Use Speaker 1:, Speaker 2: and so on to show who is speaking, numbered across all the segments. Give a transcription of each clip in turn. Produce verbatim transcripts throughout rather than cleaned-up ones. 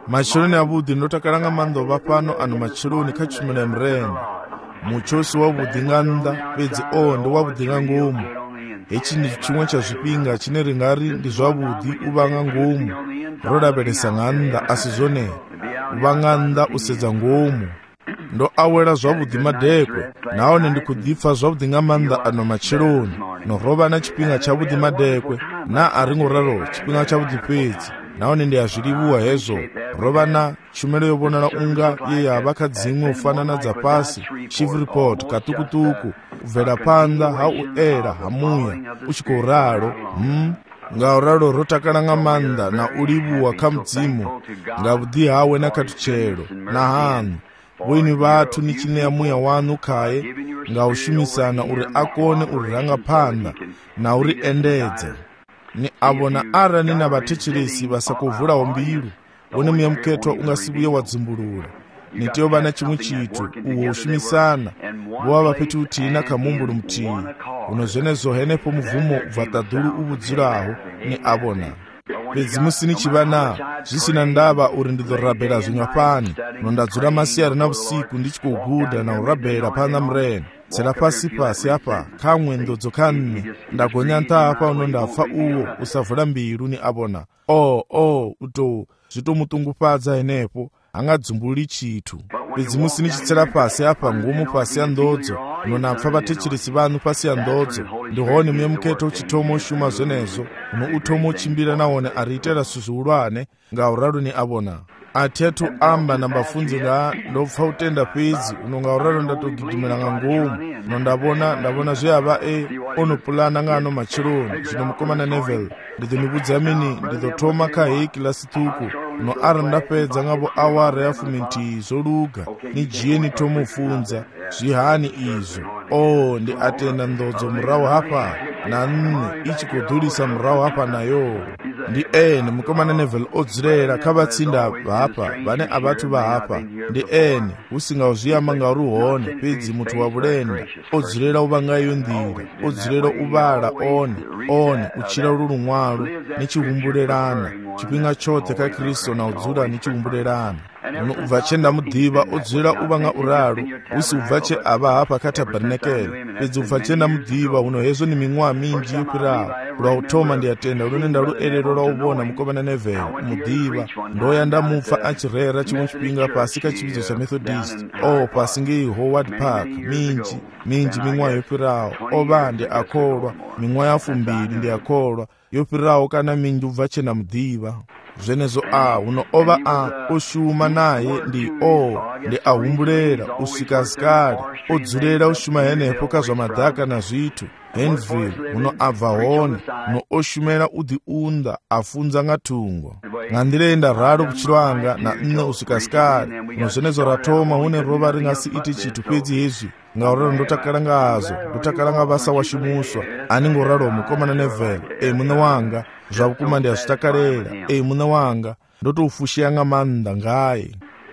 Speaker 1: Machiloni avudi ndotakala nga maanḓa uvha pano ano machiloni kha tshumelo ya murena. Mutsho si wavhuḓi nga nnḓa fhedzi o ndi wavhuḓi nga ngomu. Hetshi ndi tshiṅwe tsha zwifhinga tshine ri nga ri ndi zwavhuḓi u vha nga ngomu ro lavhelesa nga nnḓa, a si zwone u vha nga nnḓa u sedza ngomu. Ndo awela zwavhuḓi madekwe nahone ndi khou ḓipfa zwavhuḓi nga maanḓa ano matshiloni. No ro vha na tshifhinga tshavhuḓi madekwe na a ri ngo ralo tshifhinga tshavhuḓi fhedzi, nahone ndi a zwi livhuwa hezwo. Ro vha na tshumelo yo vhonala unga ye ya vha kha dziṅwe u fana na dza fhasi, chief report kaṱukuṱuku, u bvela phanḓa ha u ela ha muya u tshi khou ralo hm nga u ralo ro takala nga maanḓa na u livhuwa kha mudzimu nga vhuḓi hawe na khathutshelo na haṋu vhoini vhathu ni tshi ṋea muya waṋu khaye nga u shumisana uri a kone u ri ranga phanḓa na u ri endedza. Ni a vhona arali ni na vhathetshelesi vha sa khou vulaho mbilu, wone muya mukhethwa u nga si vhuye wa dzumbulula. Ni tea u vha na tshiṅwe tshithu, uwo u shumisana, vho vha fhethu huthihi na kha muhumbulo muthihi. Uno zwenezwo henefho mubvumo u bva ṱaḓulu u vhudzulaho, ni a vhona. Fhedzi musi ni tshi vha na zwi si na ndavha uri ndi ḓo rabela zwiṅwafhani, no nda dzula masiari na vhusiku ndi tshi khou guda na u rabela phanḓa murena. Tsela fhasi fhasi hafha kha ṅwenḓodzo kha nne, nda gonya nṱha hafha uno nda pfa uwo u sa vula mbilu. Ni a vhona o o u tou zwi tou muṱungufhadza henefho, ha nga dzumbuli tshithu. Fhedzi musi ni tshi tsela fhasi hafha ngomu fhasi ya nḓodzo, no na pfa vhathetshelesi vhaṋu fhasi ya nḓodzo, ndi hone muya mukhetho u tshi thoma u shuma zwenezwo, uno u thoma u tshimbila nahone a ri itela zwithu zwihulwane. Nga u ralo ni a vhona a thi athu amba na mbafunzi nga ndo pfa u tenda fhedzi, uno nga u ralo nda tou gidimela nga ngomu. No nda vhona nda vhona zwe a vha e o no pulana nga ano matshiloni. Zwino mukomana Neville, ndi ḓo ni vhudza mini, ndi ḓo thoma kha heyi kilasi ṱhukhu. No arali nda fhedza nga vho awara ya fuminthihi zwo luga, ni dzhie ni thoma u funza zwi hani izwo. o ndi a tenda nḓodzo murahu hafha na nne i tshi khou ḓulisa murahu hafha nayo. Ndi ene mukomana Neville o dzulela kha vhatsinda hafha vhane a vhathu vha hafha. Ndi ene hu si nga u zwi amba nga uri hone fhedzi muthu wa vhulenda o dzulela u vha nga iyo nḓila, o dzulela u vhala one one u tshila lu luṅwalo ni tshi humbulelana tshifhinga tshoṱhe kha Kristo na u dzula ni tshi humbulelana. Uno u bva tshe nda muḓivha o dzulela u vha nga u ralo, hu si u bva tshe a vha hafha kha tabernakele. Fhedzi u bva tshe nda muḓivha uno hezwo ni miṅwaha minzhi yo fhiraho. Lwa u thoma ndi a tenda lune nda lu elelo lwa u vhona mukomana Neville u muḓivha. Ndo ya nda mupfa a tshi rera tshiṅwe tshifhinga fhasi kha tshivhidzo tsha Methodist, o fhasi ngei Howard Park, minzhi minzhi miṅwaha yo fhiraho. O vha ndi a kholwa miṅwaha ya fumbili ndi a kholwa yo fhiraho kana minzhi u bva tshe nda muḓivha. Zwenezwo a uno o vha a o shuma naye ndi o ndi a humbulela u swika sikale o dzulela u shuma henefho kha zwa madaka na zwithu Henville uno a bva hone, no o shumela u ḓi unḓa a funza nga thungo. Nga nḓila ye nda ralo vhutshilo hanga na nne u swika sikale, no zwenezwo ra thoma hune ro vha ri nga si ite tshithu fhedzi hezwi. Nga uralo ndo takala nga hazwo, ndo takala nga vhasa washumuswa ani ngo ralo mukomana Neville. E muṋe wanga zwa vhukuma ndi a zwi takalela. E muṋe wanga ndo tou fushea nga maanḓa ngaye.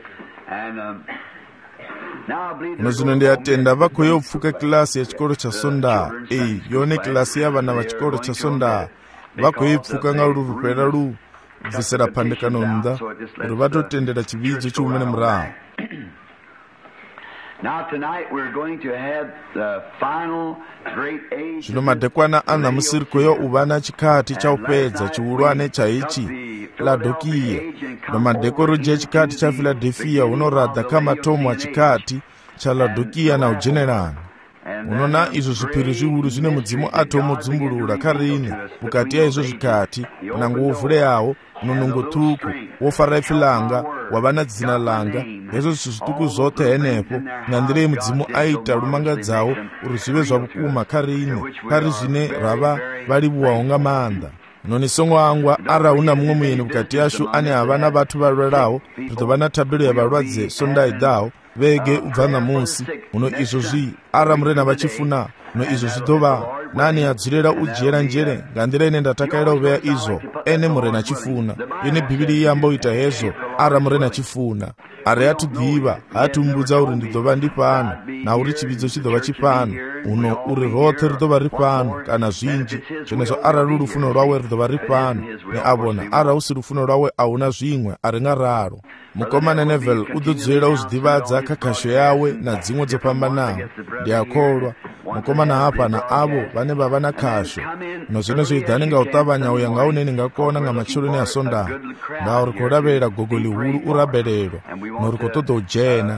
Speaker 1: No zwino ndi a tenda vha khou yo pfuka kilasi ya tshikolo tsha Sondaha. E yone kilasi ya vhana vha tshikolo tsha Sondaha vha khou i pfuka nga lu rufhela lu bvisela phandekano nnḓa uri vha tou tendela tshivhidzo tshi humele murahu.
Speaker 2: Now tonight we're going to have the final great age.
Speaker 1: Zwino madekwana a ṋamusi ri khou yo u vha na tshikhathi tsha u fhedza tshihulwane tsha hetshi Laodikia. No madeko ro dzhia tshikhathi tsha Philadelphia huno raḓa kha mathomo a tshikhathi tsha Laodikia na u dzhenelana. Uno na izwo zwiphiri zwihulu zwine mudzimu a thoma u dzumbulula kha riṋe vhukati ha izwo zwikhathi na ngo vuleaho no nungo ṱhukhu wo fara ipfi langa wa vha na dzina langa. Hezwo zwithu zwiṱuku zwoṱhe henefho nga nḓila ye mudzimu a ita lumangadzaho uri zwi vhe zwa vhukuma kha riṋe, kha ri zwine ra vha vhalivhuwaho nga maanḓa. Noni songo hangwa arali hu na muṅwe muyeni vhukati hashu ane a vha na vhathu vha lwalaho, ri ḓo vha na thabelo ya vhalwadze Sondaha i ḓaho. vege ubva namusi uno izvozvi ara murena vachifuna uno izvo zvidova nani adzirera ujera njere ngandira ine ndatakaira uveya izvo ene murena achifuna ine bhibhiri iyamboita hezvo ara murena achifuna ari atudhiva hatiumbudza uri ndidova ndipano nauri chividzo chidova chipano uno uri rothe ridova ripano kana zvinji zvenezvo ara ruri rufuno rwawe ridova ripano neavona ara usi rufuno rwawe hauna zvimwe aringa raro mukomana Neville udodzorera uzvidhivadza kakasho yawe nadzimwe dzopambanawo ndiakolwa mukomana hapa na avo vane vava na kasho nozvenezvoidhani ngautavanya uya ngauneni ngakona ngamachiro neasonda ngauri kudaverera gogo lihuru uraberero nori kutodojena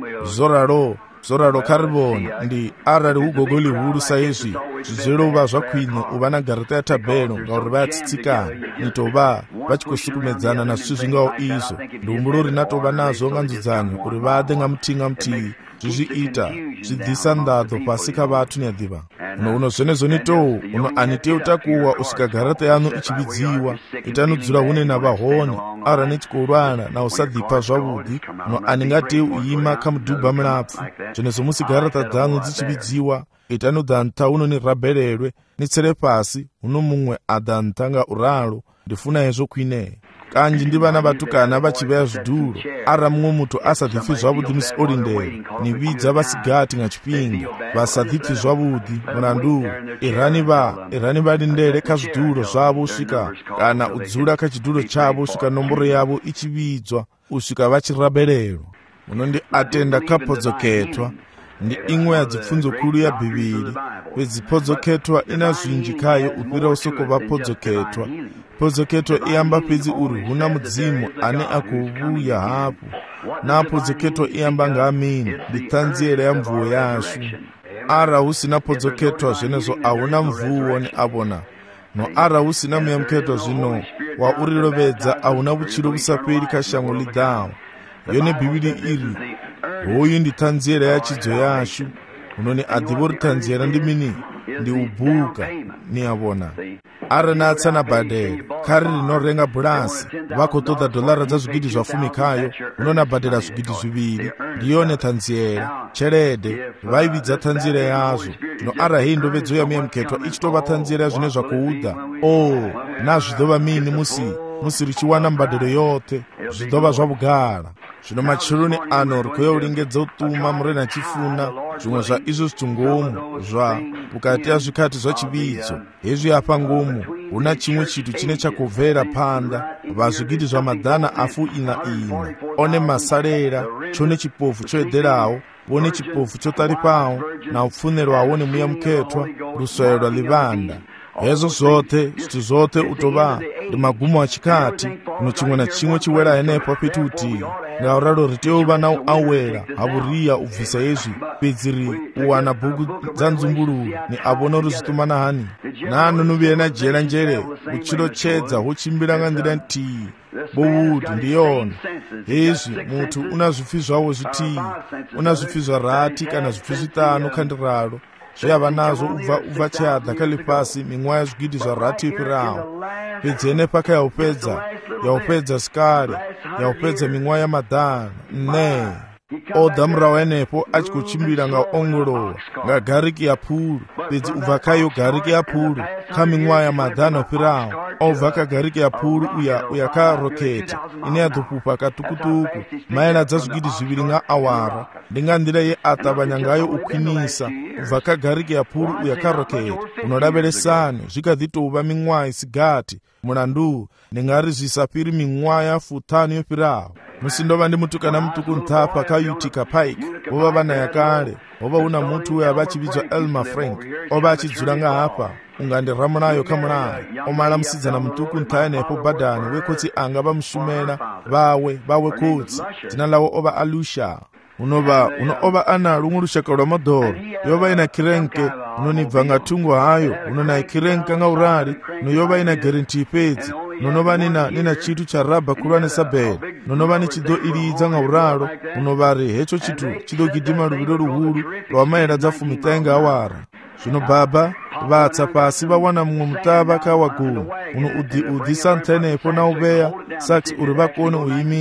Speaker 1: zoraro zoraro karibona ndi arari ugogo lihuru saizvi zvidzero uva zvakwino uva na garata ya tabheno ngauri vayatsitsikana nitova vachikusukumedzana nazvithu zvingawo izvo ndiumburo rinatova nazvo nganzudzanyo kuri vade ngamutinga mutii zviziita zvidzisa ndadho pasi kavatu neadhiva uno uno zvenezvo nitowo uno anite utakuwa usvika garata yanu ichividziwa itanudzura hune navahone ara nechikorwana nausadhipa zvavudi uno aningate uima kamudhubha mulapfu zvenezvo musi garata dzanu dzichividziwa itanudhanta uno nirabhererwe nitsere pasi uno mumwe adhantanga uralo ndifuna hezvo kwine kanji ndi vana vatukana vachiveya zvidhuro ara mumwe mutu asadhifi zvavudi musi uri ndere nividza vasigati ngachipinga vasadhifi zvavudi murandu irani va irani vari ndere kazvidhuro zvavo usvika kana udzura kachidhuro chavo usvika nomboro yavo ichividzwa usvika vachiraberero munondi atenda kapodzoketwa ndi imwe yadzipfunzo kuru ya bhibhiri pedzipodzoketwa ina zvinji kayo upira usoko vapodzoketwa podzoketwa iyamba pedzi uri huna mudzimu ane akuvuya hapo napodzoketwa iyamba ngaamini nditanziera ya mvuwo yashu ara usina podzoketwa zvenezvo hauna mvuwo neavona no ara usina muyamuketwa zvino waurirovedza hauna vuchiro vusaperi kashango lidhawo yone bhibhiri iri hoyu nditanziera yachidzo yashu unoni adhivo ritanziera ndimini ndiubhuka niavona ari natsana bhadhera kari rinorenga bhurasi vakotoda dholara dzazvigidi zvafumikayo unonabhadhera zvigidi zviviri ndiyone tanziera cherede vaividza tanziera yazvo zvino ara hei ndovedzo yamuyamuketwa ichitova tanziera zvine zvakuudha o nazvidova mini musi musi richiwana mbadhero yote zvidova zvabugara zvino machironi ano rikuyoulingedza utuma murena achifuna zvimwe zvaizvo zvitungomu zva ukati azvikati zvachividzo hezvi apa ngomu una chimwe chitu chine chakubvera panda vazvigidi zvamadhana afu ina ina one masarera chone chipofu choedherawo wone chipofu chotaripawo na upfunero awone muyamuketwa ruswayo rwa livanda hezvo zvote zvithu zvote utova ndi magumo achikati uno chimwe na chimwe chiwera henepo pituti ngauralo riteuva nau awera havuriya ubvisa izvi pedziri uwana bhuku dzanzumbululu ni avona ruzvitumana hani nano nuviyena jera njere uchirochedza huchimbira ngandira ntii bouti ndiyona hezvi mutu una zvifi zvawo zvitii una zvifi zvarati kana zvifi zvitano kandiralo zveyava nazvo ubva ubva chadha kali pasi mimwe yazvigidi zvarati ipirawo pedzene paka yaupedza yaupedza sikare yaupedza mimwe yamadhana ne odha murawo enepo achikuchimbira ngaongorova ngagariki yapuru pedzi ubva kayo gariki yapuru kamimwe yamadhana opirawo obva kagariki yapuru uya uya karoketi ine yadhupupa katukutuku maina dzazvigidi zviviri ngaawara ndingandira ye atavanya ngayo ukwinisa ubva kagariki yapuru uya karoketi unodaveresano zvikadhitova mimwe isigati murandu ndingarizvisapiri mimwe yafutano yopirawo musindova ndi mutukana mutuku nthapa kayutika pike vova vana yakale vova una mutu uya vachividzwa Elmer Frank ova achidzura ngahapa ungandiramunayo kamurayo omala musidzana mutuku nthaenepo bhadhani wekotsi anga vamushumela vawe vawe kotsi dzina lawo ova Alusha unova uno ova ana lumwe lushaka lwa madhoro yova ina kirenke unonibva ngatungo hayo unonai kirenka ngaurali noyova ina guarantee pedzi nonova nina nina chitu cha raba kulwane sabele nonova ni chido ilidza ngauralo unovari hecho chitu chidogidima luviro luhulu lwamaera dzafumitaenga awara zvino baba vatsa pasi vawana mumwe mutava kawagulu uno udhi udhisa ntenepo na uveya sax uri vakone uyimisa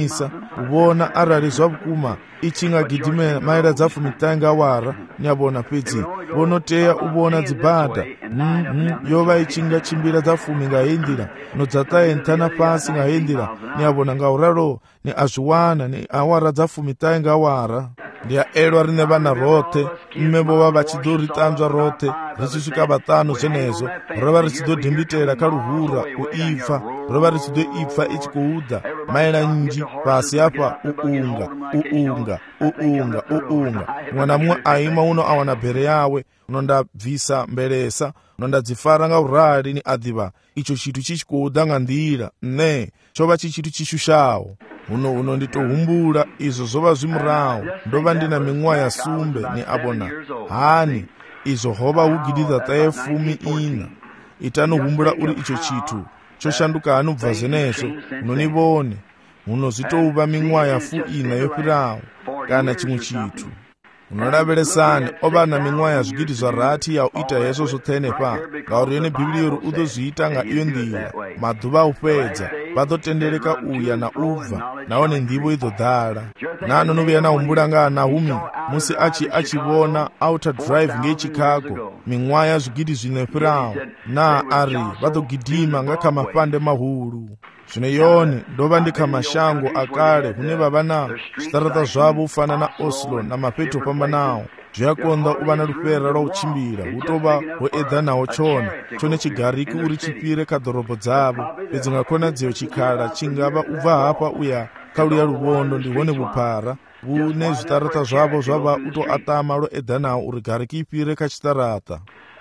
Speaker 1: uvona arali zwa vhukuma i tshi nga gidimela maila dza fumiṱahe awara ni a vhona fhedzi vhono tea u vhona dzibada mm, mm, yo vha i tshi nga tshimbila dza fumi nga heyi nḓila no dza ṱahe nṱha na fhasi nga heyi nḓila ni a vhona nga uralo ni a zwi wana ni awara dza fumiṱahe nga awara. Ndi a elwa riṋe vhana roṱhe mme vho vha vha tshi ḓo ri ṱanzwa roṱhe ri tshi swika vhaṱanu zwenezwo ro vha ri tshi ḓo dimbitela kha luhura u ipfa ro vha ri tshi ḓo ipfa i tshi khou ḓa maila nnzhi fhasi hafha u unga u unga u unga u unga muṅwe na muṅwe a ima uno a wana bere yawe uno nda bvisa mbelesa uno nda dzi fara nga urali ni a ḓivha itsho tshithu tshi tshi khou ḓa nga nḓila nṋe tsho vha tshi tshithu tshi shushaho. Huno uno ndi to humbula izwo zwo vha zwi murahu ndo vha ndi na miṅwaha ya sumbe ni a vhona hani izwo ho vha hu gidida ṱahe fumi ina itani humbula uri itsho tshithu tsho shanduka hani u bva zwenezwo no ni vhone huno zwi tou vha miṅwaha ya fu ina yo fhiraho kana tshiṅwe tshithu. Unolavhelesani o vha na miṅwaha ya zwigidi zwa rathi ya u ita hezwo zwoṱhe henefha ngauri yone biblia uri u ḓo zwi ita nga iyo nḓila maḓuvha a u fhedza vha ḓo tendeleka uya na u bva nahone nḓivho i ḓo ḓala. Nano no vhuya na humbula nga Nahumi musi a tshi a tshi vhona outer drive ngei Chicago miṅwaha ya zwigidi zwine fhiraho na ari vha ḓo gidima nga kha mafhande mahulu. Zwino yone ndo vha ndi kha mashango a kale hune vha vha na zwiṱaraṱa zwavho u fana na Oslo na mafhethu o fhambanaho zwi a konḓa u vha na lufhera lwa u tshimbila hu tou vha ho eḓanaho tshone tshone tshigariki uri tshi fhire kha ḓorobo dzavho fhedzi nga khonadzeo tshikhala tshi nga vha u bva hafha u ya kha luya luvondo ndi hone vhuphara vhune zwiṱaraṱa zwavho zwa vha u tou aṱama lwo eḓanaho uri gariki i fhire kha tshiṱaraṱa.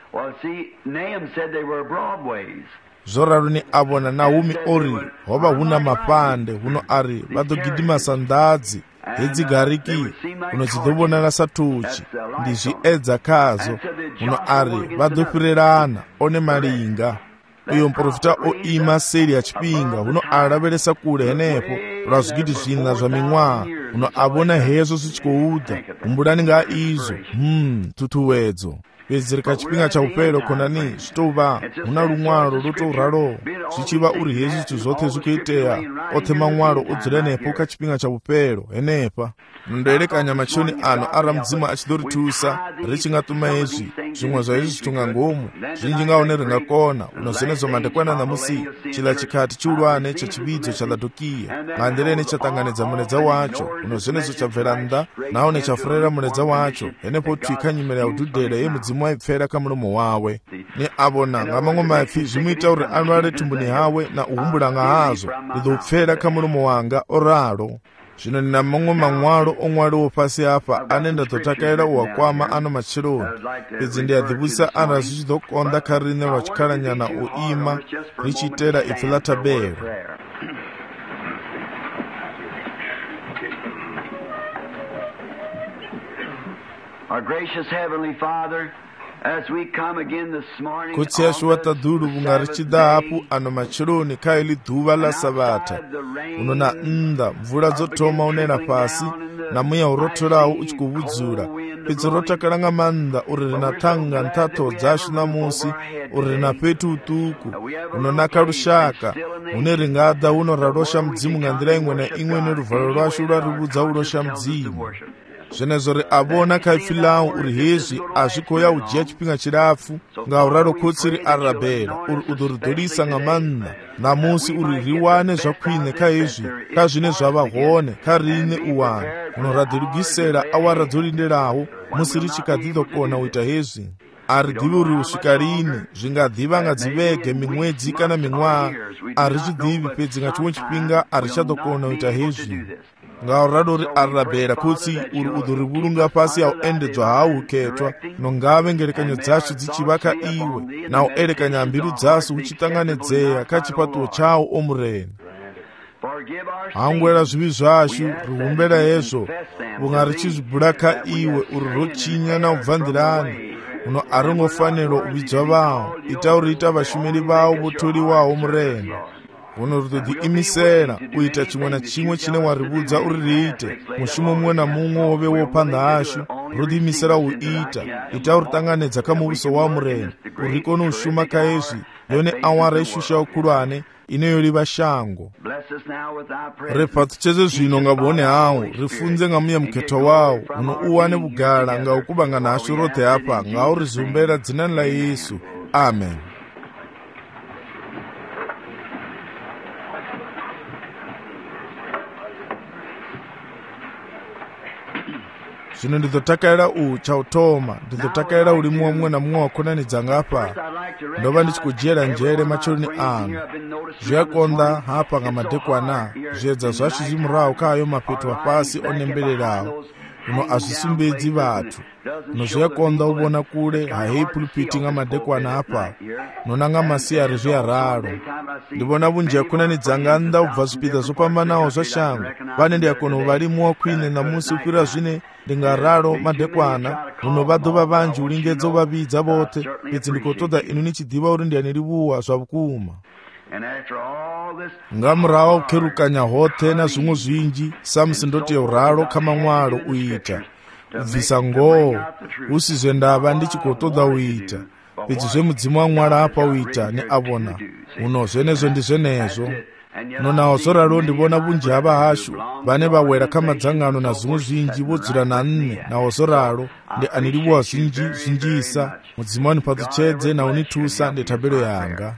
Speaker 1: Zwo ralo ni a vhona Nahumi ori ho vha hu na mafhande huno ari vha ḓo gidima sa nḓadzi hedzi gariki huno dzi ḓo vhonala sa thochi ndi zwiedza khazo huno ari vha ḓo fhirelana one malinga. Uyo mprofita o ima seli ya tshifhinga huno a lavhelesa kule henefho lwa zwigidi zwina zwa miṅwaha huno a vhona hezwo zwi tshi khou ḓa humbulani nga izwo hmm ṱhuṱhuwedzo fhedzi ri kha tshifhinga tsha vhufhelo khonani zwi tou vha hu na luṅwalo lu tou ralo zwi tshi vha uri hezwi zwithu zwoṱhe zwi khou itea oṱhe maṅwalo o dzula henefho kha tshifhinga tsha vhufhelo henefha. Ndo elekanya matshoni ano ara mudzimu a tshi ḓo ri thusa ri tshi nga ṱuma hezwi zwiṅwe zwa hezwi zwithu nga ngomu zwinzhi nga hone ri nga kona uno zwenezwo madekwana ṋamusi tshila tshikhathi tshihulwane tsha tshividzo tsha Ladokiya nga nḓila ine tsha ṱanganedza muledza watsho uno zwenezwo tsha bvela nnḓa nahone tsha furela muledza watsho henefho thwi kha nyimele ya u dudela ye mudzimu a i pfela kha mulomo wawe. Ni a vhona nga maṅwe maipfi zwi mu ita uri a lwale thumbuni hawe na u humbula nga hazwo ndi ḓo u pfela kha mulomo wanga o ralo. Zwino ni na maṅwe maṅwalo o ṅwaliwaho fhasi hafha ane nda ḓo takalela u a kwama ano matsheloni fhedzi ndi a ḓivhusa arali zwi tshi ḓo konḓa kha riṋe lwa tshikhalanyana u ima ri tshi itela ipfi ḽa thabelo.
Speaker 2: Our gracious Heavenly Father, as we come again this morning
Speaker 1: khotsi yashu wa ṱaḓulu vhunga ri tshi ḓa hafhu ano matsheloni kha heḽi ḓuvha ḽa sabatha uno na nnḓa mvula dzo thoma u nela fhasi na muya u rotholaho u tshi khou vhudzula fhedzi ro takala nga maanḓa uri ri na ṱhanga nṱhaṱho dzashu ṋamusi uri ri na fhethu huṱuku uno na kha lushaka hune ri nga ḓa huno ra losha mudzimu nga nḓila iṅwe na iṅwe ine luvalo lwashu lwa ri vhudza u losha mudzimu. Zwenezwo ri a vhona kha ipfi ḽawu uri hezwi a zwi khou ya u dzhia tshifhinga tshilapfu nga u ralo khotsi ri a rabela uri u ḓo ri ḓolisa nga maanḓa ṋamusi uri ri wane zwa khwine kha hezwi kha zwine zwa vha hone kha riṋe u wana uno ra ḓilugisela awara dzo lindelaho musi ri tshi kha ḓi ḓo kona u ita hezwi. A ri ḓivhi uri u swika lini zwi nga ḓivha nga dzivhege miṅwedzi kana miṅwaha a ri zwi ḓivhi fhedzi nga tshiṅwe tshifhinga a ri tsha ḓo kona u ita hezwi. Nga u ralo ri a rabela khotsi uri u ḓo ri vhulunga fhasi ha u endedzwa ha u khethwa no ngavhe ngelekanyo dzashu dzi tshi vha kha iwe na u elekanya mbilu dzashu hu tshi ṱanganedzea kha tshifhaṱuwo tshau o murena. Hangwela zwivhi zwashu ri humbela hezwo vhunga ri tshi zwi bula kha iwe uri ro tshinya na u bva nḓilani uno a ri ngo fanela u vhidzwa vhaho ita uri ita vhashumeli vhao vho tholiwaho murena. Huno ri ḓo ḓiimisela u ita tshiṅwe na tshiṅwe tshine wa ri vhudza uri ri ite mushumo muṅwe na muṅwe wo vhewaho phanḓa hashu ro ḓiimisela u ita ita uri ṱanganedza kha muvhuso wa murena uri ri kone u shuma kha hezwi yone awara i shushaho khulwane ineyo liva shango. Ri patucheze zvino nga vone hao, rifunze nga muye muketwa wao, uno uwane bugala nga ukubanga na asho rote hapa, nga uri zumbera dzinani la Yesu. Amen. Zvino ndizotakaira u chautoma, ndizotakaira ulimu wa mwe na mwe wakonani dzanga hapa. Ndova ndichikujera njere machoni anu. Zviyakonda hapa nga madekwana, zviedza zvashi zvimurao kayo mapetwa pasi onembererao. Uno azvisumbedzi vatu. Uno zviyakonda ubona kule hahei pulpiti nga madekwana hapa. Nonanga masiyari zviyararo. Ndibona bunji yakonani dzanga nda ubva zvipidza zopambanao zvashango. Vane ndiyakono valimu wa kwine na musi upira zvine ndingararo madekwana. Uno vadova vanji ulingedzo vabidza vote. Idzi ndikotoda inu nichidiva uri ndiani rivuwa zvabukuma. Ngamurawa ukerukanya hote na zvimwe zvinji, Samson ndoti uraro kama mwaro uita. Ubvisa ngoo, usizve ndava ndichikotoda uita. Pedzi zvemudzimu wa mwara apa uita ni avona. Uno zvenezo ndi zvenezo. Nonawo zoraro ndibona bunji hava hashu, vane vawera kama dzangano na zvimwe zvinji vodzira na nne, nawo zoraro ndi aniliwa zvinji zvinjisa, mudzimu wani patuchedze na unitusa ndi tabelo yanga.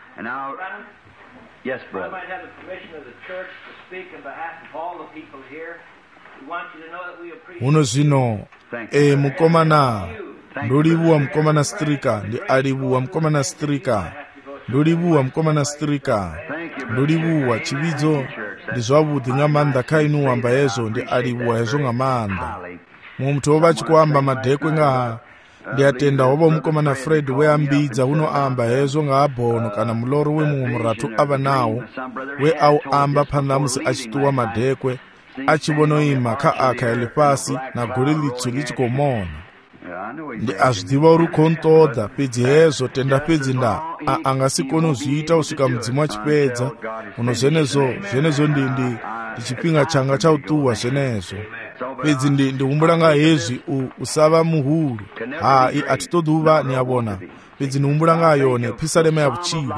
Speaker 2: Yes, brother.
Speaker 3: I might have the permission of the church to speak on behalf of all the people here. We want you to know that we appreciate
Speaker 1: uno zvino e mukomana ndolivuwa mukomana strika ndi alivuwa mukomana strika ndolivuwa mukomana strika ndolivuwa chividzo ndi zvavudhi nga manda kainu wamba yezo ndi alivuwa yezo nga manda mumtu wova chikuamba madekwe nga ndiatenda hovo mukomana Fred weambidza uno amba yezo nga abono kana muloro wemumwe muratu ava nawo we au amba phandamusi achituwa madekwe achivonoima ka aka elipasi na goli litsu lichikomona ndi azvidiva uri kontoda pedzi hezo tenda pedzi nda angasikoni zviita usvika mudzimu achipedza uno zvenezo zvenezo ndi ndi ndichipinga changa chautuwa zvenezo pedzi ndi ndiumbulanga hezvi usava muhulu ha i atitoduva ni avona pedzi ndiumbulanga ayone pisalema ya vuchiro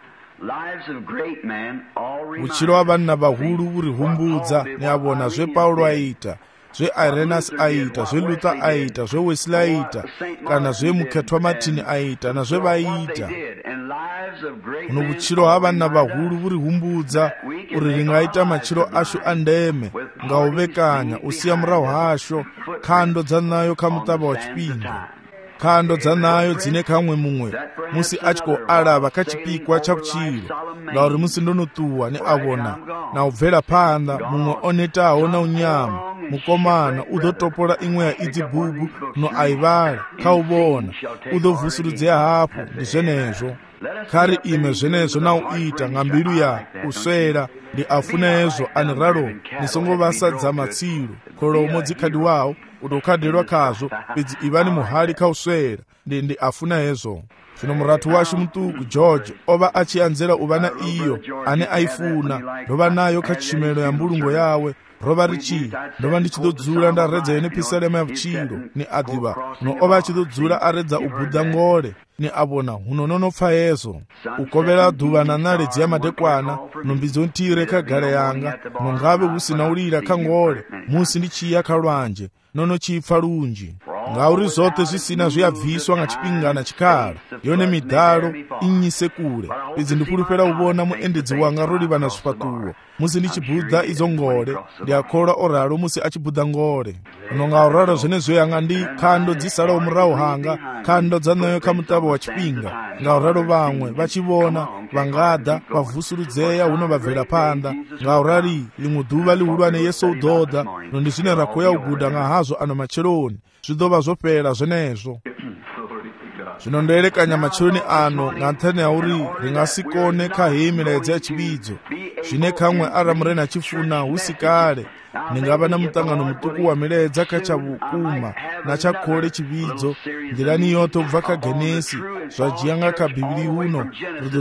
Speaker 1: vuchiro wa vanhu vahulu vurihumbudza ni avona zve Paulo aita zve Irenas aita zve Luther aita zve Wesley aita kana zve muketwa Martin aita na zve vaita uno vuchiro ha vanhu vahulu vurihumbudza uri ringaita machiro asho andeme ngauvekanya usiya murahu hasho khando dzanayo kamutava wa chipinga khando dzanayo dzine kamwe mumwe musi achiko alava kachipikwa chakuchiro ngauri musi ndonotuwa ni avona na ubvera panda mumwe onetawo na unyama mukomana udotopola imwe ya idzi bhugu no aivala kauvona udovhusurudzea hapo ndi zvenezvo kari ime zvenezvo na uita ngambilu ya uswera ndi afuna ezvo aniraro nisongovasadza matsiro kolomo dzikhadi wawo udokhadelwa kazvo pedzi ivani muhali kauswera ndi ndi afuna ezvo zvino muratu washu mutuku George ova achianzera uvana iyo ane aifuna ndova nayo kachimelo ya mbulungo yawe rova richi ndova ndichidodzula ndaredza yene pisalema ya vuchiro ni adiva uno ova achidodzula aredza ubhudha ngole ni avona uno nonopfa yezo ukovera dhuva na naredzi ya madekwana nombidzo ntire kagare yanga nongave usina ulira kangole musi ndichiya kalwanje nono chipfa lunji ngauri zote zvisina zviyabviswa nga chipingana chikhala yone midhalo inyise kule pedzi ndikulupera uvona muendedzi wanga roliva na zvipatuwo musi ndichibhudha idzo ngole ndiakhola oralo musi achibhudha ngole uno ngauralo zvenezvo yanga ndi khando dzisalawo murahu hanga khando dzanayo kamutava wa chipinga ngauralo vamwe vachivona vangada vavhusurudzeya uno vabvera panda ngaurali limwe dhuva lihulwane yesu udhodha no ndi zvine rakoya uguda nga hazvo ano macheloni zvidova zvopera zvenezvo zvinondoerekanya macheloni ano nganthani yauri ringasikone kahei milaedza ya chividzo zvine kamwe aramurena achifuna husikale ningava na mutangano mutuku wa milaedza kachavukuma na chakhole chividzo ndirani yoto kubva kagenesi zvajiyanga kabhibhiri uno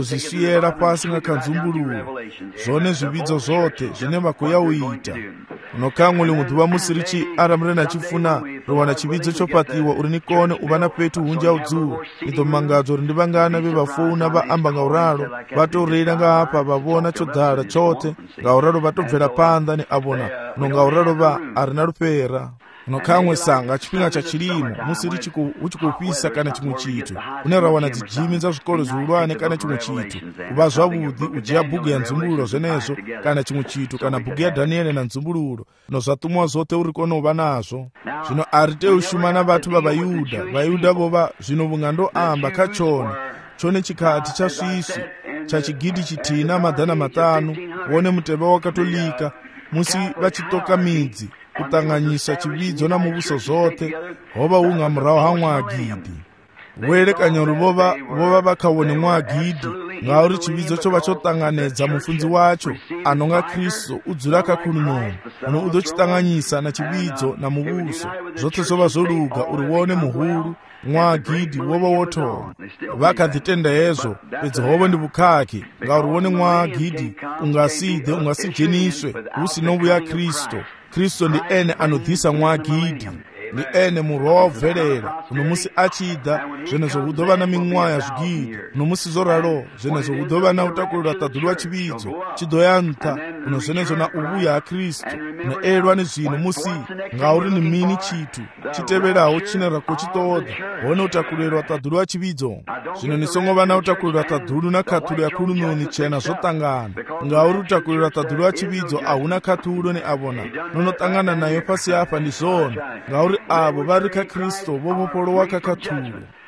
Speaker 1: ridozvisiyera pasi nga kanzumbuluwo zvone zvividzo zvote zvine vakoya uita unokamwe uli mudhuva musi richi aramurena chifuna rowana chividzo chopatiwa uri nikone uvana petu hunja udzuwa idzo mangadzo uri ndivangana vevafuna vaamba ngauralo vatorera ngaapa vavona chodhara chote ngauralo vatobvera panda ni avona uno ngauralo va arina rupera unokamwe sanga chipinga cha chilimo musi uchikupisa kana chimwe chitu unerawana dzijimi dza zvikolo zviulwane kana chimwe chitu kuva zvavudhi ujiya bhuku ya nzumbululo zvenezvo kana chimwe chitu kana bhuku ya Daniele na nzumbululo nozvatumwa zote uri kono uva nazvo zvino arite ushumana vatu vavayudha vayudha vova zvino vungandoamba kachoni chone chikati chasvisi chachigidi chitina madhana matano wone muteve wakatolika musi vachitoka midzi kutanganyisa chividzo na muvuso zote hova unga murao hamwagidi werekanyoro vova vova vakawone mwagidi ngauri chividzo chova chotanganedza mufunzi wacho anonga Kristu udzura kakunono uno udochitanganyisa na chividzo na muvuso zote zova zoluga uri wone muhuru mwagidi wova woto vakadzitenda hezvo pedzi hovo ndi vukhaki ngauri wone mwagidi ungaside ungasijeniswe usinovuya Kristu Kristu ndi ene anodhisa mwagidi ndi ene murwa wobverera uno musi achida zvenezvo hudova na ming'wa ya zvigidi uno musi zoralo zvenezvo hudova na utakulira tadhulu wa chividzo chidoyanta uno zvenezvo na uvuya ha Kristu uno elwa ni zvino musi ngauri ni mini chitu chiteverawo chinerako chitodha hone utakulirwa tadhulu wa chividzo zvino nisongova na utakulirwa tadhulu na khathulo ya kulununi chena zvotangana ngauri utakulirwa tadhulu wa chividzo ahuna khathulo ni avona nonotangana nayo pasi apa ndi zona ngauri avo vari kaKristu vovopolowa kakathulo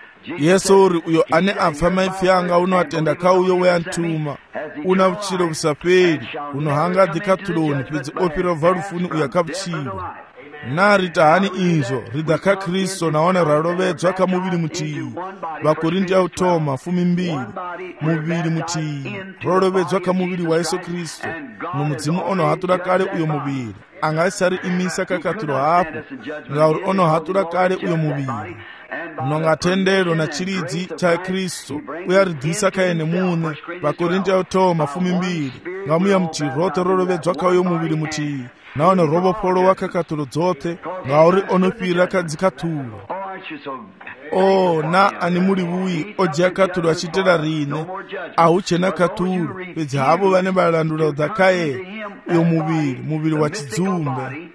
Speaker 1: yesu uri uyo ane apfa maipfi anga unoatenda kauyo weyantuma una vuchiro vusaperi unohangadhi kathuloni pedzi opira bvarufuni uya kavuchiro narita hani izvo ridha kaKristu naone rarovedzwa kamuviri mutii vakorinti automa fumi mbiri muviri mutii rorovedzwa kamuviri wa Yesu Kristu nomudzimu onohatura kare uyo muviri angasari imisa kakathulo hapo ngauri onohatura kare uyo muviri nongatendero na chiridzi cha Kristu uyaridhisa kaene mune vakorinti automa fumi mbiri ngamuya mutii rote rorovedzwa kauyo muviri mutii naone rovopolowa kakathulo dzote ngauri onopira kadzikathulo o na ani muri vuyi ojiya kathulo achitera rine auchena kathulo pedzi havo vane valandula udhakaye uyo muviri muviri wa chidzumbe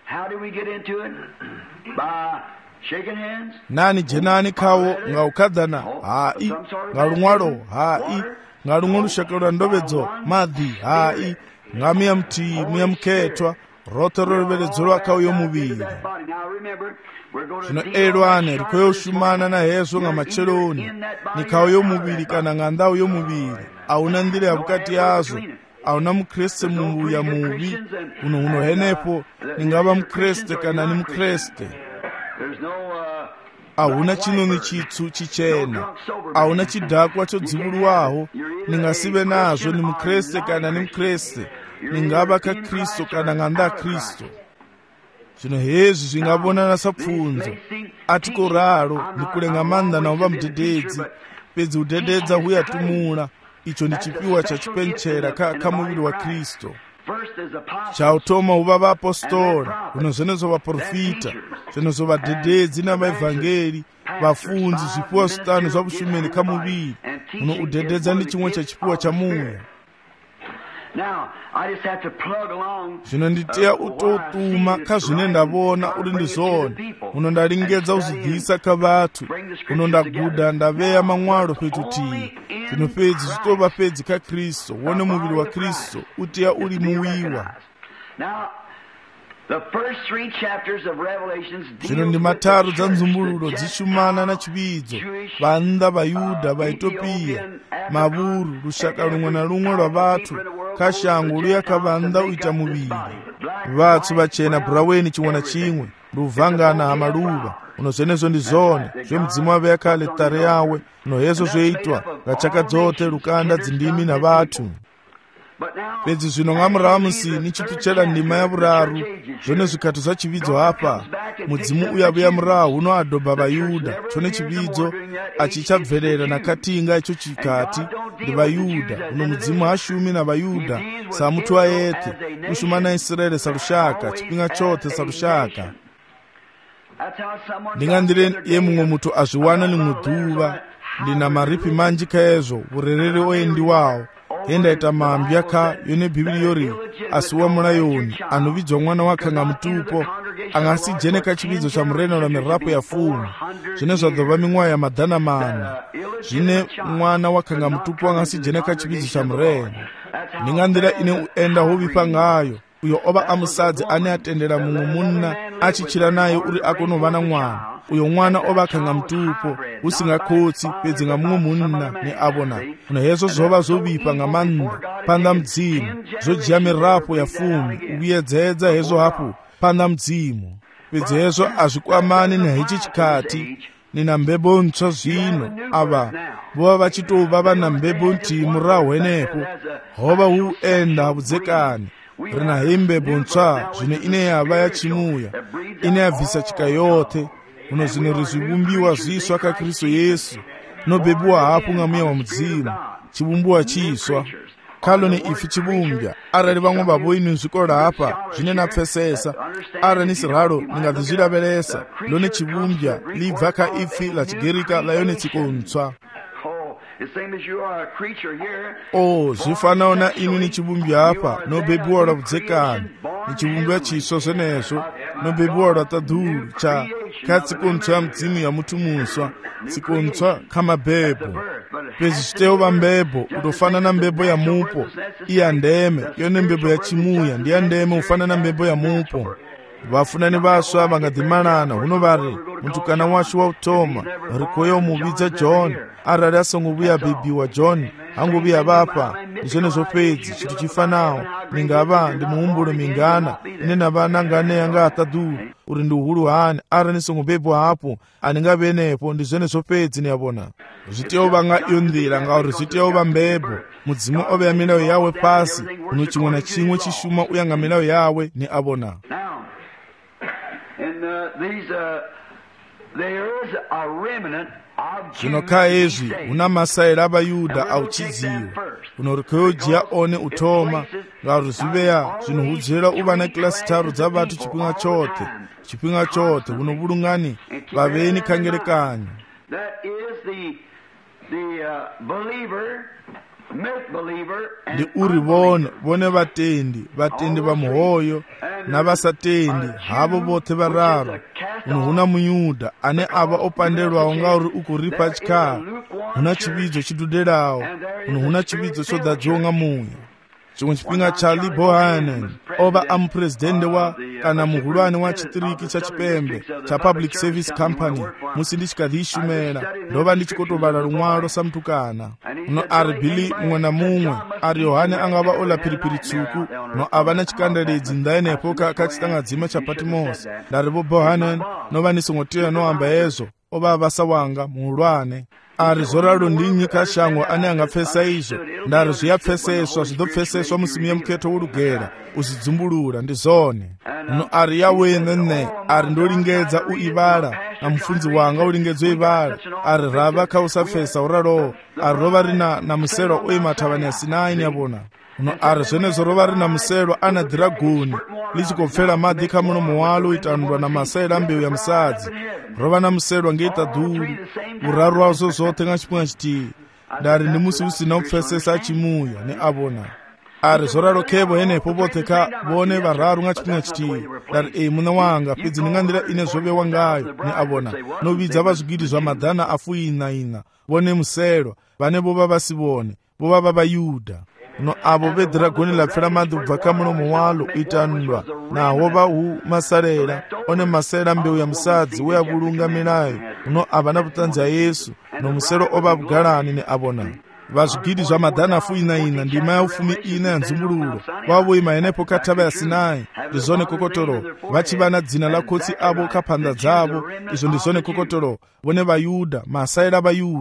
Speaker 1: nani jenani kawo ngaukadzana hai ngalumwalo hai ngalumwe lushaka lwa ndovedzo madhi hai ngamiya mutii muya muketwa roto rorovedzerwa kauyo muviri zvino elwane rikoyoshumana nahezvo ngamacheloni nikauyo muviri kana ngandau yomuviri auna ndira yavukati yazvo auna mukreste mumbuya muvi uno unohenepo ningava mukreste kana ni mukreste ahuna chinoni chitsu chichena ahuna chidhakwa chodzivulwaho ningasive nazvo ni mukreste kana ni mukreste ningava kaKristu kana nganda Kristu zvino hezvi zvingavonana sapfunzo atikoraro nikulenga manda nawo vamudhedhedzi pedzi udhedhedza huyatumula icho ndi chipiwa chachipenchera kamuviri wa Kristu chautoma uva vaapostoli uno zvenezvo vaprofita zvenezvo vadhedhedzi navaevhangeri vafunzi zvipiwa zvitano zvavushumeni kamuviri uno udhedhedza ndi chimwe chachipiwa chamuya zvino nditeya utotuma kazvine ndavona uri ndizvona uno ndaringedza uzvidhisa kavatu uno ndagudha ndaveya mamwalo petutii zvino pedzi zvitova pedzi kaKristu wone muviri wa Kristu uteya uri muwiwa zvino ndi mataru dza nzumbululo dzishumana na chividzo vanda vayudha vaetopiya mavuru lushaka lumwe na lumwe lwa vatu kashango luyakavanda uita muviri vatsu vachena buraweni chimwe na chimwe luvhangana hamaluva uno zvenezvo ndi zone zvemudzimu wave yakale tare yawe uno hezvo zveitwa ngachaka dzote lukanda dzindimi na vatu pedzi zvino nga murahu musi ni chituchela ndima ya vuraru zvone zvikatu zva chividzo apa mudzimu uyavuya murahu uno adhobha vayudha chone chividzo achichabverera nakatinga icho chikati ndi vayudha uno mudzimu hashumi na vayudha samutu wayete ushuma na Israeli sarushaka chipinga chote sarushaka ndingandire ye mumwe mutu azviwana nimudhuva ndina maripi manji kaezvo urerere oendi wawo hendaita mambi yaka yone bhibili yori asiwa mulayoni anovidzwa mwana wakanga mutupo angasijene kachividzo cha mureno na mirapo ya fumu zvine zvadhova ming'wa ya madhana mana zvine mwana wakanga mutupo angasijene kachividzo cha mureno ndingandira ine uenda hovipa ngayo uyo ova amusadzi ane atendera mumwe munna achichira naye uri akonovana mwana uyo mwana ova akanga mutupo usingakotsi pedzi nga mumwe munna ne avona uno hezvo zvova zvovipa nga manna panda mudzimu zvojiya mirapo ya fumi ukuyedzedza hezvo hapo panda mudzimu pedzi hezvo hazvikwamani nehichi chikati nina mbebo ntsva zvino ava vova vachitova vana mbebo ntimu rahwenepo hova huenda havudzekani rina hembebo ntsva zvino ine yava yachimuya ine yabvisa chika yote uno zvino rizvivumbiwa zviswa kaKristu Yesu nobebiwa hapo nga mweya wa mudzimu chivumbiwa chiswa kalo ni ifi chivumbya arali vamwe vavo inu nzvikora apa zvine napfesesa ara nisiralo ningadhizvilavelesa lone chivumbya libva ka ifi la chigerika layone chikontswa o zvifanawo na inu ni chivumbya apa nobebiwa la vudzekani ni chivumbya chiswa zvenezvo nobebiwa la tadhulu cha katsikontswa ya mudzimu ya mutu muswa tsikontswa kamabhebho pezi chiteuva mbebo utofanana mbebo ya mupo iya ndeme yone mbebo ya chimuya ndiya ndeme ufanana mbebo ya mupo vafunani vaswa vangadhimalana huno vari mutukana washu wa utoma rikoyo muvidza John arali asongovuya bebiwa John hangovuya vapa ndizvone zvopedzi chitu chifanawo ningava ndi muumbulo mingana ine na vana ngane yanga atadhulu uri ndi uhulu hani ara nisongobebwa hapo aningavenepo ndizvone zvopedzi niyavona zviteuva nga iyo ndhira ngauri zviteuva mbebo mudzimu oveya milayo yawe pasi uno chimwe na chimwe chishuma uyanga milayo yawe ni avona.
Speaker 2: And uh, these, uh, there is a remnant of
Speaker 1: zvino kaezvi una masaira avayudha auchidziwa uno rikoyojiya one utoma ngauri zviveya zvinohudzira uva nekilasi taru dzavatu chipinga chote chipinga chote uno vulungani vaveni kangerekanyo.
Speaker 2: That is the, the uh, believer,
Speaker 1: ndi uri vone vone vatendi vatendi va muhoyo na vasatendi havo vothe vararu uno huna muyudha ane ava opandelwawo ngauri ukuripa chikhala huna chividzo chidudelawo uno huna chividzo chodzadziwa nga muya chimwe chipinga cha Lee Bohannan ova amupresidende wa kana muhulwane wa chitiriki cha chipembe cha Public Service Company musi ndichikadhishumela ndova ndichikotovala lumwalo samtukana uno ari Billy mumwe na mumwe ari Yohane angava ola piripiri tsuku no ava na chikandaledzi ndaenepo kachitangadzima cha Patmos ndari vo Bohannan nova nisongotira nohamba ezo ova vasawanga muhulwane ari zoralo ndi nyika shango ane angapfesa izvo ndari zviyapfeseswa zvidopfeseswa musimi yemuketo urugera uzidzimbulula ndi zone uno ari yawenene ari ndolingedza uivala na mufunzi wanga ulingedza uivala ari rava kausapfesa uralowo ari rova rina na muselo uimathavani ya Sinai niyavona uno ari zvenezvo rova rina muselo ana dhiragoni lichikopfera madhi kamulomo walo uitanulwa na masaira mbeu ya musadzi rova na muselo ngeita dhulu uraru wazo zote nga chipinga chitivi ndari ndi musi usina kupfesesa chimuya ni avona ari zoraro kevo henepo vote ka vone vararu nga chipinga chitivi ndari ei muna wanga pedzi ndingandira ine zovewa ngayo ni avona novidza vazvigidi zva madhana afuina ina vone muselo vane vova vasivone vova vavayudha no avo vedhiragoni lapfera madhi kubva kamulomo walo uitanulwa naho vahu masarera one masarera mbeu ya musadzi weyavulunga milayo uno avana vutanzi ya Yesu no musero ova vugalani ni avona vazvigidi zva madhana afuina ina ndima ya ufumi ina ya nzumbululo vavoima enepo katava ya Sinai ndizone kokotoro vachiva na dzina la kotsi avo kapanda dzavo izvo ndizone kokotoro vone vayudha masaira vayudha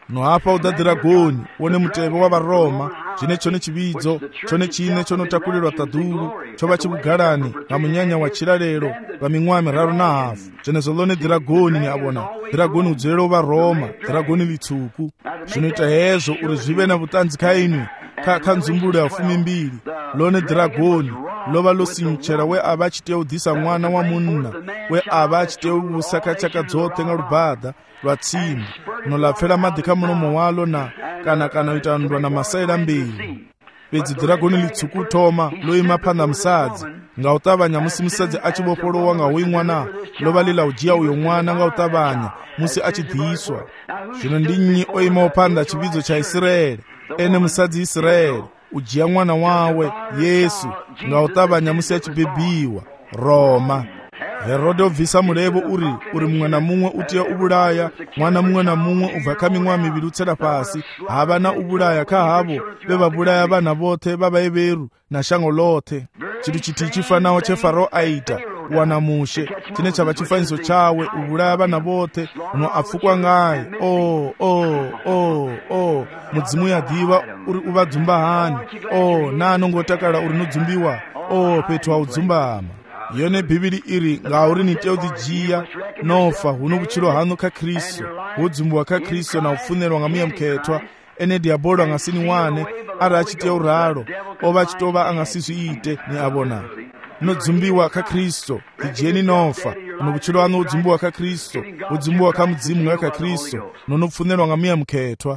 Speaker 1: no apa udadhiragoni wone muteve wa varoma chine chone chividzo chone chine chonotakulirwa tadhuru chova chibugarani nga munyanya wa chiralero va ming'wa miraru na hafu chenezo lone dhiragoni ni avona dhiragoni udzorero varoma dhiragoni litsuku zvinoita hezvo uri zvive na vutanzi kainwi kanzumbulo ya fumi mbiri lone dhiragoni lova losimchera we ava achite udhisa mwana wa munna we ava achite usaka chaka dzothe nga rubhadha lwa tsimbi nolapfera madhi kamulomo walo na kana kana itandwa na masaira mbiri pedzi dhiragoni litsuku thoma loima phanda musadzi nga utavanya musi musadzi achivopolowa nga uyi mwana lova lila ujiya uyo mwana nga utavanya musi achidhiswa zvino ndinyi oima uphanda chividzo cha Israeli ene musadzi Israeli ujiya mwana wawe Yesu nga utavanya musi achibhebiwa Roma. Herode obvisa mulevo uri uri mumwe na mumwe utiya ubulaya mwana mumwe na mumwe ubva kaming'wa miviri utsera pasi havana ubulaya kahavo vevabulaya vana vothe vavaeveru na shango lothe. Chitu chiti chifanawo cheFaro aita wana mushe chine chava chifaniso chawe ubulaya vana vothe uno apfukwa ngaye o o o o mudzimu yadhiva uri uvadzumba hani o naanongotakala uri nodzumbiwa o pethu haudzumba yone bhibili iri ngauri nite udhijiya nofa huno kuchiro hano ka Kristo hudzumbuwa ka Kristo na ufunerwa nga muya mkhetwa ene diabolo angasini wane ari achite uralo ova achitova angasizviite ni avona nodzumbiwa ka Kristo dijeni nofa huno kuchiro hano udzumbuwa ka Kristo udzumbuwa ka mudzimu nga ka Kristo nonofunerwa nga muya mkhetwa.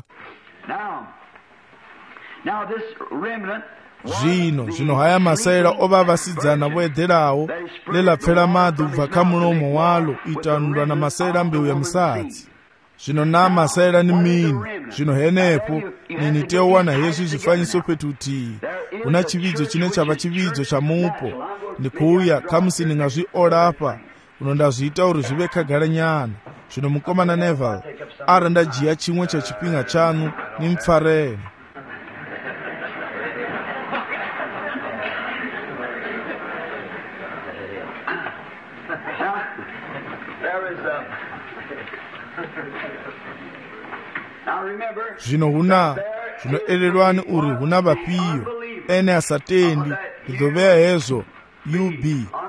Speaker 2: Now this remnant
Speaker 1: zvino zvino haya masaira ova vasidzana voedherawo lelapfera madhi ubva kamulomo walo itandwa na masaira mbeu ya musadzi. Zvino na masaira ni mini zvino henepo nini teowana hezvi zvifanyiso petuti una chividzo chine chava chividzo chamupo ndikuuya kamusininga zviolapa unondazviita uri zvive kagara nyana. Zvino mukomana Neville ari ndajiya chimwe chechipinga chanu nimupfareni. Zvino huna zvinoererwani uri huna vapiyo ene asatendi ndidhoveya hezvo ub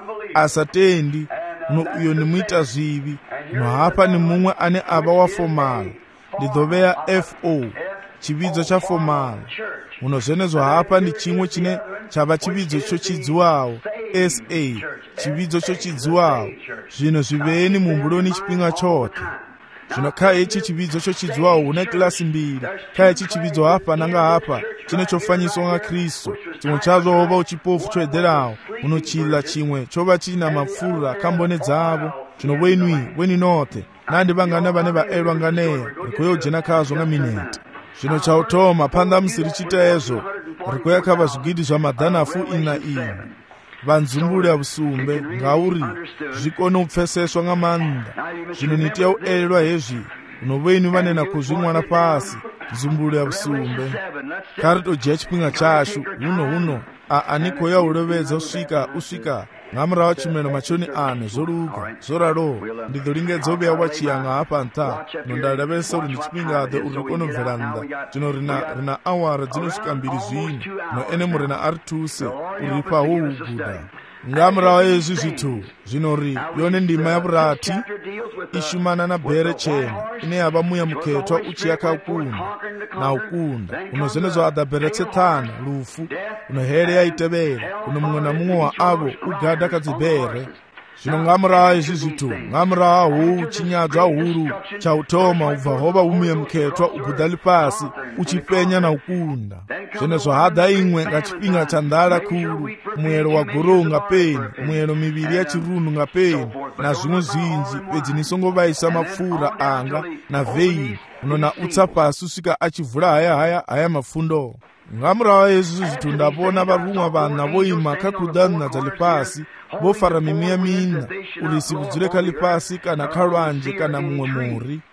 Speaker 1: asatendi no uyo nimuita zvivi no hapa ni mumwe ane ava wafomala ndidhoveya fo chividzo chafomala uno zvenezvo hapa ndi chimwe chine chava chividzo chochidziwawo sa chividzo chochidziwawo zvino zviveni mumbuloni chipinga chote. Zvino kaya ichi chividzo chochidziwawo huna kilasi mbiri kaya ichi chividzo hapa nanga hapa chine chofanyiswa nga Kristo chimwe chazo hova uchipofu choedherawo unochila chimwe chova china mafura kambone dzavo zvino wenwi weni note nandi vangana vane vaelwa nganeya rikoyojena kazo nga mineti. Zvino chautoma phanda musiri chita ezvo rikoyakava zvigidi zvamadhanafu ina ina vanzumbule ya busumbe ngauri zvikone upfeseswa nga manda. Zvino nitiya uelelwa hezvi unovenyu vanena kuzvimwana pasi zumbule ya busumbe kari tojiya chipinga chashu huno huno aaniko ya ulevedza usvika usvika ngamurawa chimeno machoni ane zoruka zoraro ndidholingedza ubeya wachiyanga hapa nta nondadavesa uri ndichipingade uri konomveranda zvino rina rina awara dzinosvika mbiri zvino no ene murina ari tuse uri pahuuguda ngamurawa yezvi zvitu zvinori yone ndima yavurati ishumana na bhere chena ine yava muya mukhetwa uchiyakakunda na ukunda uno zvenezvo adhabheretsethana lufu uno here yaitevera uno mumwe na mumwe wa avo ugadha kadzibhere. Zvino ngamurawa izvi zvitu ngamurawa huu chinyadzwa huru chautoma ubva hova umuye mukhetwa ubudhali pasi uchipenya na ukunda. Zvenezvo hadha imwe ngachipinga chandara kuru muyero wa gorowu ngapeni muyero miviri yachirunhu ngapeni na zvimwe zvinji pedzi nisongovaisa mapfuura anga na vheini uno na utsa pasi usvika achivhura haya haya haya mafundo. Ngamurawa izvi zvitu ndapona varumwa vana voima kakudhanna dzali pasi vofara mimiya mina urisi budzire kali pasi kana kalwanje kana mumwe muri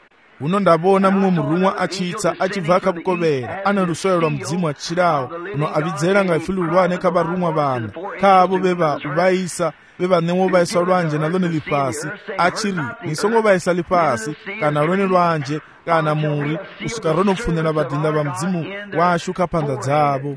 Speaker 1: uno ndabona mumwe murumwa achitsa achibva akabukovera ana luswero lwa mdzimu achirawo uno abidzera nga ifululwane kabarumwa bana kabo beba ubayisa beba newo bayisa lwanje nalone lipasi achiri nisongo bayisa lipasi kana lone lwanje kana muri usikarone kufunira badinda ba mdzimu washu kapanda dzabo.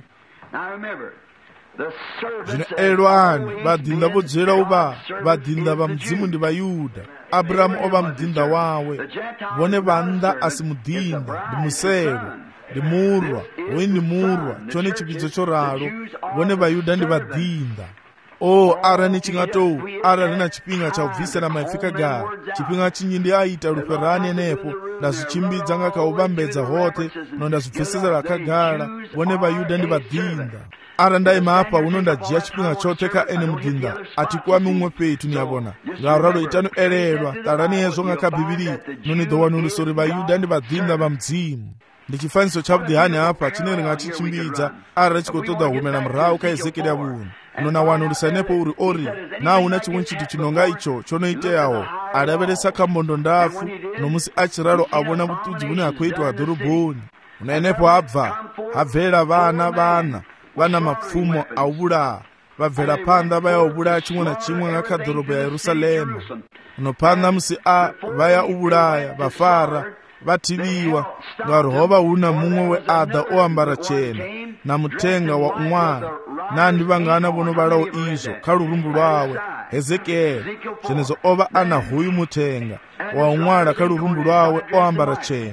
Speaker 1: Zvino elwani badinda bodzera uba badinda ba mdzimu ndi bayuda Abrahamu oba mdinda wawe bone banda asimudinda ndi musero ndi murwa weni murwa chone chipidzo choralo bone bayuda ndi badinda. O ara ni chingato ara rina chipinga cha ubvisera maifika gara chipinga chinyindi aita luperani nepo ndazichimbidza nga kaubambedza hote no ndazibvisera kagara bone bayuda ndi badinda. Ara ndaima apa uno ndajiya chipinga choteka ene mudinda ati kwami umwe petu niyabona ngauralo itano ererwa tarani yezo nga kabibiri noni dowanu lusori bayuda ndi badinda ba mdzimu. Ndi chifaniso chabudihani apa chineri nga chichimbidza ara chikotoda humena mrau ka Ezekiel abunu nona wanu lisanepo uri ori na una chimwe chitu chinonga icho chonoiteyawo adaberesa kambondo ndafu nomusi achiralo abona butudzi bune akoitwa doroboni unaenepo abva abvera vana vana vana mapfumo aubula vabvera panda vaya ubulaya chimwe na chimwe ngakadhorobha ya Yerusalemu unopanda musi a vaya ubulaya vafara vativiwa ngaruhova una mumwe we ada oambara chena na mutenga wa umwana nandi vangana vono valawo izo kalurumbu lwawe Hezekieli chenezo ova ana huyu mutenga wa umwana kalurumbu lwawe oambara chena.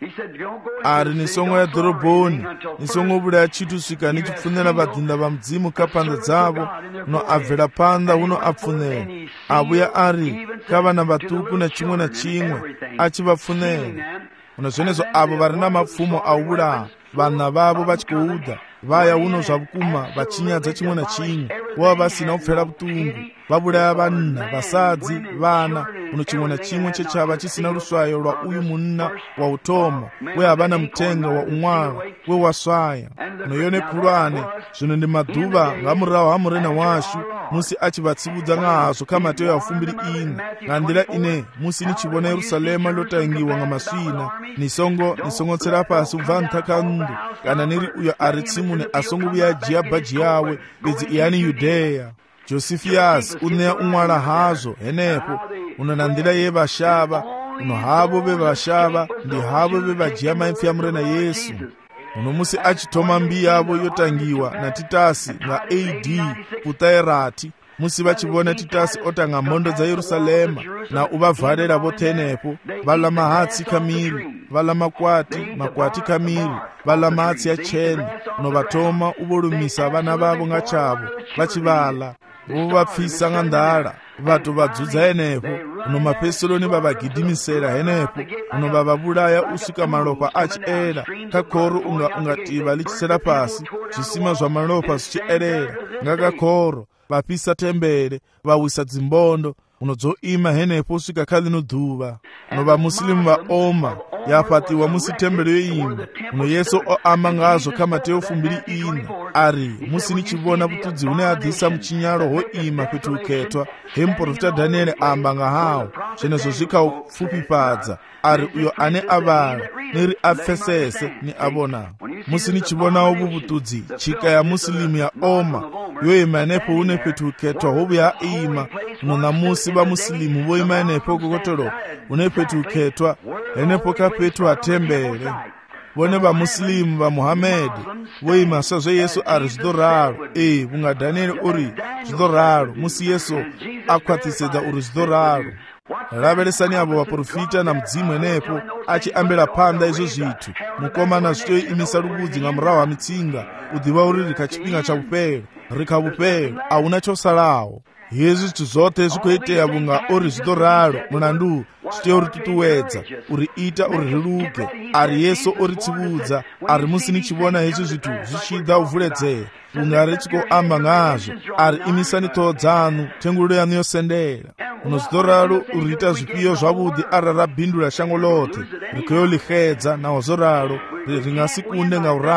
Speaker 1: Ari nisongo ya doroboni nisongo bulaya chitu swika nichifunira badinda ba mdzimu kapanda dzavo no abvera panda uno apfunera abuya ari kavana batuku na chimwe na chimwe achivafunera uno zvenezo avo vari na mapfumo aubula vana vavo vachikuuda vaya uno zvabukuma vachinyadza chimwe na chimwe wava vasina kupfera butungu vabulaya vanna vasadzi vana uno chimwe na chimwe chechava chisina luswayo lwa uyu munna wa utomo we havana mutenga wa umwana we waswaya uno yone kulwane zvino ndi madhuva ngamurawo hamurena washu musi achivatsivudza ngahazvo kamateyo ya fumbiri ina ngandira ine musi nichivona Yerusalema lotangiwa nga maswina nisongo nisongotsera pasi ubva ntakandu kana niri uyo ari tsimune asongo buyajiya bhaji yawe bedzi iyani Yudeya. Josephias uneya umwala hazo henepo unonandira ye vashava uno havo ve vashava ndi havo ve vajiya maipfi amurena Yesu uno musi achitoma mbi yavo yotangiwa na Titasi nga A D kutairati musi vachivona Titasi otanga mhondo dza Yerusalema na uvavharera votenepo vala mahatsi kamiri vala makwati makwati kamiri vala matsi ya cheni no vatoma uvolumisa vana vavo nga chavo vachivala vovapfisa nga ndala vatu vadzudza henepo uno mapesoloni vavagidimisera henepo uno vavavulaya usika malopa achiera kakoro unga ungativa lichisera pasi zvisima zva malopa zvichierera nga kakoro vapisa tembere vawisa dzimbondo unozoima henepo usvika kalino dhuva uno vamusilimu vaoma yapatiwa musi tembere yoimba uno Yesu oamba ngazvo kamateo fumbiri ina ari musi nichivona butudzi une adhisa muchinyaro hoima petuketwa hemuprofita Danieli amba ngahawo zvenezvo zvikaufupipadza ari uyo ane avala neri apfesese ni abona musi nichivonawo bubutudzi chika ya musilimu ya oma yoima nepo une petuketwa hobu ya ima nona musi ba musilimu voima nepo kokotolo une petuketwa henepo kapetu atembere vone va muslimu va Muhamedi voima sazve Yesu ari zvidoraro e vunga Danieli uri zvidoraro musi Yesu akwatisedza uri zvidoraro raveresani avo vaprofita na mudzimu enepo achiambira panda izvo zvitu mukomana zvitoimisa ruvudzi nga murahu wa mitsinga udiva uri rikachipinga chakupera rikavupera auna chosalawo Yesu zvitu zvote zvikuiteya vunga uri zvidoraro munandu zvitoya uri tutuwedza uri ita uri riruke ari Yesu uri tsivudza ari musi nichivona izvi zvitu zvichida uvhuredzera vunga richikoamba ngazvo ari imisani toho dzanu tengululo yanu yosendera uno zvidoraro uriita zvipiyo zvavudi ari rabhindura shango lote rikoyolihedza nawo zoraro ringasikunde ngauraro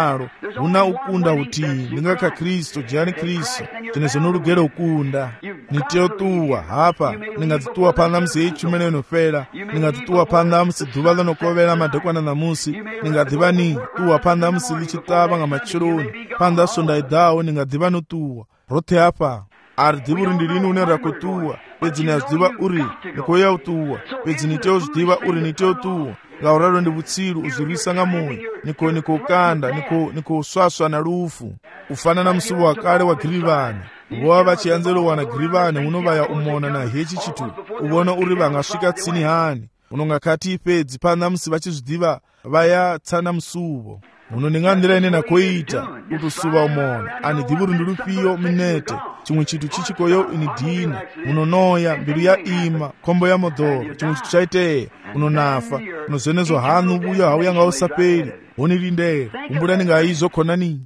Speaker 1: una ukunda uti ndingakha Kristo jani Kristo chine zinolugera ukunda nitiotuwa hapa ningadzituwa panda msi ichumene inofera ningadzituwa panda msi dhuva lanokovera madhekwana namusi ningadhivani tuwa panda msi lichitava nga machironi panda sonda idawo ningadhivani tuwa rote hapa ari dhivuri ndilini unera kutuwa pedzi niyazidiva uri nikoya utuwa pedzi niteuzidiva uri niteutuwa ngauraro ndi vutsilu uzirwisa nga moyo niko niko ukanda niko niko uswaswa na lufu ufana na msuvu wakale wa Girivani vowa vachiyanzelo wana Girivani unovaya umona na hechi chitu uvona uri vangasvika tsini hani unonga kati pedzi panda msi vachizvidiva vaya tsana msuvo uno ndingandira ine nakoita kuti usuva umona ani dhivuri ndilupiyo minete chimwe chitu chichikoyo ini dini unonoya mbilu ya ima khombo ya modoro chimwe chitu chaiteya unonafa unozenezo hanu vuyo hauya ngausapeli unilindera kumbula ningaizo khonani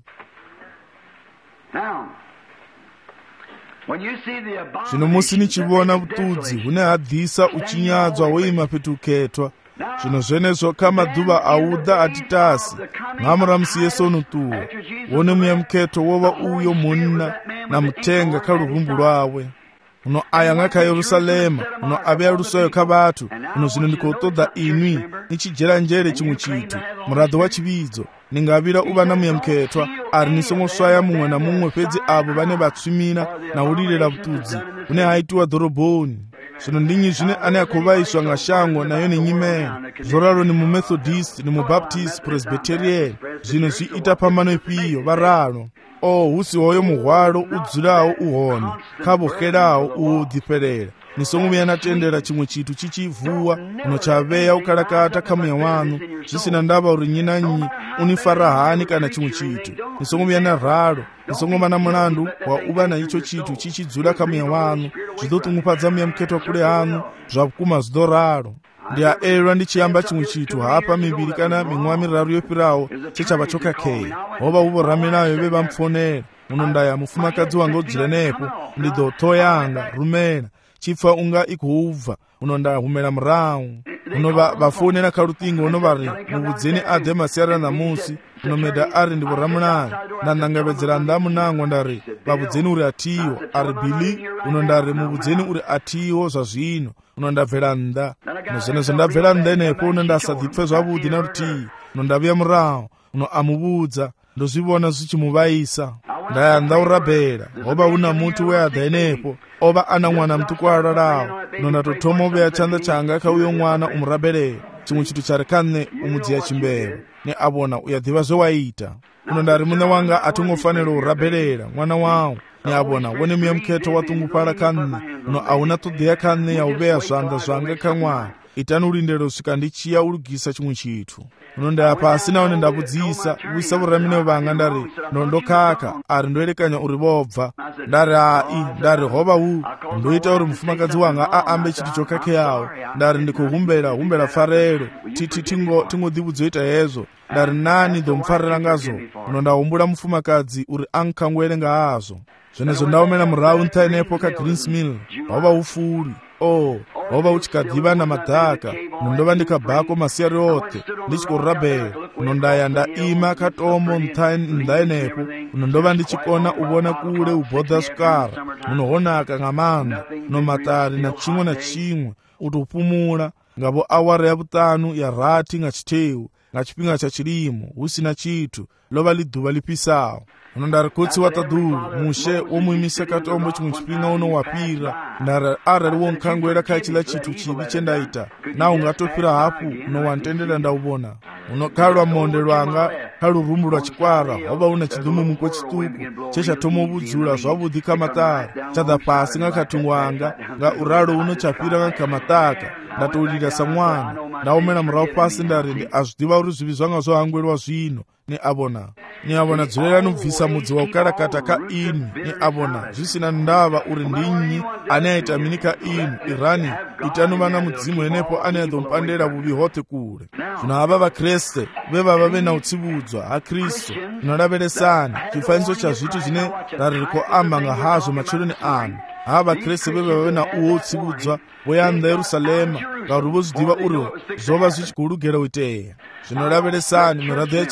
Speaker 1: zvino musi nichivona vutudzi hune hadhisa uchinyadzwa woima petuketwa zvino zvenezvo kamadhuva audha atitasi ngamuramusi yesu unotuwa wone muyemuketo wova uyo munna namutenga kalurumbu rwawe uno ayanga ka Yerusalema uno aveya rusoyo kavatu uno zvino ndikotoda inwi nichijera njere chimwe chitu muradho wa chividzo ningavira uva namuyemuketwa ari nisongoswaya mumwe na mumwe pedzi avo vane vatsvimira naulirera vutudzi une haitiwa dhorobhoni zvino ndinyi zvine ane akovaiswa ngashango nayo nenyimena zoraro ni mumethodist ni mubaptist presbyterian zvino zviita pambano ipiyo vararo o husi hoyo muhwaro udzurawo uhoni kavoherawo uwudhiperera nisongomuyana natendera chimwe chitu chichivhuwa unochaveya ukarakata kamuya wanu zvisina ndava uri nyinanyi unifarahani kana chimwe chitu nisongomuyana raro nisongomana mulandu wa uva na icho chitu chichidzula kamuya wanu zvidotungupfadza muyamuketwa kure hanu zvakuma zvidoraro ndiyaerwa ndichiyamba chimwe chitu hapa miviri kana mimwa miraru yopirawo chichava chokakeya hova uvoramirayo vevamfonera unondaya mufumakadzi wanga udzira nepo ndidhotoyanga rumena chipfa unga ikuubva unondahumera murawu unova vafonera karutingo unovari muvudzeni adhe masiyara namusi unomeda ari ndivoramurani ndanangavedzera ndamunango ndari vavudzeni uri atiwo ari bili unondari muvudzeni uri atiwo zvazvino unondabvera nda nozvenezvo ndabvera nda nepo unondasadhipfe zvavudi narutii unondaviya murawu uno amuvudza ndozvivona zvichimuvaisa ndaya ndaurabhera hova una muti weadha inepo ova ana mwana mutukwarawo unondatotoma uveya chanda changa kauyo mwana umuraberera chimwe chitu chari kane umudziya chimbewa neavona uyadhiva zvewaita unondari mune wanga atingofanira uraberera mwana wawo neavona wone muyemuketo watungupara kane uno auna todheya kane yauveya zvanda zvanga kamwana itani ulindero svika ndichiya ulugisa chimwe chitu unondaya pasi naone ndavudzisa uisa vuramine vanga ndari ndondokaka ari ndoerekanya uri vobva ndari ai ndari hova u ndoita uri mufumakadzi wanga aambe chitu chokakeyawo ndari ndikuhumbera humbera farero titi tingo tingodhivuzoita hezvo ndari nani ndomufarira ngazo unondahumbura mufumakadzi uri ankangoerenga hazvo zvenezvo ndaomera murawu ntainepo kaGreensmill hova ufuri o hova uchikadhiva namadhaka nondova ndikabhako masiyari ote ndichikorabhera unondaya ndaima katombo ndainepo unondova ndichikona uvona kule ubhodha swikara unohonaka ngamanda nomatari na chimwe na chimwe utopumula ngavo awara yavutanu yarati ngachiteu ngachipinga chachirimo husina chitu lova lidhuva lipisawo unondari kutsi watadhuru mushe womuimisa katombo chimwe chipinga unowapira ndari arari wonkangwera kachila chitu chivi chendaita na ungatopira hapu unowantendera ndauvona unokalwa monde rwanga kalurumbu rwa chikwara hova una chidhumumuko chituku chechatomovudzula zvavudhi kamatari chadha pasi ngakatungwanga nga uraro unochapira ngakamataka ndatoulira samwana ndaomera murawu pasi ndari ndi azvidiva uri zvivi zvanga zvohangwerwa zvino neavona neavona dzorera nobvisa mudzi waukarakata kaini neavona zvisina ndava uri ndinyi ane aita mini kaini irani itanovana mudzimu enepo ane adompandera vuvi hote kure zvino ava vakreste veva vave nautsivudzwa hakristu zvinoraveresani chifaniso chazvitu zvine raririko ambanga hazvo machironi ano ava vakreste veva vave nauwo utsivudzwa voyanda Yerusalema ngauri vozvidiva uri zvova zvichikurugera uiteya zvinoraveresani miradho yachividzo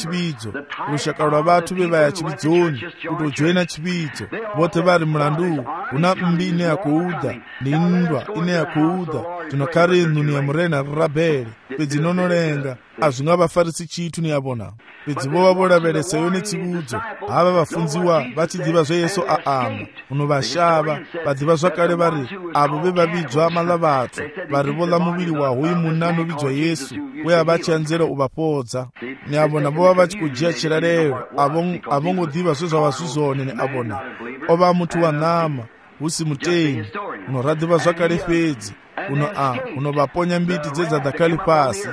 Speaker 1: chipidzo ushaka lwa bathu be baya chipidzoni kuti ujoyina chipidzo bote bari mlandu una mbi ine yakuuda ndi ndwa ine yakuuda tinokari nuni ya murena rabele pedzi nonolenga azvinga vafarisi chitu ni yabona pedzi bo vaboraberesa yone chibudzo ava vafunziwa vachidziva zveyesu aama unovashava vadziva zvakare vari avo vevavidzwa malavatu vari vola muviri wahoyu muna anovidzwa yesu uye avachanzera uvapodza neavona vova vachikujiya chirarero avongodhiva zvezvavazvizone neavona ova muti wanama husi mutengi unoradhiva zvakare fedzi uno a unovaponya mbiti dzedzadhakali pasi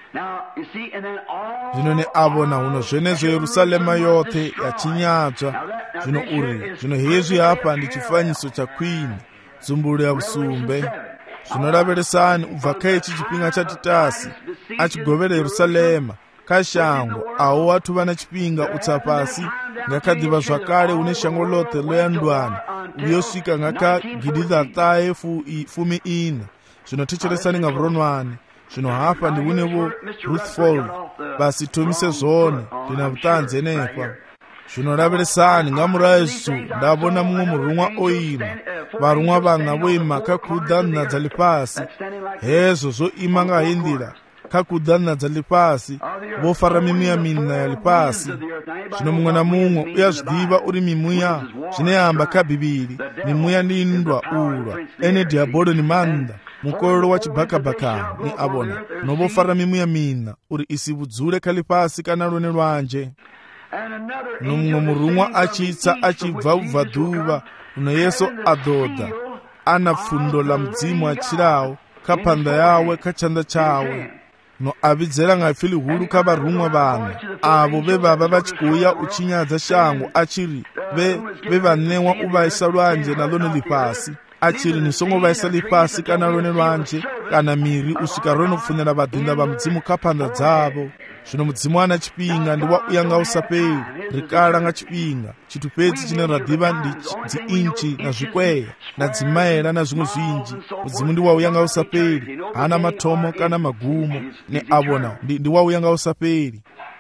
Speaker 1: zvino neavona uno zvenezvo Yerusalema yote yachinyadzwa zvino uri zvino hezvi hapa ndi chifanyiso cha kwini zumbulu ya usumbe zvinoraveresani ubva kaichi chipinga chatitasi achigovera Yerusalema kashango awo watu vana chipinga utsapasi ngakadhiva zvakare une shango lote loyandwani uyosvika ngakagidhidha taye fumi ina zvinotecheresani ngavronwani zvino hapa ndi unevo Ruthfold basi tomise zvone ndina vutanze nepa zvinoraveresani ngamurayesu ndabona mumwe murumwa oima varumwa vana voima kakudha nadzali pasi hezvo zvoima ngahindira kakudha nadzali pasi vofara mimuya mina yali pasi zvino mumwe na mumwe uyazvidiva uri mimuya zvineyamba kabhibhiri mimuya ndi ndwa ulwa ene dhiabhoro ni manda mukororo wa chibhakabhaka ni avona novofara mimuya mina uri isivudzure kali pasi kana rone rwanje nomumwe murumwa achitsa achibva ubva dhuva uno yesu adhodha ana pfundo la mudzimu achirawo kapanda yawe kachanda chawe no avidzera ngafili huru kavarumwa vana avo vevava vachikuuya uchinyadza shango achiri vevanewa uvaisa lwanje nalone lipasi achiri nisongovaisa lipasi kana lone lwanje kana miri usvika ronopfunira vadhinda va mudzimu kapanda dzavo zvino mudzimu ana chipinga ndi wauya ngausaperi rikala nga chipinga chitu pedzi chine radhiva ndi dziinchi na zvikweya na dzimaera na zvimwe zvinji mudzimu ndi wauya ngausaperi hana mathomo kana magumo neavona ndi wauya ngausaperi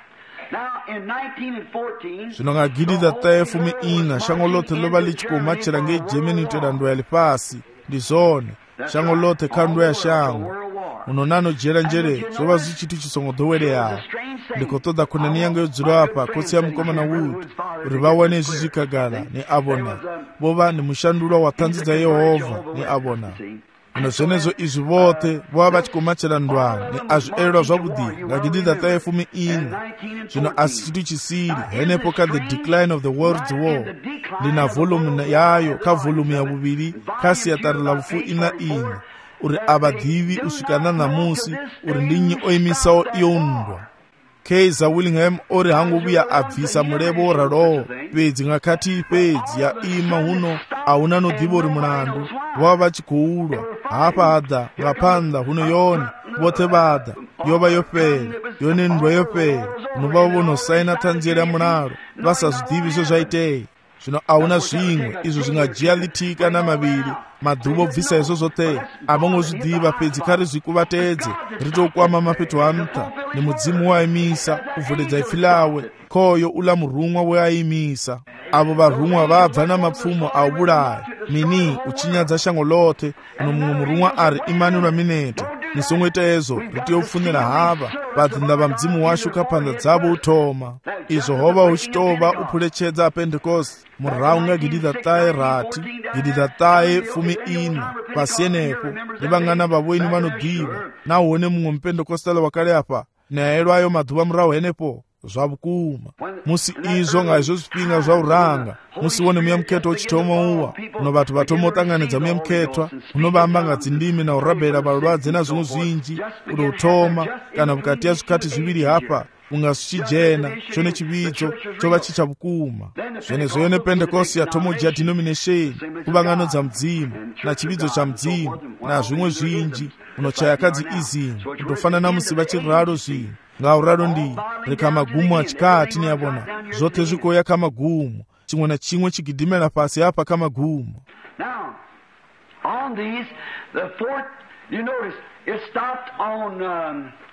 Speaker 1: zvino ngagidhidha taye fumi ina shango lote lova lichikomachira ngegermany toda ndwa yali pasi ndi zone shango lote kandwa ya shango unonano jera njere zvova zvichitu chisongodhowereyawo ndikotoda kunaniyange yodziro apa kotsi ya mukomana wood uri vawane izvi zvikagara neavona vova nemushandura watanzidza Yehovha neavona uno zvenezvo izvi vote vova vachikomachira ndwa neazviererwa zvavudi ngagidhidha taye fumi ina zvino asi chitu chisiri henepo ka the decline of the world's war ndina volume yayo ka volume ya vuviri kasiyatarira vufu ina ina uri avadhivi usvikana namusi uri ndinyi oimisawo iyo ndwa Kaiser William ori hangovuya abvisa murevo orarowo pedzi ngakati pedzi ya ima huno hauna nodhiva uri mulandu vava vachikuulwa hapa hadha ngapanda huno yone vote vadha yova yopera yone ndwa yopera unova vonosaina tanzira ya mulalo vasazvidhivi izvo zvaitei zvino hauna zvimwe izvo zvingajiya litika namaviri madhuvo obvisa izvo zvote havangozvidhiva pedzi kari zvikuvatedze ritokwama mapeto anuta nemudzimu waimisa kuvhuledza ifilawe koyo ula murumwa weaimisa avo varumwa vabva namapfumo aubulaya mini uchinyadza shango lote uno mumwe murumwa ari Emmanuel Minete nisongweta ezo ritiopfunira hava vadzinda va mudzimu washo kapanda dzavo utoma izvo hova uchitova upulechedza apentekosti murau ngagidhidha taye rati gidhidha taye fumi ina pasienepo nevangana vavoini vanodhiva naone mumwe mupendekostala wakale apa neaelwayo madhuva murau henepo zvavukuma musi izvo ngaizvo zvipinga zvauranga musione muya muketwa uchitoma uwa uno vatu vatomotanganidza muya muketwa unovamba ngadzindimi na urabhera valwadze na zvimwe zvinji uri utoma kana vukati ya zvikati zviviri hapa ungasvichijena chone chividzo chova chichavukuma zvenezvo yone pentekosti yatomoja denomination kuvanganodza mudzimu na chividzo cha mudzimu na zvimwe zvinji unochaya kadzi izinhu kutofanana musi vachiraro zvinhu ngauraro ndi rekamagumu achikati neyavona zvote zvikoya kamagumu chimwe na chimwe chigidhimera pasi apa kamagumu.
Speaker 2: Now, on these, the fourth, you notice, it stopped on, um,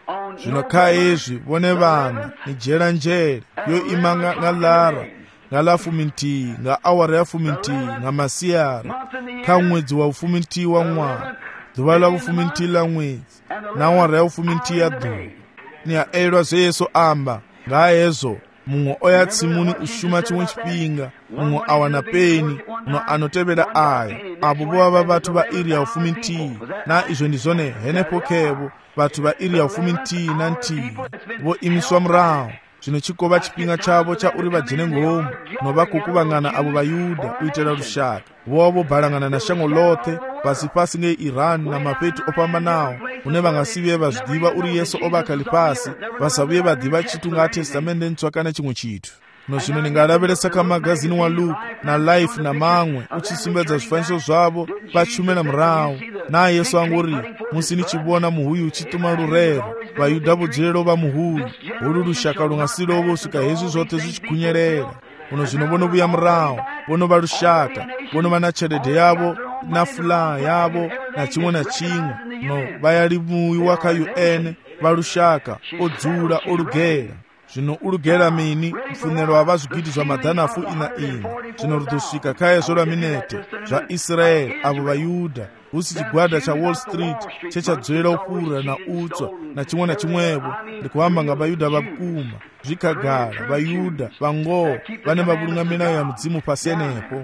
Speaker 1: zvino kha hezvi vone vana ni jela njere yo ima nga lara nga la fumi nthihi nga awara ya fumi nthihi nga masiara kha ṅwedzi wa fumi nthihi wa ṅwaha ḓuvha la fumi nthihi la ṅwedzi na awara ya fumi nthihi ya ḓuvha. Ni a elwa zwe Yesu amba nga hezwo. Muṅwe o ya tsimuni u shuma tshiṅwe tshifhinga, muṅwe a wana peni, no ano tevhela aya. Abo vho vha vhathu vha iri ya fumi nthihi, na izwo ndi zwone henefho khevo vhathu vha iri ya fumi nthihi na nthihi vho imiswa murahu. Zwino tshi kovha tshifhinga tshavho tsha uri vha dzhene ngomu no vha khou kuvhangana avo vhayuda u itela lushaka. Vho vho balangana na shango ḽoṱhe fhasi fhasi ngei Iran na mafhethu o fhambanaho hune vha nga si vhuye vha zwiḓivha uri Yesu o vha kha ḽifhasi, vha sa vhuye vha ḓivha tshithu nga ha Testamente ntswa kana tshiṅwe tshithu. No zwino ni nga lavhelesa kha magazini wa Luke na Life na maṅwe u tshi sumbedza zwifanyiso zwavho vha tshumela murahu. Na Yesu anga uri musi ni tshi vhona muhuyu u tshi tuma lurero, vhayuda vho dzulelo vha muhuyu, holu lushaka lu nga si lovha u swika hezwi zwoṱhe zwi tshi khunyelela. Uno zwino vhono vhuya murahu, vhono vha lushaka, vhono vha na tshelede yavho na fula yavho na tshiṅwe na tshiṅwe. No vha ya limuwa kha U N vha lushaka o dzula o lugela. Zwino u lugela mini mfunelo wa vha zwigidi zwa maḓana a fu ina ina. Zwino ri ḓo swika kha hezwo lwa minete zwa Israeli avo vhayuda, hu si tshigwada tsha Wall Street tshe tsha dzulela u fhura na u tswa na tshiṅwe na tshiṅwevho. Ndi khou amba nga vhayuda vha vhukuma, zwi khagala, vhayuda vha ngoho vhane vha vhulunga milayo ya mudzimu fhasi henefho.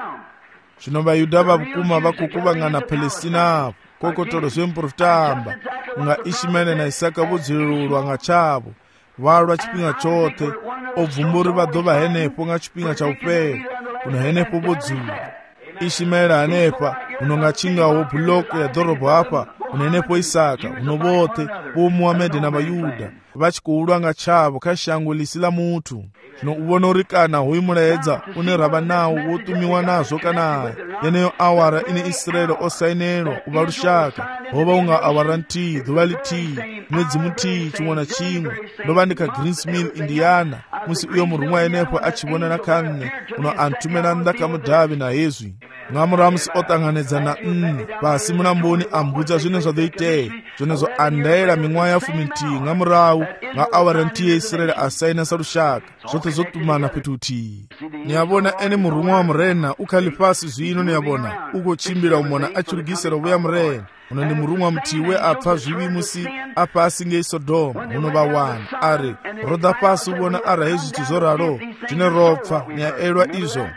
Speaker 1: Zwino vhayuda vha vhukuma vha khou kuvhangana Palestina afho kokotolo zwe muprofita amba nga Ishmaeli na Isaka vho dzulelwa nga tshavho. Valwa tshifhinga tshoṱhe o bvumba uri vha ḓo vha henefho nga tshifhinga tsha u fhela, kuno henefho vho dzula. Ishmaeli hanefha uno nga tshingaho buloko ya ḓorobo hafha, uno henefho Isaka, uno vhoṱhe vho Muhamedi na vhayuda vha tshi khou lwa nga tshavho kha shango ḽi si ḽa muthu. Zwino u vhona uri kana hoyu mulaedza une ra vha nawo wo tumiwa nazwo kana hayi. Yeneyo awara ine Israeli o sainelwa u vha lushaka ho vha u nga awara nthihi ḓuvha ḽithihi ṅwedzi muthihi tshiṅwe na tshiṅwe. Ndo vha ndi kha Greensmill, Indiana, musi uyo murumwa henefho a tshi vhonala kha nṋe uno a nthumela nnḓa kha mudavhi na hezwi. Nga murahu musi o ṱanganedza na nne fhasi mulamboni a mbudza zwine zwa ḓo itea, zwenezwo a ndaela miṅwaha ya fumi nthihi nga murahu nga awara nthihi ya Israeli a saina sa lushaka, zwoṱhe zwo tumana fhethu huthihi. Ni a vhona ene murumwa wa murena u kha ḽifhasi zwino, ni a vhona u khou tshimbila u mona a tshi lugisela u vhuya murena. Uno ndi murumwa muthihi we a pfa zwivhi musi a fhasi ngei Sodoma. Huno vha wana a ri ro ḓa fhasi u vhona arali hezwi zwithu zwo ralo zwine ro pfa, ni a elwa izwo.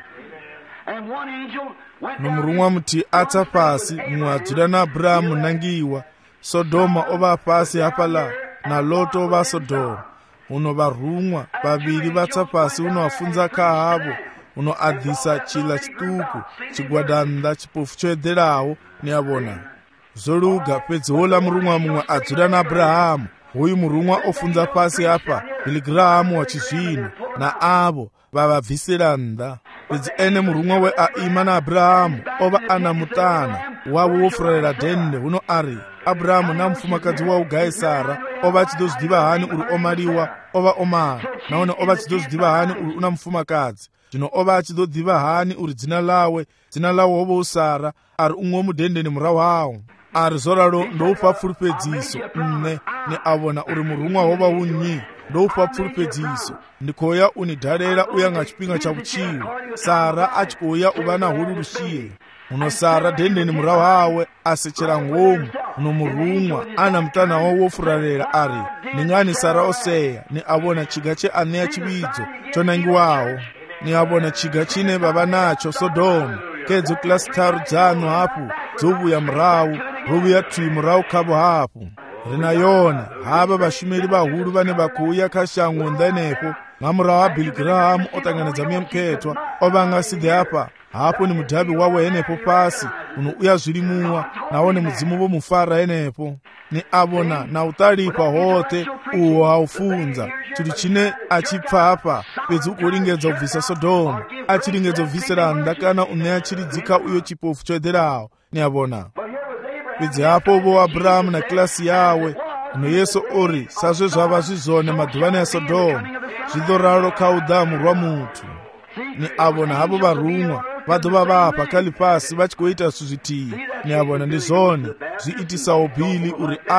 Speaker 1: No murumwa muthihi a tsa fhasi, muṅwe a dzula na Abrahamu nangiwa. Sodoma o vha fhasi hafhaḽa na Loto o vha Sodoma. Uno vharumwa vhavhili vha tsa fhasi, uno a funza kha havho, uno a ḓisa tshiḽa tshiṱuku tshigwada nnḓa tshipofu tsho eḓelaho. Ni a vhona zwo luga, fhedzi houḽa murumwa muṅwe a dzula na Abrahamu. Hoyu murumwa o funza fhasi hafha Biligirahamu wa tshizwino na avo vha vha bvisela nnḓa. Fhedzi ene murumwa we a ima na Abrahamu o vha a na muṱana wawe wo furalela dende. Huno a ri Abrahamu na mufumakadzi wa u gai Sara o vha a tshi ḓo zwiḓivha hani uri o maliwa, o vha o mala, nahone o vha a tshi ḓo zwiḓivha hani uri u na mufumakadzi. Zwino o vha a tshi ḓo ḓivha hani uri dzina ḽawe dzina ḽawe ho vha u Sara, a ri u ṅwe mudendeni murahu hawo. A ri zwo ralo ndo u fha pfulufhedziso nne. Ni a vhona uri murumwa ho vha hu nnyi, ndo u fha pfulufhedziso. Ndi khou ya u ni dalela u ya nga tshifhinga tsha vhutshilo, Sara a tshi khou ya u vha na holu lushiye. Uno Sara dendeni murahu hawe a setshela ngomu. Uno murumwa a na muṱana wawe wo furalela a ri ndi ngani Sara o sea. Ni a vhona tshiga tshe a ṋea tshivhidzo tsho nangiwaho. Ni a vhona tshiga tshine vha vha natsho Sodoma. Kedzo kilasi tharu dzaṋu hafhu dzo vhuya murahu, ro vhuya thwi murahu khavho hafhu. Ri na yone havha vhashumeli vhahulu vhane vha khou ya kha shango nnḓa henefho. Nga murahu ha Biligirahamu o ṱanganedza muyamukhethwa o vha nga siḓe hafha, hafho ni mudavhi wawe henefho fhasi uno uya zwilimuwa, nahone mudzimu vho mufara henefho. Ni a vhona na u ṱalifha hoṱhe uho ha u funza tshithu tshine a tshi pfa hafha, fhedzi u khou lingedza u bvisa Sodoma, a tshi lingedza u bvisela nnḓa kana u ṋea tshilidzi kha uyo tshipofu tsho eḓelaho. Ni a vhona fhedzi hafho vho Abrahamu na kilasi yawe. Uno Yesu o ri sa zwe zwa vha zwi zwone maḓuvhani a Sodoma, zwi ḓo ralo kha u ḓa murwa muthu. Ni a vhona havho vharumwa vha ḓo vha vhafha kha ḽifhasi vha tshi khou ita zwithu zwithihi. Ni a vhona ndi zwone zwi itisaho Bili uri aye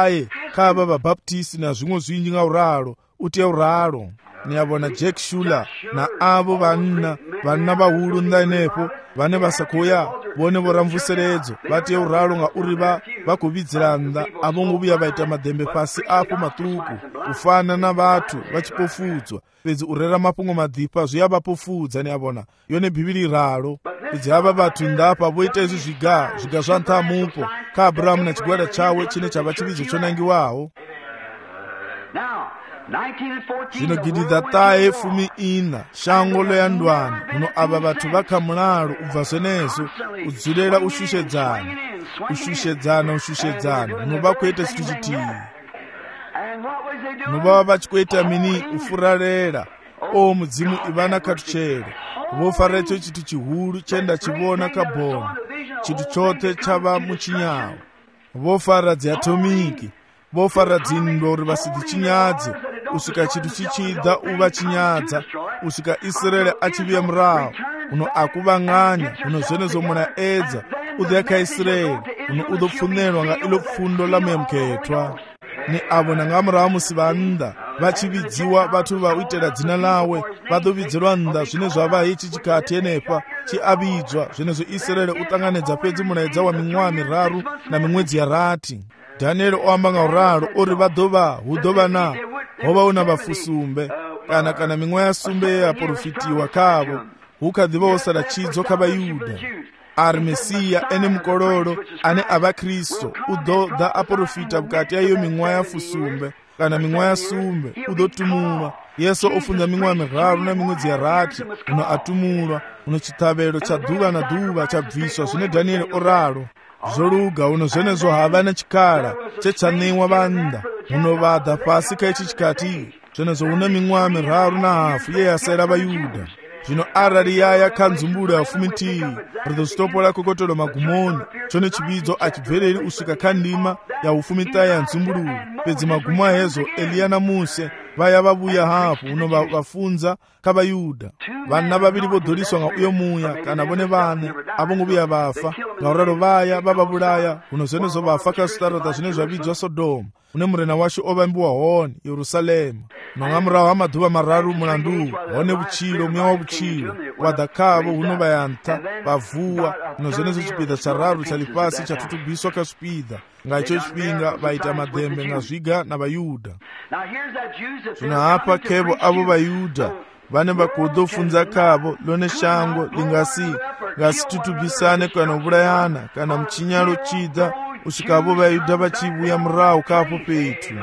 Speaker 1: kaba vabaptisti na zvimwe zvinji nga uralo ute uralo. Niyabona Jack Shuler na avo vanna vanna vahulu ndanepo vane vasakoya vone voramvuseredzo vate uralo nga uri va vakuvidziranda avo nguvuya vaita madhembe pasi apo matuku kufana na vatu vachipofudzwa pedzi urera mapungo madhipa zviya vapofudza. Niyabona yone bhibhiri ralo pedzi ava vatu ndapa voita izvi zviga zviga zvantamupo ka Abrahamu na chigwada chawe chine chava chividzo chonangiwawo. Zvinogidhidha taye fumi ina shango loyandwana muno ava vatu vakamulalo ubva zvenezo udzurera ushushedzana ushushedzana ushushedzana munova kuita chitu chitivi munova vachikuita mini ufurarera o mudzimu ivana katuchero vofarira icho chitu chihuru chenda chivona kabhoni chitu chote chava muchinyawo vofarira dziatomiki vofarira dzindori vasidhi chinyadze usika chitu chichidha uva chinyadza usika Israeli achiviya murawo uno akuvang'anya uno zvenezo muna edza udheka Israeli uno udopfunelwa nga ilo pfundo lamuyamuketwa ni avo nanga murawo musi vanda vachividziwa vatu vauitira dzina lawe vadovidzirwa nda zvine zvava ichi chikati enepa chiavidzwa zvenezo Israeli utanganedza pedzi munaedza wa ming'wa miraru na mimwedzi yarati. Daniel oamba nga uralo uri vadova hudova na hova una vafusumbe kana kana ming'wa ya sumbe ya porofitiwa kavo hukadhiva osala chidzo kavayuda ari Mesiya ene mukololo ane ava Kristo udhodha aporofita bukati ya iyo ming'wa ya fusumbe kana ming'wa ya sumbe udotumulwa. Yesu ofunza ming'wa miraru na mimwedzi yarati uno atumulwa uno chitavelo cha dhuva na dhuva chabviswa zvine Daniel oralo zoluga uno zvenezo havana chikala chetsaniwa vanda uno vadha pasi kaichi chikati zvenezo una ming'wa miraru na hafu ye yasaira vayuda. Zvino arari yaya kanzumbura yafumitii ridositopola kokotolo magumoni chone chividzo achibvereri usvika kandima ya ufumitai ya nzumburu pedzi magumo ahezo Eliya na Muse vaya vavuya hapo uno vafunza kavayuda vana vaviri vodhoriswa nga uyo muya kana vone vane avo nguvuya vafa nga uralo vaya vavavulaya uno zvenezo vafa kasitarata zvine zvavidzwa Sodoma une murena washo ovambiwa honi Yerusalema nonga murawo amadhuva mararu mulandu hone vuchilo mweya wa vuchilo wadha kavo uno vayanta vavuwa uno zvenezo chipidha chararu chali pasi chatutubiswa kasvipidha nga icho chipinga vaita madhembe nga zviga na vayuda. Zvino hapa kevo avo vayuda vane vakudofunza kavo lone shango lingasi ngasitutubisane kana uvulayana kana mchinyalo chidha usvika avo vayuda vachivuya murawo kapo petu.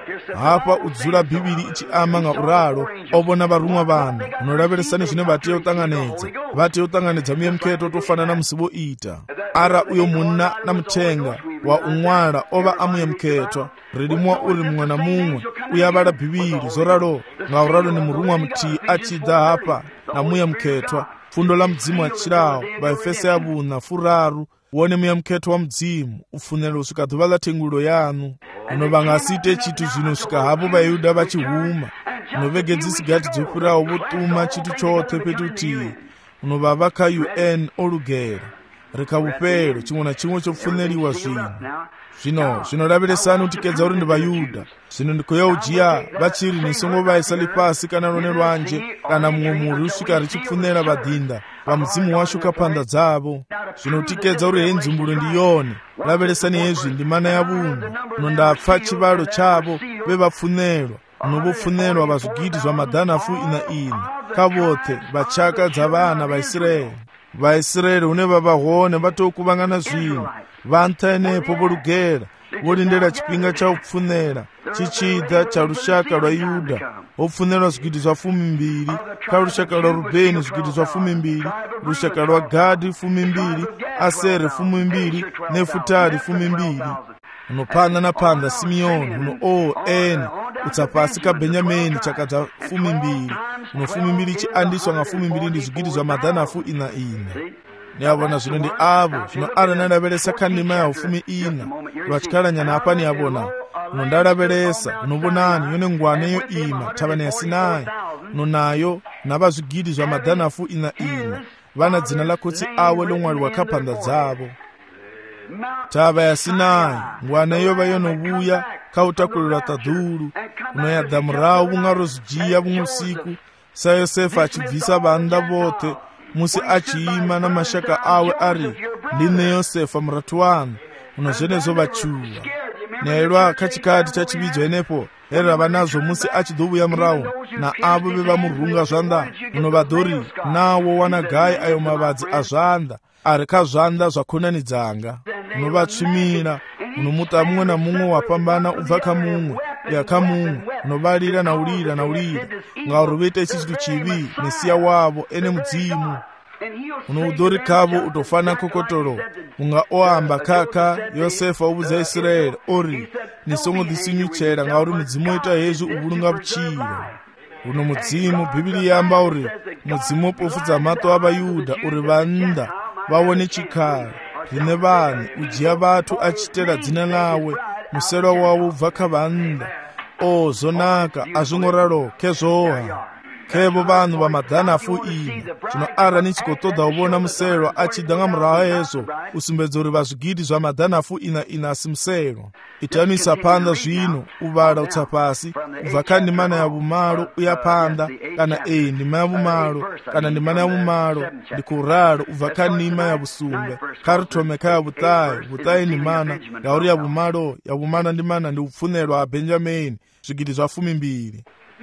Speaker 1: Hapa udzula bhibhiri ichiama nga uralo ovona varumwa vana unoraveresane zvine vatiye utanganedza vatiye utanganedza muyemuketo tofanana musivo ita ara uyo munna na mutenga wa umwala ova amuyemuketwa ririmwa uri mumwe na mumwe uyavala bhibhiri zoralo nga uralo ni murumwa muti achidha hapa na muyemuketwa fundo la mudzimu achirawo vaefeso yavuna furaru wone muyamuketwa wa mudzimu ufunela usvika dhuva la tengulo yanu uno vangasite chitu zvino svika hapo vayuda vachihuma unovegedzisighati dzopfurawo votuma chitu chote petuti unovava ka U N olugera rikavupero chimwe na chimwe chopfuneliwa zvino zvino zvinoraveresana utikedza uri ndi vayuda zvino ndikoyaujiya vachiri nisongo vaisali pasi kana lone lwanje kana mumwe muri usvika richipfunera vadhinda pamudzimu washo kapanda dzavo zvinotikedza uri henzumbulo ndiyone raveresani hezvi ndimana yavunhu unondapfa chivalo chavo vevapfunelwa unovopfunelwa vazvigidi zvamadhanafu ina ina kavothe vachaka dzavana vaIsraeri vaIsraeri une vavahone vatokuvangana zvino vantaenepo volugera volindera chipinga chaupfunera chichidha charushaka rwa Yuda opfunelwa zvigidi zva fumi mbiri karushaka rwa Rubeni zvigidi zva fumi mbiri rushaka rwa Gadhi fumi mbiri Asere fumi mbiri Nefutari fumi mbiri unopanda na panda Simeoni uno o eni utsapasi ka Benjamini chakadza fumi mbiri uno fumi mbiri chiandiswa nga fumi mbiri ndi zvigidi zva madhanafu ina ina niyavona zvino ndi avo zvino ara naraveresa kandima ya ufumi ina lwachikhalanyana apa niyavona uno ndaraveresa unovonani yone ngwane yo ima thavana ya Sinai uno nayo nava zvigidi zva madhanafu ina ina vana dzina la kotsi awe lomwali wakapanda dzavo. tava ya Sinai ngwana yova yonovuya kautakulula tadhuru unoyadza murawu vung'aro zijiya vumwe usiku sa Yosefa achibvisa vanda vote musi achiima na mashaka awe ari ndine Yosefa muratu wanu unozvenezo vachuva nairwa kachikati chachividzwa enepo herava nazvo musi achidhovuya murawu na avo vevamurunga zvanda unovadhori nawo wanagai ayo mavadzi azvanda ari kazvanda zvakonanidzanga unovatsvimira unomuta mumwe na mumwe wapambana ubva kamumwe uya kamumwe unovarira naurira naurira ngauri vete ichi chitu chivi mesiya wavo ene mudzimu unoudhori kavo utofana kokotoro unga oamba kaka Yosefa ubudza Israeli ori nisongodhisinyuchera ngauri mudzimu ita hezvi uvulunga vuchiro uno mudzimu bhibhiri yamba uri mudzimu opofudza mato avayudha uri vanda vaone chikara rine vanhu ujiya vatu achitera dzina lawe musero wavo ubva kavanda o zonaka azvingoraro kezvoha kevo vanhu vamadhanafu ina zvino ara nichikotodha uvona musero achida nga murawa hezvo usumbedzo uri vazvigidi zvamadhanafu ina ina asi musero itanisa panda zvino uvara utsa pasi ubva kandimana yavumalo uya panda kana e ndima yavumalo kana ndimana yavumalo ndikuraro ubva kanima yavusumbe karitome kayavutayi vutayi ndimana ngauri yavumalo yavumana ndimana ndi upfunelwa abenjamini zvigidi zvafumi mbiri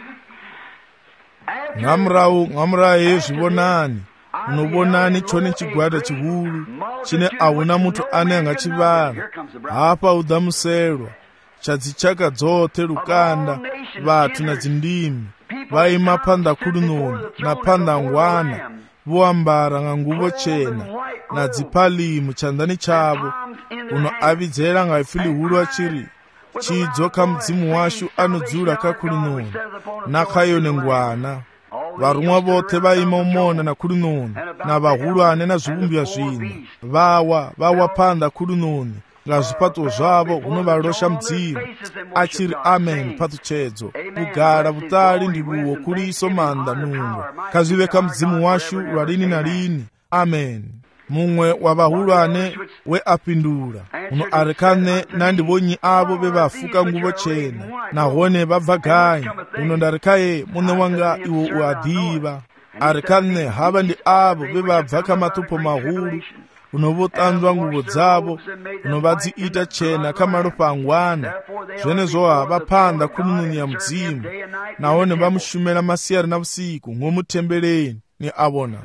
Speaker 1: ngamurawu ngamurawu yezvivonani unobonani chone chigwada chihulu chine auna mutu ane angachivara hapa udhamuserwa chadzichaka dzote lukanda vatu na dzindimi vaima panda kulunoni na panda ngwana voambara nga nguvo chena na dzipalimu chandani chavo unoavidzera ngaifili hulu achiri chidzo kamudzimu washu anodzura kakulunoni nakayone ngwana varumwa vote vaima umona na kulunoni na vahulwane na zvivumbiwa zvina vawa vawa panda kulunoni nga zvipato zvavo unovarosha mudzimu achiri amen patuchedzo kugara vutali ndivuwo kuri iso manda nungo kazvive kamudzimu washu lwarini na rini amen mumwe wavahulwane weapindura uno arikane nandivonyi avo vevafuka nguvo chena nahone vabva gai uno ndarikaye mune wanga iwo uadhiva arikane hava ndi avo vevabva kamatupo mahulu unovotanzwa nguvo dzavo unovadziita chena kamaropa angwana zvenezvo hava panda kunununi ya mudzimu nahone vamushumira masiyari na usiku ng'omutembeleni ni avona.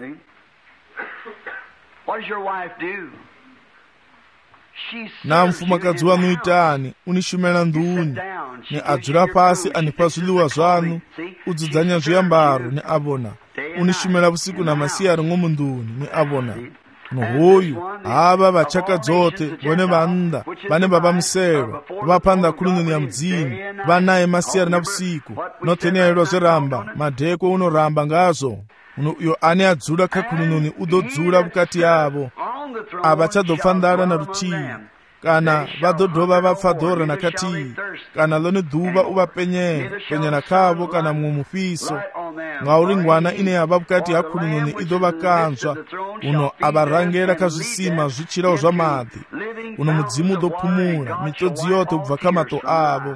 Speaker 2: What does your wife do?
Speaker 1: Na mfumakazi wanu itani unishumira nduni ni adzura pasi anipa zviluwa zvanu udzidzanya zviyambaro ni avona unishumira usiku na masiyari ng'omunduni ni avona nohoyu ava vachaka dzote vone vanda vane baba musero vapanda kulununi ya mudzimu vanaye masiyari na usiku notenyairwa zveramba madheko unoramba ngazo uno uyo ane adzura kakulununi udodzura vukati yavo avachadopfandara na rutii kana vadodhova vapfadhora nakatii kana lone dhuva uvapenyera penyera kavo kana mumwe mufiso ngauri ngwana ine yava vukati yakulununi idovakanzwa uno avarangera kazvisima zvichirawo zvamadhi uno mudzimu udopumura mitodzi yote kubva kamato avo.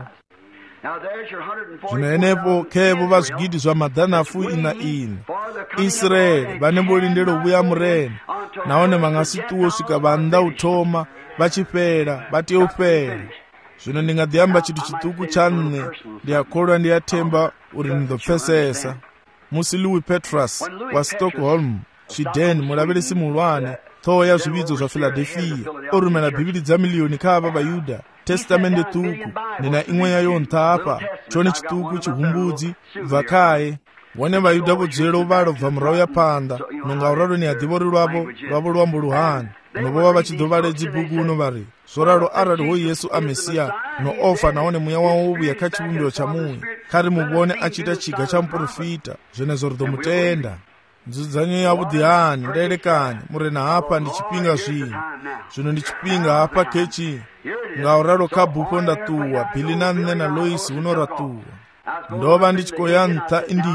Speaker 1: Zvinoenepo kevo vazvigidi zvamadhanafu ina ina Israeli vane mbolindero vuya mureni naone vangasituwo svika vanda utoma vachipera vatiopera. Zvino ndingadhiamba chitu chituku channe ndiyakolwa ndiyatemba uri ndopfesesa musi Louis Petrus wa Stockholm Sweden mulavirisi mulwane thoya zvividzo zva Philadelphia orumela bhibhili dza miliyoni kava vayuda testamende tuku nina imwe yayo ntapa chone chituku chihumbudzi vakaye wone vayuda vodzera uvalo bva murawo ya panda nonga uraro ni adhivori rwavo rwavo lwambo luhani novova vachidhovaledzi bhuku uno vari zvoraro arali ho Yesu amesiya no ofa naone muya wawo ubuya kachivumbiro cha muye kari muvone achita chiga cha muprofita zvenezo ridomutenda nzudzanyo yavudhihani ndaerekani murena hapa ndichipinga zvinhu zvino ndichipinga hapa kechi ngauraro kabhuko ndatuwa bhili nanne na Loisi unoratuwa ndova ndichikoya nta indiya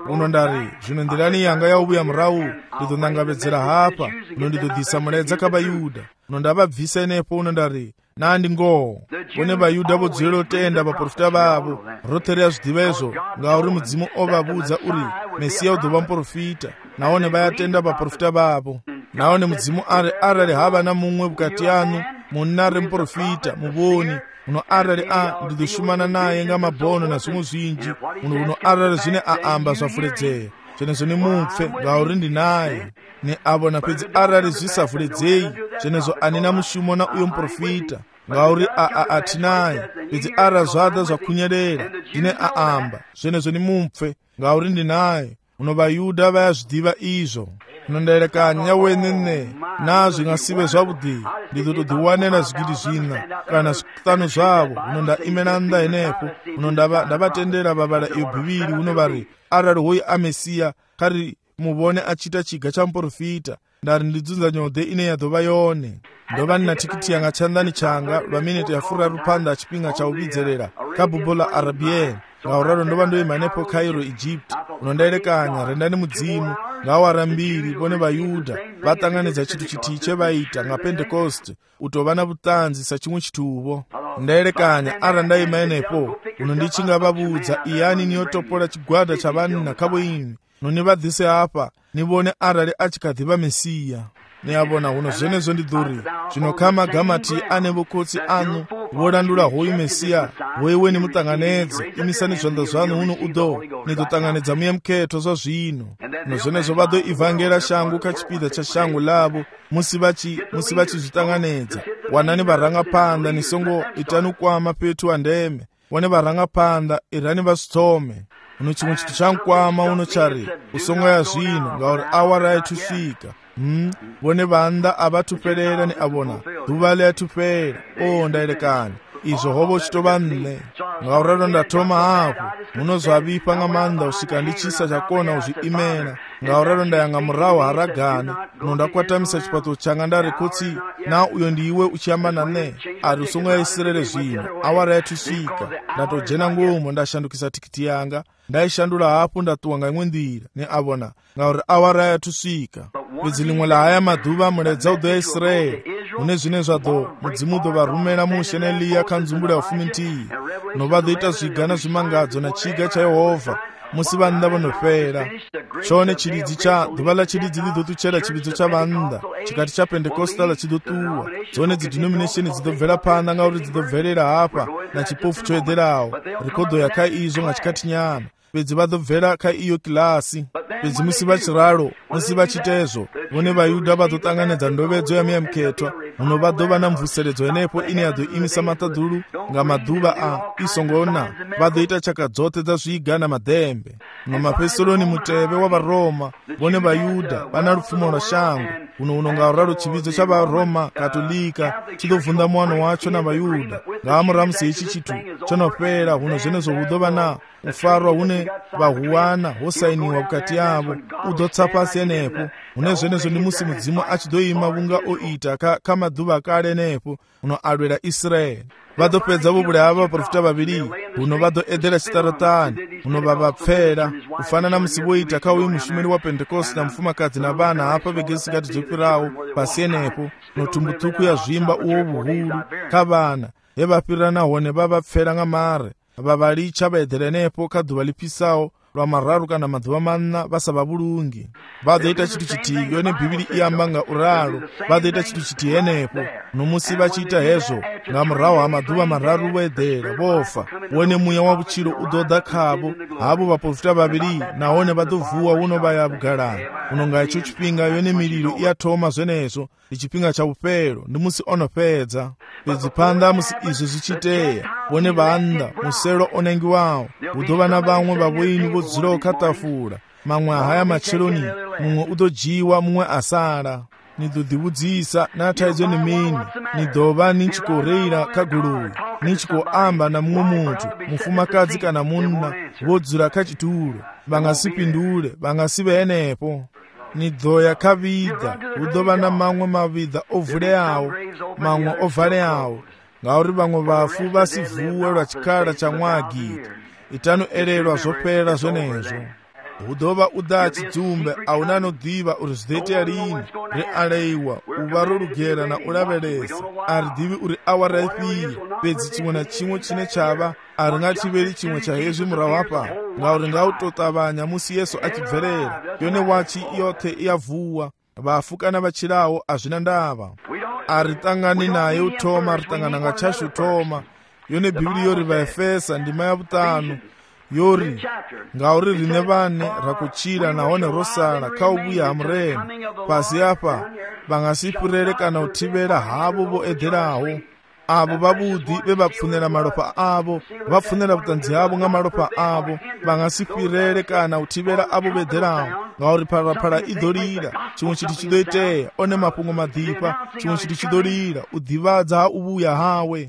Speaker 1: uno ndari zvino ndirani yanga yauya murau ndidonangavedzera hapa uno ndidodhisa muledza kabayuda uno ndavabvisa inepo uno ndari nandi ngoho kune vayuda vodzwira utenda vaprofita vavo rotereya zvidiva izvo ngauri mudzimu ovavudza uri mesiya udova muprofita naone vayatenda vaprofita vavo naone mudzimu ari arali hava na mumwe vukati anu munare muprofita muvoni uno arali a ndidoshumana naye ngamabhono na zvimwe zvinji uno uno arali zvine aamba zvafuredzera zvenezvo nimupfe ngauri ndinaye ne avo napedzi arali zvisafuredzei zvenezvo anina mushumo na uyo muprofita ngauri aa atinaye pedzi arali zvada zvakunyerera ndine aamba zvenezvo nimupfe ngauri ndinaye uno vayuda vayazvidiva izvo unondaerekanya wenene nazvo ngasive zvavudi ndidotodiwanena zvigidi zvina kana zvitano zvavo unondaimena nda inepo unondavatendera vavala iyo bhiviri uno vari arali hoyi amesiya kari muvone achita chiga chamuprofita ndari ndidzunza nyodhe ine yadhova yone ndova nina tikiti yanga chandani changa lwaminiti yafurira rupanda achipinga chauvidzerera kabhubo la arabian ngauraro ndova ndoimanepo Cairo Egypt unondaerekanya rendani mudzimu ngawara mbiri vone vayudha vatanganidza chitu chiti chevaita ngapentekoste utova na vutanzi sachimwe chituvo ndaerekanya ara ndaimainepo unondichingavavudza iyani niyotopola chigwada chavanhu nakavo imi nonivadzise apa nivone arali achikadhiva mesiya neyavona uno zvenezvo ndidhuri zvinokama gamati ane vukotsi anu volandula hoyu mesiya weiwe nimutanganedze imisani zvanda zvanu uno udo nidotanganedza muye muketo zvazvino no zvenezvo vado ivhangera shangu kachipida chashangu lavo musi vachizvitanganedza wanani varangapanda nisongo itanukwama petu wandeme wane varangapanda irani vasitome uno chimwe chitu chankwama uno chari usongo ya zvino ngauri awara yatusvika Hmm, vone vanda avatuperera ni avona dhuva leyatupera o ndaerekanya izvo hovo chitova nne ngauraro ndatoma hapo munozvavipa ngamanda usvika ndichisa chakona uzviimena ngauraro ndayanga murau haragani uno ndakwatamisa chipato changa ndari kutsi na uyo ndiwe uchiyambana ne ari usongo yaisirere zvino awara yatusvika ndatojena ngomo ndashandukisa tikiti yanga ndaishandura hapo ndatuwa ngaimwe ndira ne avona ngauri awara yatusvika pedzi limwe lahaya madhuva muledza udo yaisraeri une zvine zvado mudzimu udovarumera mushe neliya kanzumbura ufumitiyi novadoita zvigana zvimangadzo nachiga chayehovha musi vanda vanopera chone chiridzi cha dhuva lachiridzi lidotuchera chividzo chavanda chikati chapentekostala chidotuwa dzone dzidenomination dzidobvera panda ngauri dzidobverera hapa nachipofu choedherawo rekodho yakaizvo ngachikati nyama pedzi vadobvera kaiyo kilasi pedzi musi vachiraro musi vachitezvo vone vayudha vadotanganedza ndovedzo yamuyamuketwa muno vadova namvuseredzo inepo ine yadoimisa matadhuru ngamadhuva a isongona vadoita chakadzote dzazviga namadhembe nomapesironi muteve wavaroma vone vayudha vana rupfumo rwashangu uno uno ngauraro chividzo chavaroma katolika chidovhunda muwano wacho navayudha ngaamuramusi ichi chitu chonopera uno zvenezvo hudova na ufarwa hune vahuwana hosainiwa vukati yavo udotsa pasi enepo une zvenezvo ndimusi mudzimu achidoima vunga oita ka, kamadhuva kale nepo uno alwera Israeli vadopedza vobulaya vaprofita vaviri uno vadoedhera chitaratani uno vavapfera kufanana musi voita kauye mushumiri wa pentekoste na mufumakadzi na vana hapa vegesikati dzopirawo pasi enepo notumbutuku ya zvimba uwo vuhuru kavana yevapirana hone vavapfera ngamare vavalicha vaedhera nepo kadhuva lipisawo lwamararu kana madhuva manna vasava vulungi vadoita chitu chitiyo nebhibhiri iyamba nga uralo vadoita chitu chitiyo nepo nomusi vachiita hezvo ngamurawo hamadhuva mararu voedhera vofa wone muya wavuchiro udodha khavo havo vaprofita vaviri nahone vadovhuwa uno vaya bugalani unonga icho chipinga yone mililo iyatoma zvenezvo ichipinga cha upero ndimusi onopedza pedzi panda musi izvo zvichiteya vone vanda musero onengi wawo udova na vamwe vavoini vodzira ukatafura mamwe ahaya macheloni mumwe udojiwa mumwe asara nidodhivudzisa nataidzo nemini nidhova nichikoreira kaguluwi nichikoamba na mumwe muntu mufumakadzi kana munna vodzira kachituro vangasipindule vangasive enepo nidhoya kavidha udova na mamwe mavidha ovhuleyawo mamwe ovhaleyawo ngauri vamwe vafu vasivhuwe lwa chikala cha mwagita itano erelwa zvopera zvenezvo udova uda chidzumbe aunanodiva uri zvidoitea rini realeiwa uva rorugera naulavelesa aridivi uri awara ipiyi pedzi chimwe na chimwe chine chava haringachiveri chimwe chahezvi murawapa ngauri ngautotavanya musi Yesu achibverera yone wachi yothe iyavuwa vafu kana vachirawo hazvina ndava aritangani naye utoma aritangana ngachashu utoma yone bhibhiri yori vaefesa ndima yavutano yori ngauri rine vane rakuchira nahone rosara kaubuya hamureni pasi apa vangasipurere kana utivera havo voedherawo avo vavudi vevapfunera malopa avo vapfunera vutanzi havo ngamalopa avo vangasipirere kana utivera avo vedherawo ngauri pharaphala idolira chimwe chiti chidoiteya one mapungo madhipa chimwe chiti chidolira udhivadza ha ubuya hawe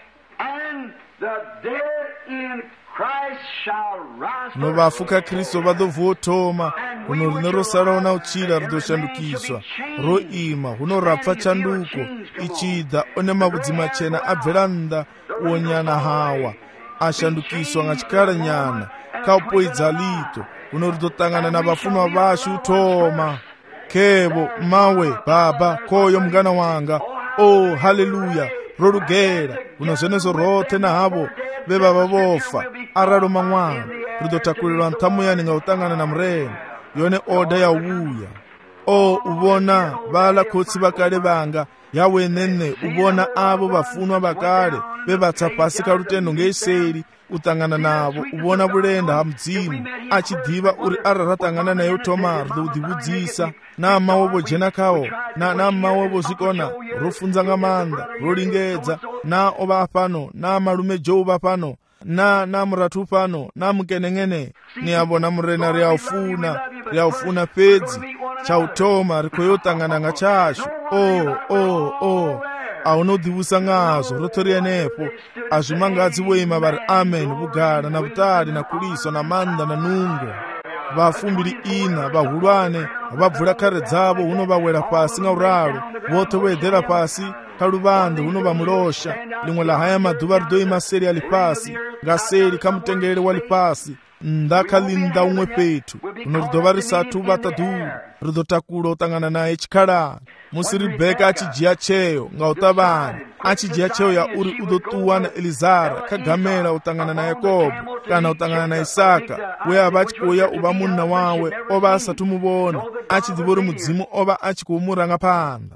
Speaker 1: no vafu ka Kristo vadovotoma huno rine rosaraona uchira ridoshandukiswa roima huno rapfa chanduko ichidha one mavudzi machena abvera nda uonyana hawa ashandukiswa ngachikara nyana kaupoidza lito huno ridotangana na vafunwa vashu utoma kevo mawe baba koyo mungana wanga oh haleluya rorugera huno zvenezo rothe na havo vevava vofa araro mamwana ridotakulirwa ntamuyani ngautangana na mureni yone oda yauya o uvona vala kotsi vakale vanga yawenene uvona avo vafunwa vakale vevatsa pasi karutendo ngeiseri utangana navo uvona vulenda ha mudzimu achidhiva uri araratangana naye utoma ridoudhivudzisa namawo vojena kawo na namawo vozvikona rofunza ngamanda rolingedza na ova pano na malume Jova pano na na muratu pano na mukenengene ni avona murena riaufuna riaufuna pedzi chautoma rikoyotangana ngachashu o o o aunodhivusa ngazvo rotorienepo azvimangadzi voima vari amen vugara na vutali na kuliso na manda na nungo vafumbiri ina vahulwane vabvula kare dzavo huno vawera pasi ngauralo voto voedhera pasi kaluvande huno vamulosha limwe lahaya madhuva ridoima seri ali pasi ngaseri kamutengerere wali pasi ndakalinda umwe petu huno ridova risatu vatadhuru ridotakula utangana naye chikhalani musi Ribheka achijiya cheyo ngautavani achijiya cheyo ya uri udotuwa na Elizara kagamera utangana na Yakobo kana utangana na Isaka we avachikoya uva munna wawe ova asatu muvona achidhivori mudzimu ova achikuumuranga panda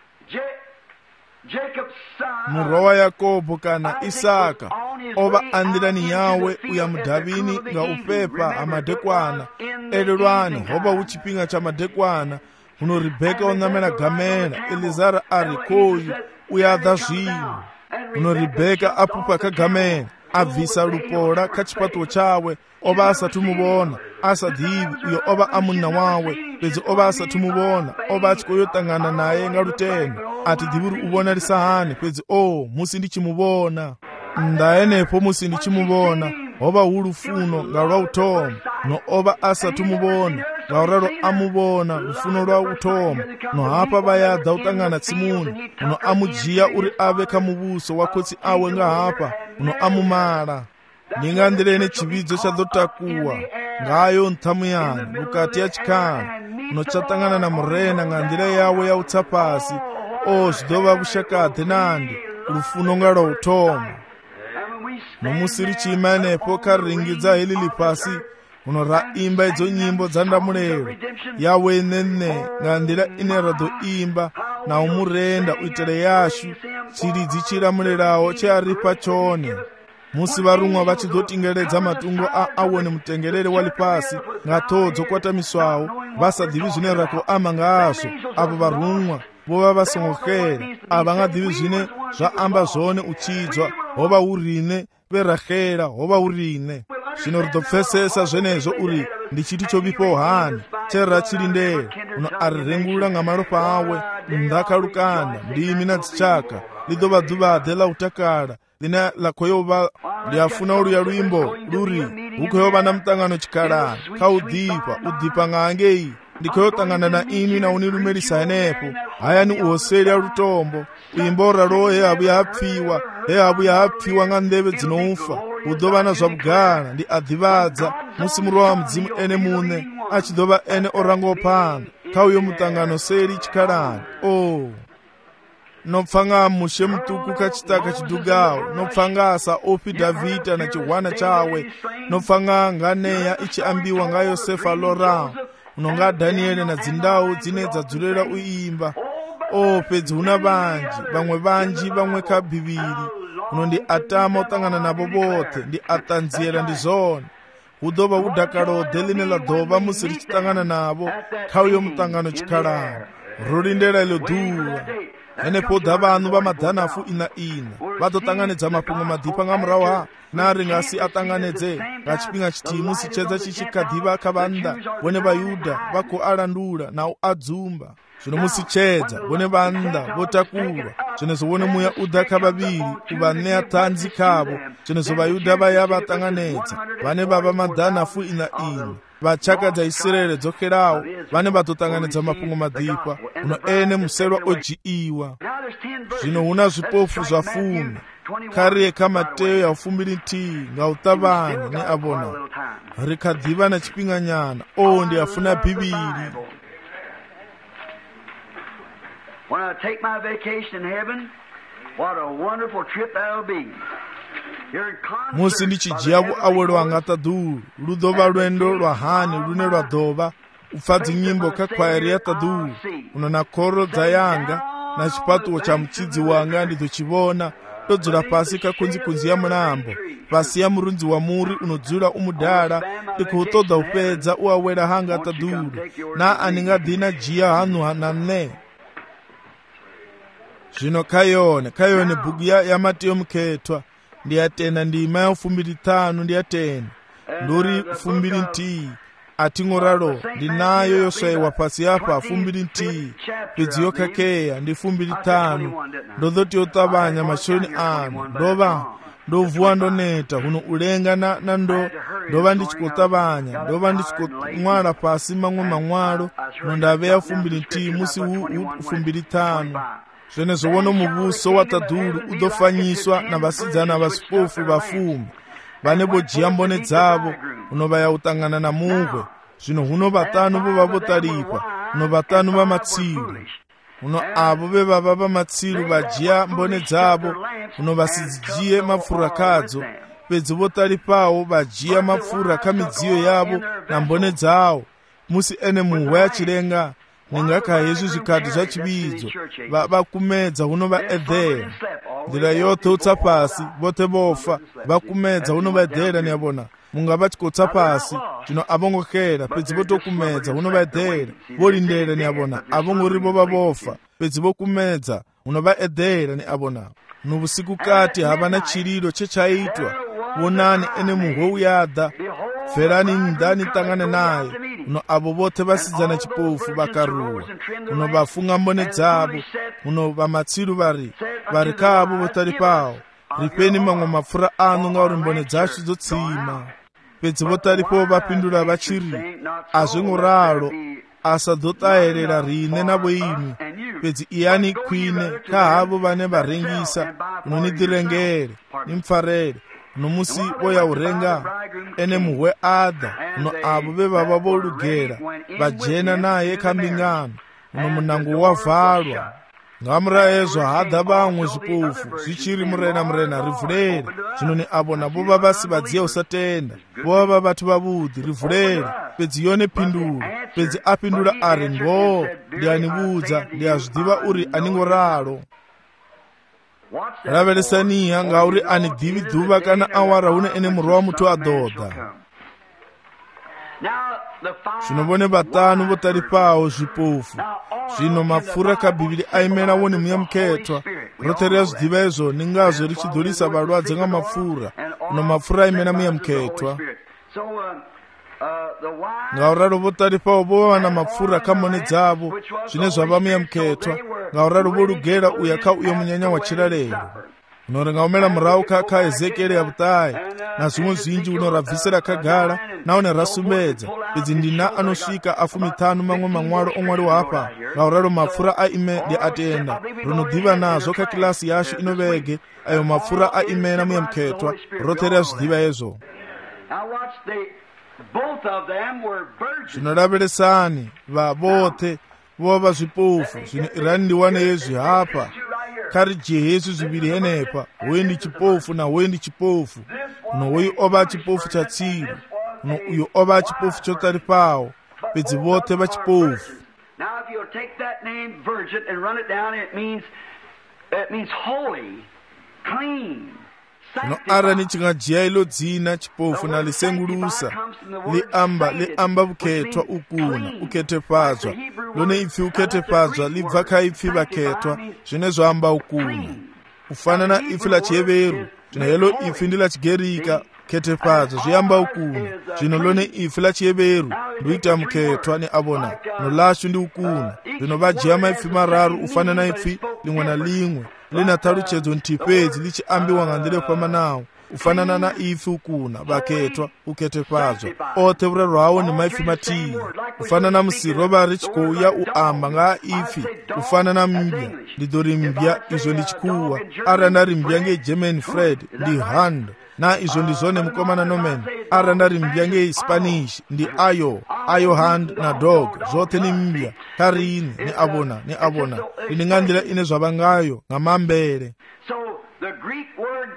Speaker 1: murwa wa Yakobo kana Isaka ova andirani yawe uya mudhavini nga upepa amadekwana elelwani hova uchipinga cha madekwana huno Ribheka onamena gamera Elizara ari koyu uyadha zvinu huno Ribheka apupa kagamera abvisa lupola kachipato chawe ova asatu muvona asadhivi uyo ova amunna wawe pedzi ova asatu muvona ova achikoyotangana naye ngaruteno ati dhivuri uvona risahani pedzi o musi ndichimuvona ndaenepo musi ndichimuvona hova hulufuno ngarwa utoma no ova asatu muvona ngauraro amuvona rufuno rwa utoma no hapa vayadha utangana tsimuni uno amujiya uri ave kamuvuso wakotsi awe ngahapa uno amumala ningandirene chividzo chadotakuwa ngayo ntamuyani vukati ya chikhala uno chatangana na murena ngandira yawe ya utsapasi o zvidova vushakadhe nandi rufuno ngarwa utoma nomusiri chiimanepo karingidza helili pasi uno raimba idzo nyimbo dzandamulero yawenene ngandira ine radoimba na umurenda uitere yashu chiridzi chiramulerawo chearipa chone musi varumwa vachizotingeredza matungo a awone mutengerere wali pasi ngatodzo kwatamiswawo vasadhivi zvine rako ama ngaazvo avo varumwa vova vasongokera avangadhivi zvine zvaamba zvone uchidzwa hova urine verahera hova urine zvino ridopfesesa zvenezvo uri ndichiti chovipo hani cherera chirindere uno arirengulura ngamaropa awe ndakalukanda ndimi nadzichaka lidova dhuvadhe lautakala lina lakoyova liafuna uluya lwimbo luri ukoyova na mtangano chikhalani kaudhipa udhipa ngangei ndikoyotangana na inwi na unilumelisa enepo hayani uhoseri ya lutombo uimbora lo heabu yahapfiwa heabu yahapfiwa nga ndeve dzinoufa hu ḓo vha na zwa vhugala ndi a ḓivhadza musi murwa wa mudzimu ene muṋe a tshi ḓo vha ene o rangaho phanḓa kha uyo muṱangano seli tshikhalani. o no pfa nga mushe muṱuku kha tshiṱaka tshidugaho, no pfa nga sa ofhi davhida na tshihwana tshawe, no pfa nga nganeya i tshi ambiwa nga yosefa loraho, no nga daniele na dzindawu dzine dza dzulela u imba. o fhedzi hu na vhanzhi, vhaṅwe vhanzhi, vhaṅwe kha bivhili. Uno ndi a tama u ṱangana navho vhoṱhe, ndi a ṱanziela ndi zwone. Hu ḓo vha hu dakaloḓe ḽine ḽa ḓo vha musi ri tshi ṱangana navho kha uyo muṱangano tshikhalani. Ro lindela iḽo ḓuvha. Henefho ḓa vhaṋu vha maḓanafu ina ina vha ḓo ṱanganedza mafhungo maḓipha nga murahu ha na ri nga si a ṱanganedze nga tshifhinga tshithihi musi tshedza tshi tshi kha ḓivha kha vhannḓa vhone vhayuda vha khou alandula na u adzumba. Zwino musi tshedza vhone vhannḓa vho takulwa, zwenezwo vhone muya u ḓa kha vhavhili u vha ṋea ṱhanzi khavho. Zwenezwo vhayuda vha ya vha ṱanganedza vhane vha vha maḓanafu ina ina vha tshaka dza Israele dzo xelaho, vhane vha ḓo ṱanganedza mafhungo maḓipha. Uno ene muselwa o dzhiiwa. Zwino hu na zwipofu zwa fumi kha ri ye kha Mateo ya fumbili nthihi nga u ṱavhanya ni a vhona ri kha ḓivha na tshifhinga nyana. o ndi a funa bivhili.
Speaker 2: When I take my vacation in heaven, what a wonderful trip that'll be.
Speaker 1: Musi ndi tshi dzhia vhuawelo hanga ṱaḓulu, lu ḓo vha lwendo lwa hani lune lwa ḓo vha u pfa dzinyimbo kha khwairi ya ṱaḓulu. Uno na khoro dza yanga na tshifhaṱuwo tsha mutshidzi wanga ndi ḓo tshi vhona ndo dzula fhasi kha khunzikhunzi ya mulambo, fhasi ya murunzi wa muri uno dzula u mudala. Ndi khou ṱoḓa u fhedza u awela hanga ṱaḓulu, na a ni nga ḓi na dzhia haṋu na nṋe. Zwino kha yone kha yone bugu ya, ya Mateo mukhethwa ndi a tenda ndima ya fumbili ṱhanu ndi a tenda nduri fumbili nthihi a thi ngo ralo ndi nayo yo swaiwa fhasi hafha fumbili nthihi fhedzi yo khakheya ndi fumbili ṱhanu. Ndo ḓo tea u ṱavhanya masheloni anu, ndo vha ndo vuwa ndo neta huno u lenga na, na ndo ndo vha ndi tshi khou ṱavhanya, ndo vha ndi tshi khou ṅwala fhasi maṅwe maṅwalo no nda vhea fumbili nthihi musi hu, hu fumbili ṱhanu. Zwenezwo wono muvhuso wa ṱaḓulu u ḓo fanyiswa na vhasidzana vha zwipofu vha fumi vhane vho dzhia mbone dzavho uno vha ya u ṱangana na muhwe. Zwino huno vhaṱanu vho vha vho ṱalifha, uno vhaṱanu vha matsilu. Uno avo vhe vha vha vha matsilu vha dzhia mbone dzavho, uno vha si dzhie mapfura khadzo, fhedzi vho ṱalifhaho vha dzhia mapfura kha midziyo yavho na mbone dzawo. Musi ene muhwe a tshilenga ni nga kha hezwi zwikhathi zwa tshivhidzo vha kumedza huno vha eḓela nḓila yoṱhe u tsa fhasi, vhoṱhe vhofa vha kumedza huno vha eḓela. Ni a vhona munga vha tshi khou tsa fhasi, zwino a vho ngo xela fhedzi vho to kumedza huno vha eḓela, vho lindela. Ni a vhona a vho ngori vho vha vhofa fhedzi vho kumedza huno vha eḓela. Ni a vhona no vhusiku kati havha na tshililo tshe tsha itwa. Vhonani ene muhwe uya ḓa, bvelani nnḓa ni ṱangane naye. Uno avo vhoṱhe vhasidzana tshipofu vha karuwa, uno vha funga mbone dzavho, uno vha matsilu vha ri vha ri kha avho vho ṱalifhaho, ri fheni maṅwe mapfura aṋu ngauri mbone dzashu dzo tsima. Fhedzi vho ṱalifhaho vha fhindula vha tshi ri, a zwi ngo ralo, a sa ḓo ṱahelela riṋe na vho iṅwi, fhedzi iyani khwine kha havho vhane vha rengisa, uno ni ḓirengele ni mpfarele. No musi vho ya u renga ene muhwe a ḓa, uno avo vhe vha vha vho lugela vha dzhena naye kha mbingano, uno munango wa valwa. Nga murahu hezwo ha ḓa vhaṅwe zwipofu zwi tshi ri murena murena ri vulele. Zwino ni avo na vho vha vha si vha dzhia u sa tenda, vho vha vha vhathu vhavhuḓi, ri vulele. Fhedzi yone phindulo, fhedzi a fhindula a ri ngoho ndi a ni vhudza, ndi a zwi ḓivha uri a ni ngo ralo. Lavhelesaniha ngauri a ni ḓivhi ḓuvha kana awara hune ene murwa wa muthu a ḓo ḓa. Zwino vhone vhaṱanu vho ṱalifhaho zwipofu, zwino mapfura kha bivhili a imela wone muya mukhethwa. Roṱhe ri a zwi ḓivha hezwo, ni ngazwo ri tshi ḓo lisa vhalwadze nga mapfura, no mapfura a imela muya mukhethwa. Ngauralo vho ṱalifhaho vho vha na mapfura kha mbone dzavho, zwine zwa vha muya mukhethwa. Ngauralo vho lugela uya kha uyo munyanya wa tshilalelo. No ri nga umela murahu kha kha Ezekiele ya vhuṱahe, na zvimwe zvinji uno rabvisira kagara naone rasumbedza pedzi ndina anosvika afumi tano mamwe mamwaro omwari wapa ngauraro mapfura aime ndi atenda runodhiva nazvo kakilasi yashu inovege ayo mapfura aimena muyemuketwa rotera zvidhiva ezvo. zvinoraveresani vavothe vova zvipofu zvino irani ndiwane yezvihapa kari jehesu zviviri henepa uye ndi chipofu na uye ndi chipofu uno uyu ova chipofu cha tsiru uno uyu ova chipofu chotari pawo pedzi vothe vachipofu.
Speaker 2: Now if you'll take that name virgin and run it down, it means it means holy, clean.
Speaker 1: No arani chingajiya ilo dzina chipofu na lisengulusa liamba liamba uketwa ukuna uketepadzwa lone ipfi uketepadzwa libva kaipfi vaketwa zvine zvoamba ukuna kufanana ipfi la chiheveru zvino helo ipfi ndi la chigerika ketepadzwa zviamba ukuna zvino lone ipfi la chiheveru ndoita muketwa ni abona nolashu ndi ukuna zvino vajiya maipfi mararu ufanana ipfi limwe na limwe lina taruchedzo ntipedzi lichiambiwa ngandile pamanawo ufanana na ifi ukuna vaketwa uketepadzwa othe ure rwawo ni maifi matiyi ufanana musiro vari chikouya uamba ngaa ifi ufanana mbya ndidori mbya izvo ndichikuwa aranda rimbya ngegerman fred ndi hand na izvo ndizvone mukomana nomen aranda rimbya ngehispanish ndi ayo ayo hand na dog zvothe ni mbya karini ni abona ni abona ndingandira ine zvavangayo ngamambere.
Speaker 2: So the Greek word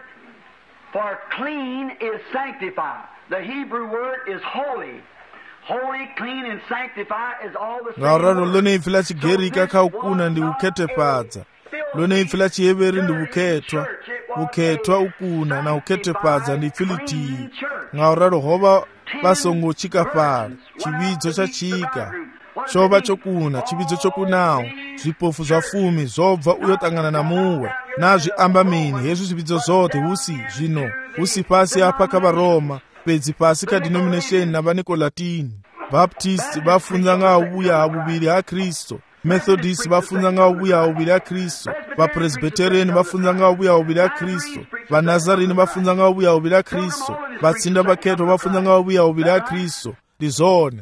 Speaker 2: for clean is sanctify. The Hebrew word is holy. Holy, clean and sanctify is all the same.
Speaker 1: Ngauraro lone ipfi la chigerika kaukuna ndi uketepadzwa lone ipfi la chiheveri ndi uketwa uketwa ukuna na uketepadzwa ndi ipfi litiyi ngauraro hova vasongochika pala chividzo chachika chova chokuna chividzo chokunawo zvipofu zvafumi zobva uyotangana na muwe nazviamba mini hezvi zvividzo zothe husi zvino husi pasi apa kavaroma pedzi pasi kadenomination navanicolatini baptist vafunza ngaubuya havuviri hakristu methodist vafunza ngaubuya havuviri hakristu vapresbyterian vafunza ngaubuya havuviri hakristu vanazarini vafunza ngaubuya havuviri hakristu vatsinda vaketwa vafunza ngaubuya havuviri hakristu ndizvone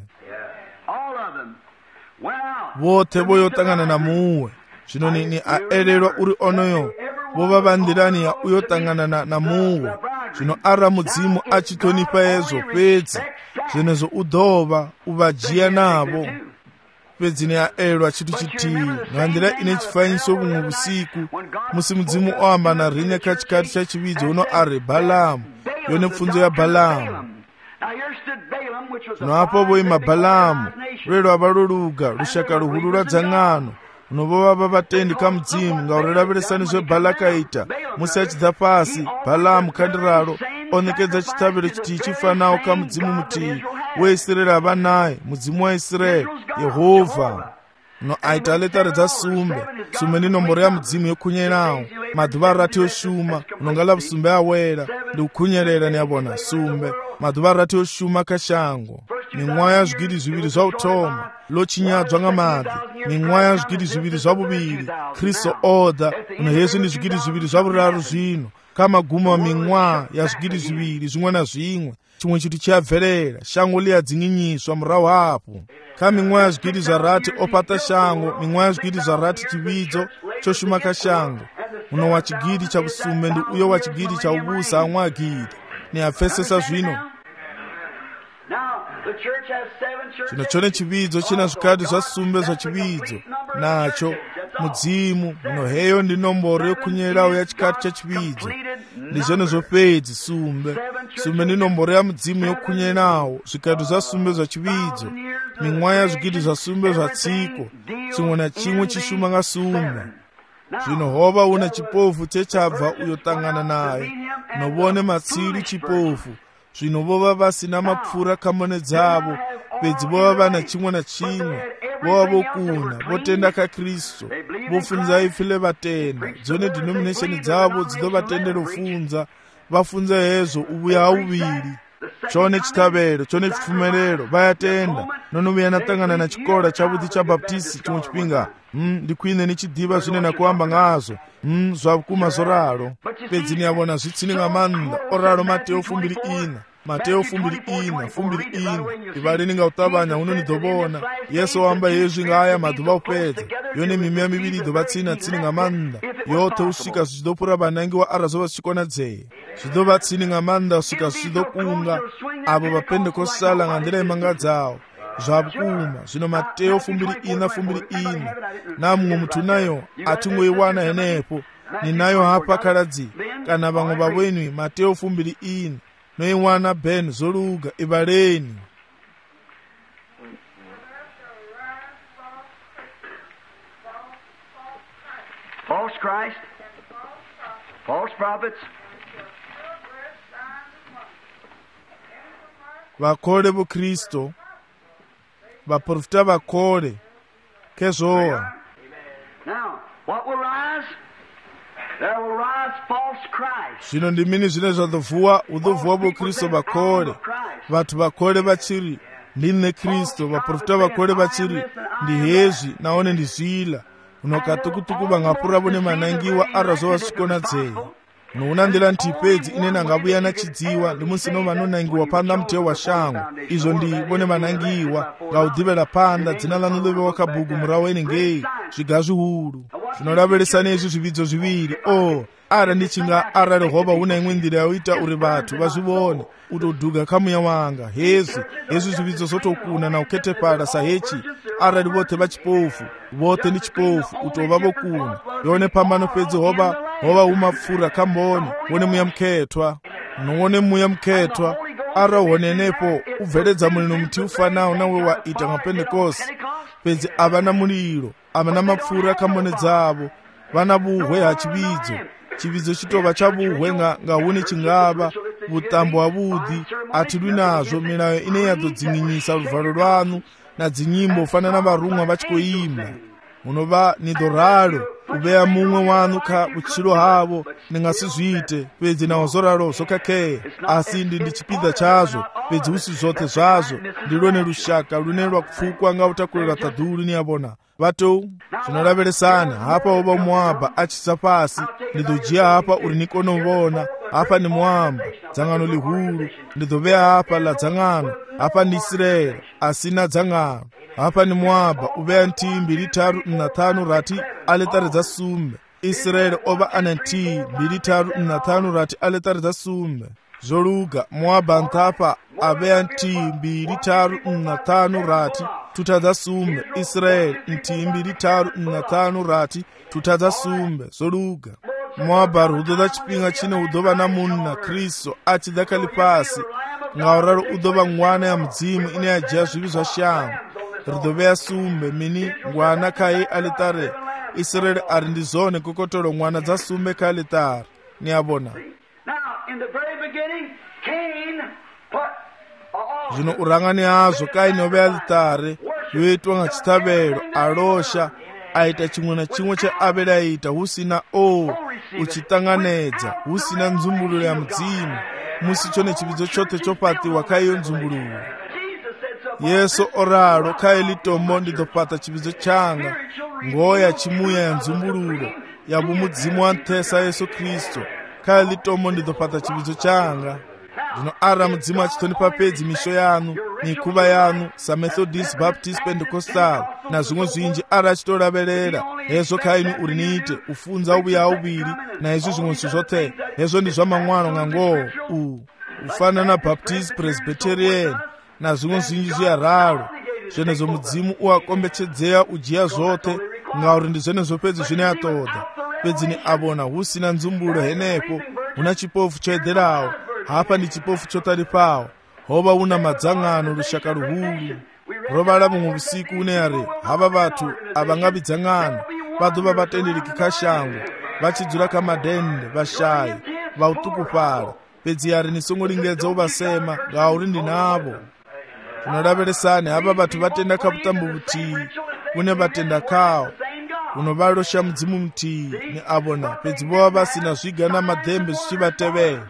Speaker 1: vothe voyotangana na muwe zvino nini aererwa uri onoyo vova vandirani ya uyotangana na, na muwe zvino ara mudzimu achitonipa ezvo pedzi zvenezvo udhova uvajiya navo pedzi neaererwa chitu chitivi ngandira ine chifanyiso vumwe vusiku musi mudzimu oamba narine kachikati chachividzo uno ari balamu yone pfunzo ya balamu zvino apo voima balamu rwero varoluga rushaka ruhuru rwadzangano unovova vavatendi kamudzimu ngaureraveresani zvebalakaita musi achidza pasi balamu kandiraro onekedza chitaviro chitiyi chifanawo kamudzimu mutii weisraeri ava naye mudzimu waisraeri yehovha no aita aletare dzasumbe sumbe ndi nomboro ya mudzimu yokunyerawo madhuva arati yoshuma unongala vusumbe awera ndi kukunyerera niyabona sumbe madhuva arati yoshuma kashango mimwaya zvigiri zviviri zvautoma lochinyadzwa ngamadzi mimwaya zvigiri zviviri zvavuviri kristu oda uno yesu ndi zvigiri zviviri zvavuraru zvino kamaguma mimwa ya zvigiri zviviri zvimwe na zvimwe chimwe chitu chiyabverera shango liyadzinginyiswa murahu apo kamimwa ya zvigiri zvarati opata shango mimwa ya zvigiri zvarati chividzo choshuma kashango uno wachigiri chavusume ndi uyo wachigiri chaubusa amwe agiri niyapfesesa zvino chino chone chividzo china zvikati zvasumbe zvachividzo nacho mudzimu muno heyo ndi nomboro yokunyerawo yachikati chachividzo ndizvone zvopedzi sumbe sumbe ndi nomboro ya mudzimu yokunyerawo zvikati zvasumbe zvachividzo mimwaya zvikiti zvasumbe zvatsiko chimwe na chimwe chishuma ngasumbe zvino hova una chipofu chechabva uyotangana naye novone matsiru chipofu zvino vova vasina mapfura kamone dzavo pedzi vova vana chimwe na chimwe vova vokuna votenda kakristu vofunza ipfi levatenda dzone denomination dzavo dzidovatendera ufunza vafunza hezvo ubuya hauviri chone chitavero chone chifumerero vayatenda nono viyanatangana na chikora chavudhi cha baptisi chimwe chipinga mm, ndikwine nichidiva zvine nakuamba ngazvo mm, zvakuma zoraro pedzi niyavona zvitsinga manda oraro mateo fumbiri ina mateo fumbiri ina fumbiri ina ivari ningautavanya unonidovona yesu wamba yezvi ngaya madhuva upedza yone mimea miviri idovatsina tsininga manda yote usvika zvichidopura vanangi waarazova zvichikona dzeye zvidovatsininga manda usvika zvichidokunga avo vapendekosala ngandira yemanga dzawo zvakuma zvino mateo fumbiri ina fumbiri ina namumwe mutu nayo atingoiwana henepo ninayo hapa kaladzi kana vamwe vavwenyu mateo fumbiri ina noiwana ben zoluga ivaleni
Speaker 2: false Christ, false prophets,
Speaker 1: vakole vokristo vaprofita vakole kezvowa.
Speaker 2: Now, what will rise? There will rise false Christ.
Speaker 1: Zvino ndimini zvine zvadovhuwa udovhuwa vokristo vakole vatu vakole vachiri ndine kristo vaprofita vakole vachiri ndi hezvi naone ndizvila unokatukutuku vangapura vone manangiwa arazova zvikona dzeye nounandira ntipedzi ine nangavuya nachidziwa ndimusino vanonangiwa panda muteo wa shango izvo ndi vone vanangiwa ngaudhivela panda dzina lanu livewa kabhugu murawo inengei zviga zvihuru zvinoraveresa nezvi zvividzo zviviri o oh, ara ndichinga ara rehova una imwe ndira yaoita uri vatu vazvivone utodhuga kamuya wanga hezvi hezvi zvividzo zvotokuna nauketepara sahechi arari vote vachipofu vote ni chipofu utova vokuna yone pambano pedzi hova hova umapfura kamboni wone muya muketwa nowone muya muketwa ara wonenepo ubveledza mulino muti ufanawo nawe waita mapentekosi pedzi avana muliro avana mapfura kambone dzavo vana buhwe hachividzo chividzo chitova chabuhwe nga ngauni chingava vutambo havudhi atilwi nazvo milayo ine yadodzing'inyisa ruvharo rwanu na dzinyimbo ufanana varumwa vachikoimba munova nidoralo uveya mumwe wanu ka uchilo havo ningasizviite pedzi nawo zoralo zokakeya asi ndi ndi chipidha chazvo pedzi usi zvote zvazvo ndilone rushaka rune rwakupfukwa ngautakulira tadhuru niyavona vato zvinoraveresana hapa ova Moabha achisa pasi ndidojiya hapa uri nikonovona hapa ni Moabha dzangano lihuru ndidoveya hapa la dzangano hapa ni Israeli asina dzangano hapa ni Moabha uveya ntimbi litaru mnatanu rati aletare dza sumbe Israeli ova ana ntimbi litaru mnatanu rati aletare dza sumbe zoluga Moabha ntapa aveya ntimbi litaru mnatanu rati tutadza sumbe Israeli ntimbi litaru mnatanu rati tutadza sumbe zoluga Moabha rudova chipinga chine udova namunna Kristo achidakali pasi ngauraro udova ngwana ya mudzimu ine yajiya zvivi zva shango ridoveya sumbe mini ngwana kai alitare Israeli ari ndizone kokotolo ngwana dza sumbe ka alitare niyavona. Zvino urangani hazvo kaini ove alitare yoitwa nga chitavero alosha aita chimwe na chimwe chaavele aita husina o uchitanganedza husina nzumbululo ya mudzimu musi chone chividzo chote chopatiwa kaiyo nzumbululo. Yesu oralo kai litombo ndidopata chividzo changa ngoya chimuya ya nzumbululo ya bumudzimu wa ntesa Yesu Kristo kai litombo ndidopata chividzo changa. Zvino ara mudzimu achitonipa pedzi misho yanu mikuva yanu samethodist baptist pentecostal na zvimwe zvinji ara achitoraverera hezvo kaini uri niite ufunza ubuya ubiri na hezvo zvimwe zvote hezvo ndi zvamangwano ngangowo u ufanana baptist presbyterian na zvimwe zvinji zviararo zvenezvo mudzimu uakombechedzeya ujiya zvote ngauri ndi zvenezvo pedzi zvine atoda pedzi ni avona husina nzumbulo henepo una chipofu choedherawo hapa ndi chipofu chotaripawo hova una madzangano rushaka ruhuru rovala mumwe usiku uneare hava vatu avangavidzangano vadova vatenderiki kashango vachidzura kamadhende vashayi vautukupara pedzi yari nisongolingedza uvasema ngauri ndinavo. Unoraveresane hava vatu vatenda kaputambo vutii une vatenda kawo unovalosha mudzimu mutii ni avona pedzi vova vasina zviga na madhembe zvichivatevera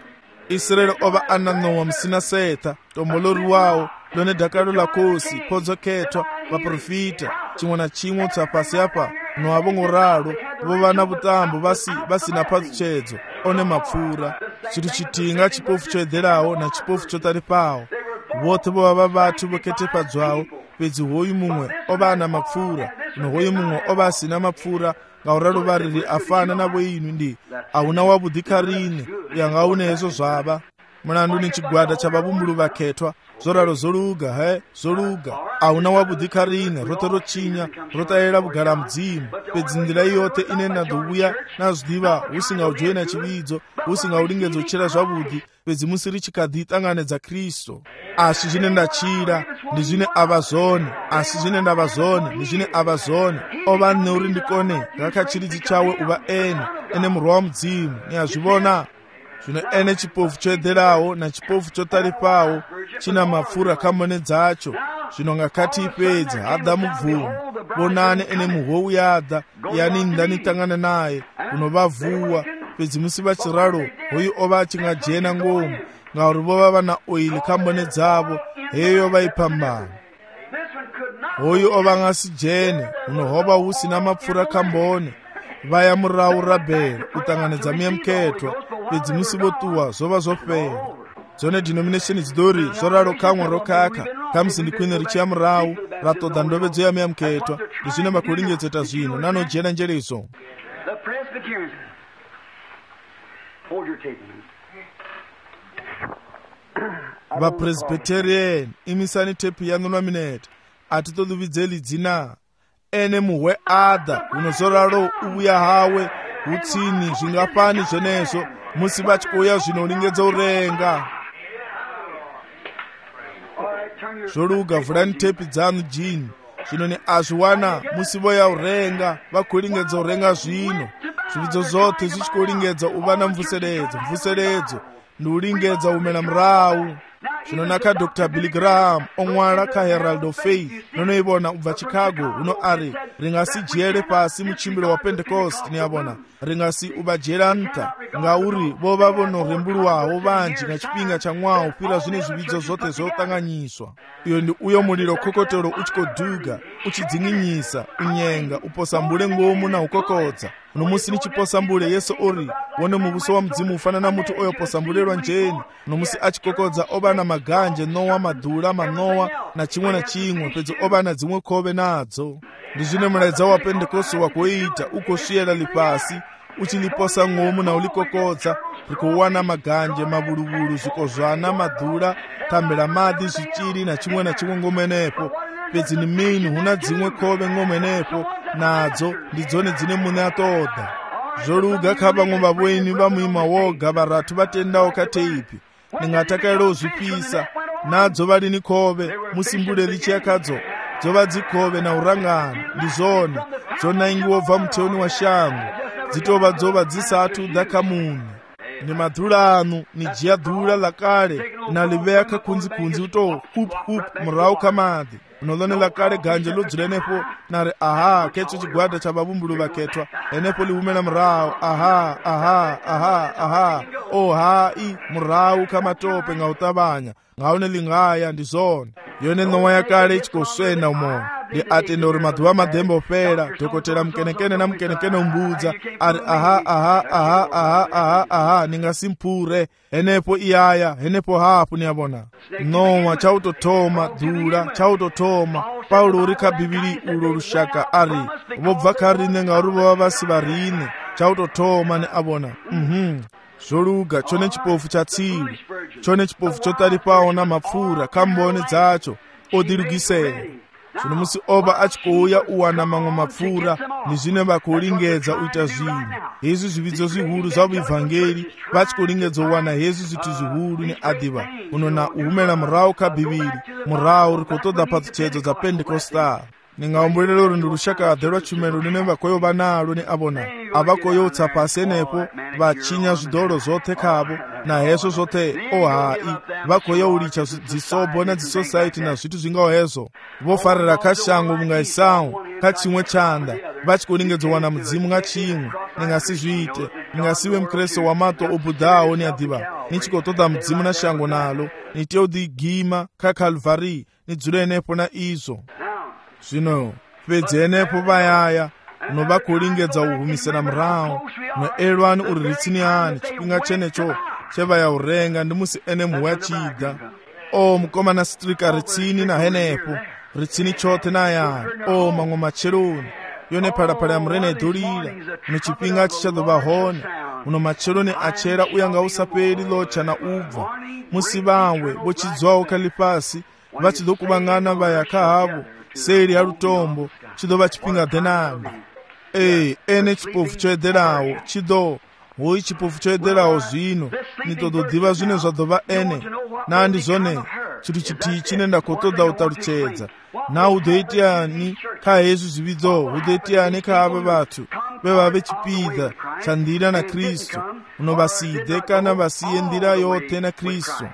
Speaker 1: Israeli ova ana Nowa msina Setha tombolori wawo lone dakalo la kosi podzokhetwa vaprofita chimwe na chimwe tsa pasi apa Nowa vongoralo vova na vutambo vasi vasina phatsuchedzo one mapfura chithu chitinga chipofu choedherawo na chipofu chotaripawo vothe vova vathu voketepadzwawo pedzi hoyu mumwe ova ana mapfura nohoyu mumwe ova asina mapfura ngauralo variri afana navo inu ndi auna wavudhi karine yanga une hezvo zvava mulandu ni chigwada chavavumbulu vakhetwa zoralo zoluga he zoluga auna wavudhi karine rote rochinya rotayera vugara mudzimu pedzi ndira iyote ine nadhuvuya nazvidiva usingaujoina chividzo usingaulingedzo uchira zvavudhi pedzi musiri chikadhi tanganedza Kristu asi zvine ndachira ndi zvine ava zvone asi zvine ndava zvone ndi zvine ava zvone ova neuri ndikone ngakachiridzi chawe uva ene ene murwa wa mudzimu niyazvivona zvino ene chipofu choedherawo na chipofu chotaripawo china mapfura kambone dzacho zvino ngakatipedza hadha mubvumo bonane ene muhou yadha yani ndanitangana naye kunovavuwa pedzi musi vachiralo hoyu ova achingajena ngomu ngauri vova vana oili kambone dzavo heyo vaipambana hoyu ova ngasijene unohova husina mapfura kambone vaya murau rabhera utanganedza miyemuketwa pedzi musi votuwa zvova zvopera dzone denomination dzidori zvoraro kamwe rokaka kamuzindikwini richiya murau ratodha ndovedzo yamiyemuketwa ndizvine makulingedzeta zvino nanojena njerezo vapresbyterian imisani tepi yanu nominate atitoduvidzeli dzina ene muhwe adha unozoraro uya hawe utsini zvingapani zvenezvo musi vachikoya zvinolingedza urenga zvoluga vhurani tepi dzanu jini zvino ni azviwana musi voya urenga vakulingedza urenga zvino zvividzo zvote zvichikolingedza uva na mvuseredzo mvuseredzo ndiulingedza umena murau zvino naka Doctor Billy Graham onwala ka Herald of Faith nonoivona ubva Chicago uno ari ringasijere pasi muchimbiro wa Pentecost niyavona ringasi ubajera nta ngauri vova vonorembuluwawo vanji ngachipinga cha mwawo pira zvine zvividzo zvote zvotanganyiswa iyo ndi uyo muliro kokotoro uchikodhuga uchidzinginyisa unyenga uposambule ngomu na ukokodza nomusi ni chiposambule Yesu ori wone mubuso wa mdzimu ufanana mutu oyo posambulelwa njeni nomusi achikokodza oba na maganje nowa madhula manowa na chimwe na chimwe pedzi oba na dzimwe khove nadzo ndi zvine mulaedza wa Pentekosti wakuita ukosviyela lipasi uchiliposa ngomu na ulikokodza rikuwana maganje mabulubulu zvikozvana madhula kambela madhi zvichiri na chimwe na chimwe ngomenepo pedzi ni mini huna dzimwe khove ngomenepo nadzo ndidzone dzine mune atodha zvoluga khava ng'omba bweni vamuima woga varatu vatendawo kateipi ningatakairo zvipisa nadzo vali ni khove musimbule lichiyakadzo dzova dzikhove na urangano ndizone dzonaingiwo bva muteuni wa shango dzitova dzova dzisatu dhakamuni ni madhula anu ni jiya dhula lakale na liveya kakunzikunzi uto hup hup murau kamadhi unolonela kale ganje lodzilenepo nari aha ketso chigwada cha vavumbulu vaketwa enepo liumela murau aha aha aha aha o hai murau kamatope ngautabanya ngaune lingaya ndizone yone nowa yakale ichikoswena umono ndi atenda uri madhuva madhembe opera dhokotera mukenekene na mukenekene umbudza ari aha aha aha aha aha aha ningasimpure enepo iyaya enepo hapu niyabona nowa chautotoma dhula chautotoma paulo uri kabhibili ulo rushaka ari vobva karine ngauri vova vasi varine chautotoma ni abona mhm zvoluga chone chipofu chatsivi chone chipofu chotaripawo na mapfura kambone dzacho odirugisera zvino musi oba achikouya uwana mamwe mapfura ndizvine vakulingedza uita zvinhu hezvi zvividzo zvihuru zvavhangeri vachikulingedza uwana hezvi zviti zvihuru neadhiva unona uhumela murau kabhibili murau rikotoda patsuchedzo dza Pentecostal ningaombolera uri ndi rushakadhe rwa tshumelo rine vakoyo vanalo ni abona avakoyotsa pasi enepo vachinya zvidholo zvote khavo na hezvo zvote ohai vakoyoulicha dzisobo na dzisociety na zvitu zvingawo hezvo vofarira kashango mungaisawo kachimwe chanda vachikulingedza wana mudzimu ngachimwe ningasizviite ngasiwe mkristo wa mato obudawo ni adiva ni chikotoda mdzimu na shango nalo ni teo di gima ka Calvary ni dzule enepo na izo zvino pedze enepo bayaya unoba kulingedza uhumisira mrawo no elwani uri ritsini ani chipinga chenecho chevaya urenga ndi musi ene muwa chida o mukomana strika ritsini na henepo ritsini chote na yani o mang'o macheloni yone phalaphala ya murene edulira uno chipinga chichadova hone uno macheloni achera uyanga usapeli locha na ubva musi bawe bochidzwawo kalipasi vachidokuvang'ana vayaka havo seri ya lutombo chidova chipinga dhenani e ene chipofu choedherawo chido hoyi chipofu choedherawo zvino nitododiva zvine zvadova ene nandi zvone chiri chiti chine ndakotoda utaruchedza na udoitiani ka hezvi zvividzo udoitiani ka ava vatu veva vechipidha chandira na Kristu unovaside kana vasiye ndira yote na Kristu.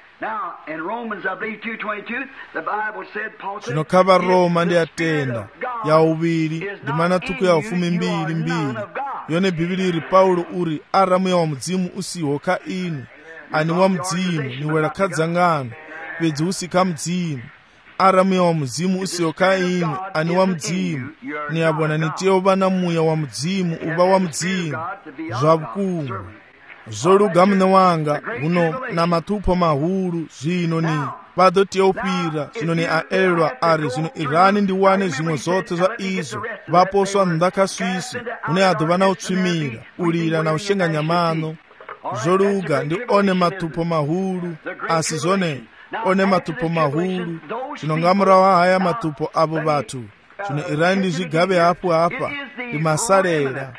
Speaker 1: Zvinokava Roma ndi atenda ya uviri ndi manatuku ya ufumi mbiri mbiri yone bhibili iri Paulo uri aramuya wa mudzimu usiho ka ini ani wa mudzimu niwera kadzangano pedzi usika mudzimu aramuya wa mudzimu usiho ka ini ani wa mudzimu niyabona nitiyo vana muya wa mudzimu uva wa mudzimu zvavukumu zoluga mune wanga uno na matupo mahulu zvino ni vadotiopira zvino ni aelwa ari zvino irani ndiwane zvimwe zote zva izvo vaposwa ndakaswisi une adova na utsvimira ulira na ushenganyamano zoluga ndi one matupo mahulu asi zvone one matupo mahulu zvino ngamurawa haya matupo avo vatu zvino irani ndizvigave hapo hapa ndi masarera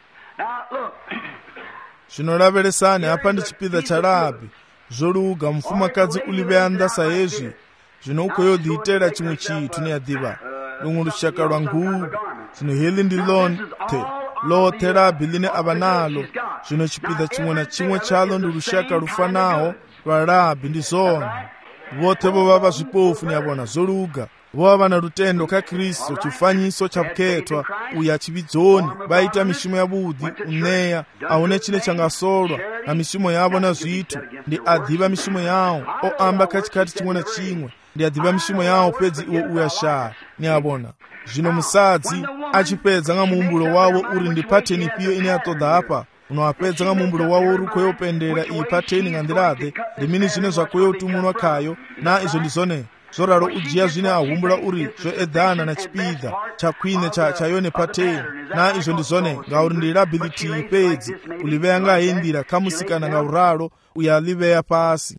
Speaker 1: zvinoraveresani apa ndi chipidha cha Rabi zoluga mufumakadzi ulive andasa yezvi zvino ukoyodhiitera chimwe chitu ni adiva lumwe lushaka lwa nguu zvino heli ndi lonte lote Rabi line ava nalo zvino chipidha chimwe na chimwe chalo ndi lushaka lufanaho lwa Rabi ndi zona vote vova vazvipofu niyavona zoluga vova na lutendo ka Kristu chifanyiso chakuketwa uya chividzoni vaita mishumo yavudi uneya aone chine changasolwa na mishumo yavo na zvitu ndi adhiva mishumo yawo oamba kachikati chimwe na chimwe ndi adhiva mishumo yawo pedzi iwo uyashaya niyavona zvino musadzi achipedza nga muumbulo wawo uri ndi pateni piyo ine atoda apa unoapedza nga muumbulo wawo uri koyopendera iyi pateni ngandilade ndi mini zvine zvakoyotumunwa kayo na izvo ndizone zoraro ujiya zvine ahumbula uri zvoedhana na chipidha chakwine cha chayone pateni na izvo ndizone ngauri ndi ability pedzi uliveya ngahindira kamusikana ngauralo uyaliveya pasi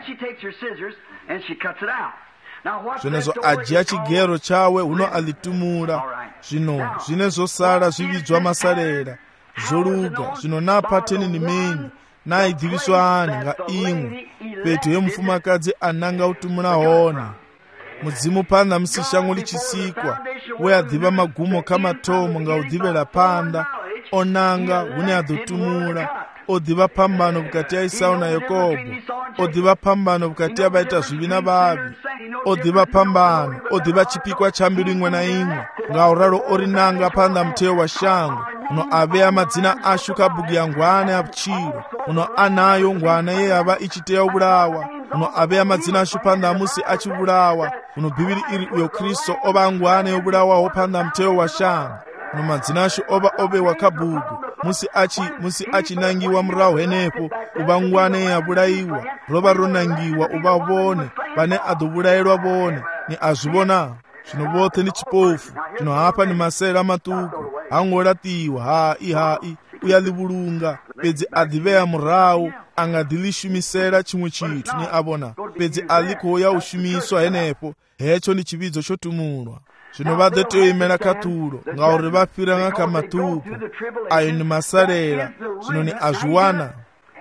Speaker 1: zvenezo ajiya chigero chawe uno alitumula zvino zvine zosara zvividzwa masarera zoluga zvino na pateni ni meni naidhiviswa ani nga imwe peto yemufumakadzi ananga utumula hone mudzimu pana musishango lichisikwa weadhiva magumo kamatomo nga udhivela panda onanga hune adotumula odhiva pambano vukati ya Esau na Yakobo odhiva pambano vukati ya vaita zvivi na vavi odhiva pambano odhiva chipikwa cha mbilu imwe na imwe ngauralo orinanga panda mteo wa shango uno aveya madzina ashu kabhuku ya ngwana ya chiro uno anayo ngwana ye yava ichiteya ubulawa uno aveya madzina ashu panda musi achibulawa uno bhibili iri uyo Kristo ova ngwana yobulawa opanda mteo wa shango uno madzina ashu ova obe wa kabhuku musi achi musi achinangiwa murawo henepo uva ngwana ye yabulayiwa rova ronangiwa uva vone vane adobulayirwa vone ni azvivona zvino vote ni chipofu zvino hapa ni masera matuku hangoratiwa hai hai uyalivulunga pedzi adhiveya murawo angadhilishumisera chimwe chitu ni avona pedzi alikoya ushumiswa henepo hecho ni chividzo chotumulwa zvino vadetoyimera katulo ngauri vafira nga kamatuku ayo ni masarera zvino ni azviwana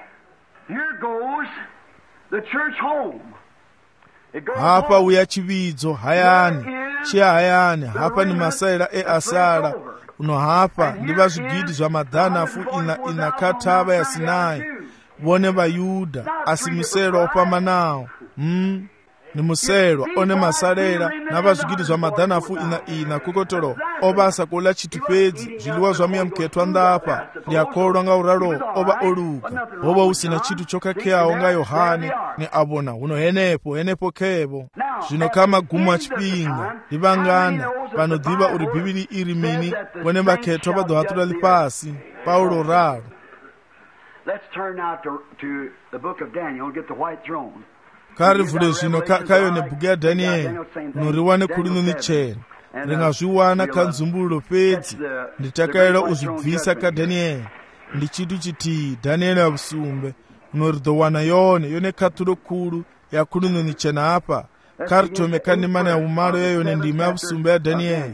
Speaker 1: hapa uya chividzo hayani chia hayani hapa ni masaira e asara uno hapa ndiva zvigidi zvamadhanafu ina ina katava ya Sinai vone vayudha asimisero opamba nawo hmm? ni muselwa one masalera na vazvikirizwa madhanafu ina ina kukotolo obasa kula chitupedzi zviliwa zvamuya muketwa ndapa ndiakolwa nga uralo oba oluka oba usina chitu chokakheawo nga Yohane ni abona uno henepo henepo khebo zvino kama gumu achipinga livangana vanodhiva uri bhibhiri iri mini wone vakhetwa vadohatula lipasi Paulo raro.
Speaker 2: Let's turn now to, to the book of Daniel and get the white throne.
Speaker 1: Kari vule zvino kayo ne buku ya Daniel noriwane kulino ni chena ringazviwana kanzumbulo pedzi nditakaira uzvibvisa ka Daniel ndi chitu chiti Daniel abusumbe noridowana yone yone katuro kuru ya kulino ni chena apa kari tome kanimana ya umaro ya yone ndime abusumbe ya Daniel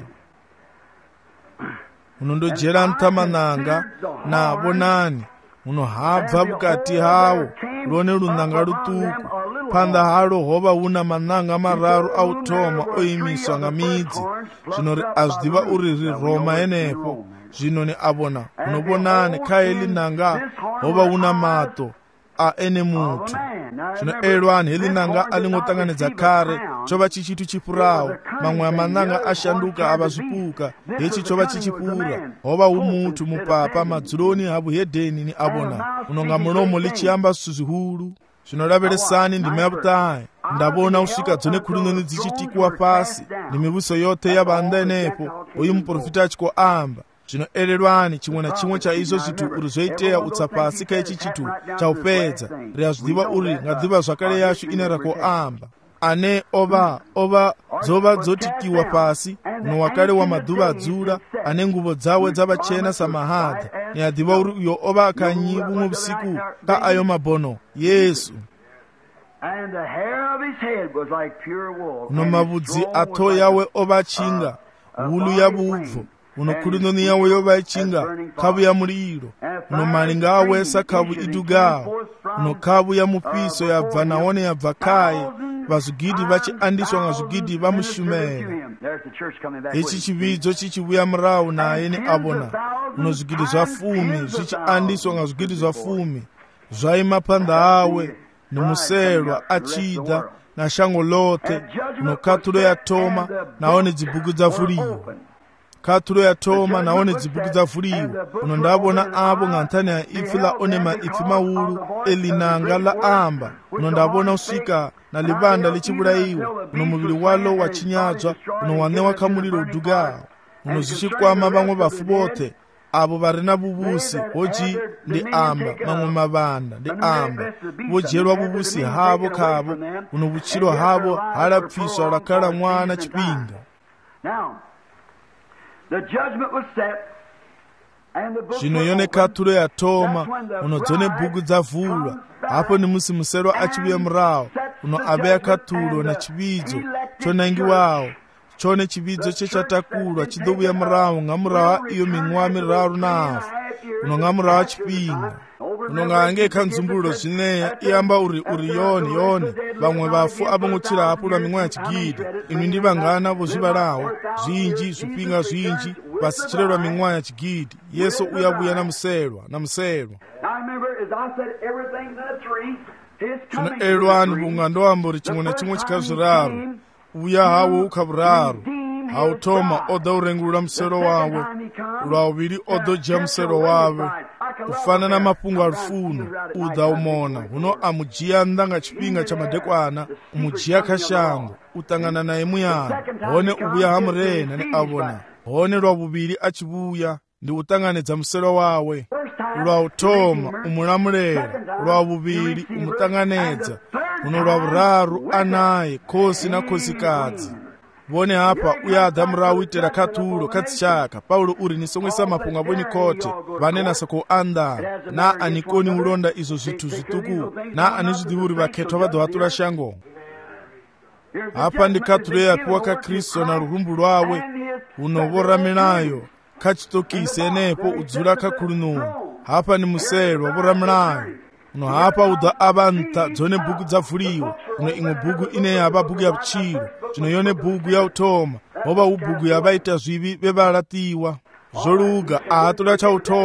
Speaker 1: unondojera ntamananga na abonani unohabva bukati hawo lone lunanga lutuku panda halo hova una mananga mararu automa oimiswa nga midzi zvino azvidiva uri riroma enepo zvino ni abona unobonane kaeli nanga hova una mato a ene mutu zvino elwani heli nanga alingotanganidza kare chova chichitu chipurawo mamwe amananga ashanduka avazvipuka hechi chova chichipura hova umutu mupapa madzuloni habu hedeni ni abona unonga mulomo lichiamba zvikuru zvinoraveresani ndime yabutayi ndabona usvika dzone kulunoni dzichitikwa pasi nemibuso yote yavanda enepo uyu muprofita achikoamba zvino erelwani chimwe na chimwe cha izvo zvitu uri zvoiteya utsa pasi kaichi chitu chaupedza riazvidiva uri ngadziva zvakare yacho ine rakoamba ane ova ova dzova dzotikiwa pasi uno wakare wamadhuva adzura ane nguvo dzawe dzavachena samahadha neadhiva uri uyo ova akanyi bumwe busiku ka ayo mabono Yesu uno mavudzi ato yawe ova chinga hulu yabubvo uno kulunoni yawe yova ichinga kavu ya muliro uno malinga awesa kavu idugawo uno kavu ya mupiso yabva naone yabva kaye vazvigidhi vachiandiswa nga zvigidhi vamushumera ichi chividzo chichivuya murawu naye ni abona uno zvigidhi zvafumi zvichiandiswa nga zvigidhi zvafumi zvaimapanda awe nemuselwa achida na shango lote uno katuro yatoma naone dzibhuku dzavhuliwa katuro yatoma naone dzibhuku dzavhuliwa uno ndabona avo ng'antani ya ipfi la one maipfi maulu elinanga la amba uno ndabona usvika na livanda lichivurayiwa uno muviri walo wachinyadzwa uno wanewa kamuliro udugawo uno zvichikwama vamwe vafu vote avo vari na vuvusi hoji ndi amba mamwe mavanda ndi amba vodyerwa vuvusi havo kavo uno vuchiro havo halapfiswa lakhala mwana chipinga. Zvino yone katuro yatoma uno dzone bhuku dzavhurwa hapo ni musi muselwa achivuya murawo uno abe akaturo na chividzo chonangiwawo chone chividzo chechatakurwa chidovuya murawo nga murawo iyo ming'wa miraru na hafu uno nga murawo chipinga uno ngange kanzumbululo zvineya iyamba uri uri yone yone vamwe vafu avongochira hapo lwa ming'wa ya chigidi inu ndi vangana vozvivalawo zvinji zvipinga zvinji pasichirelwa ming'wa ya chigidi Yesu uyavuya na muselwa na muselwa zvino elwani bunga ndoambori chimwe na chimwe chikazviraru uya hawo ukavuraru hautoma oda urengulula musero wawe lwaviri odojya musero wawe kufanana mapungu alufuno uda umona huno amujiya ndanga chipinga cha madekwana umujiya kashango utangana naye muyana hone ubuya hamurena ni abona hone lwavuviri achivuya ndi utanganidza musero wawe lwautoma umulamulera lwavuviri umutanganedza uno lwavuraru anaye kosi na kosikadzi vone hapa uyadha murawu itera katuro katsichaka Paulo uri nisongwesa mapunga bweni kote vanena sako andara na anikoni ulonda izo zvitu zvituku na anizvidhiuri vakhetwa vadohatura shango hapa ndi katuro yapiwa ka Kristo na ruhumbu lwawe unovoramirayo kachitokise enepo udzula kakulununu hapa ni muselwa voramirayo uno hapa uda abanta dzone bhuku dzavhuliwa uno imwe bhuku ine yava bhuku ya vuchiro zvino yone bhuku ya utoma hova ubhuku yavaita zvivi vevalatiwa zvoluga ahatoda chautoma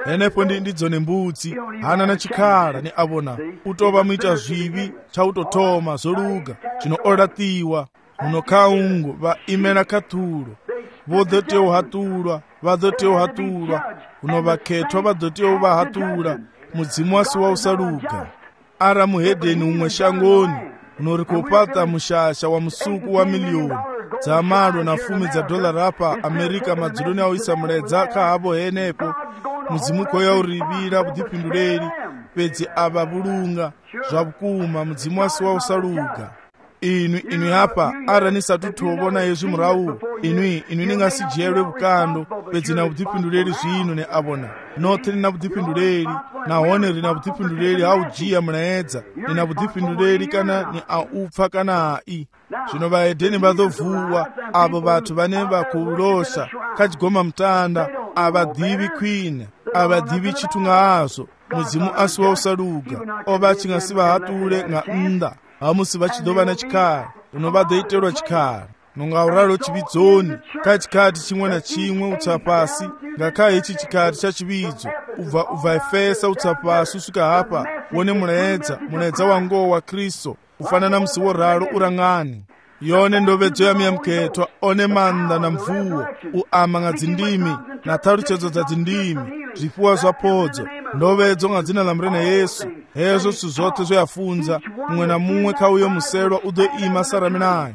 Speaker 1: enepo ndi ndidzone mbudzi hana na chikhala ni abona utopa muita zvivi chautotoma zoluga chino oratiwa muno kaungu va imena kathulo vodoteo hatulwa vadoteo hatulwa uno vakhethwa vadoteo vahatula mudzimu wasi wa usaluga ara muhedeni umwe shangoni unori kupata mushasha wa musuku wa milioni dza malo na fumi dza dolara apa amerika madzuluni auisa muledza kahavo henepo mudzimu koya urivira vudipinduleri pedzi ava vulunga zvavukuma mudzimu wasi wa usaluga inwi inwi hapa ara nisatuthovona yezvi murau inwi inwi ningasidyerwe vukando pedzi na vudipinduleri zvino ne avona nothe nina vudipinduleri nahone rina vudipinduleri haujiya munaedza nina vudipinduleri kana ni aupfa kana ai zvino vahedheni vadovhuwa avo vathu vane vakulosha kachigoma mutanda avadhivi kwina avadhivi chitunga azvo mudzimu asi wa usaluga ova chingasi vahatule nga nda hamusi vachidova na chikhala uno vadoiterwa chikhala nongauralo chividzoni kachikati chimwe na chimwe utsapasi ngakhaye ichi chikati cha chividzo ubva ubva efesa utsapasi usvika hapa wone munaedza munaedza wangowo wa kristu ufanana musi woralo urang'ani yone ndovedzo yamuyamukethwa one manda na mvuwo uama nga dzindimi na thalutshedzo dza dzindimi zvifuwa zvapodzo ndovedzo nga dzina la murena yesu hezvo zwithu zvothe zveyafunza mumwe na mumwe kauyo muselwa udoima sarami nayo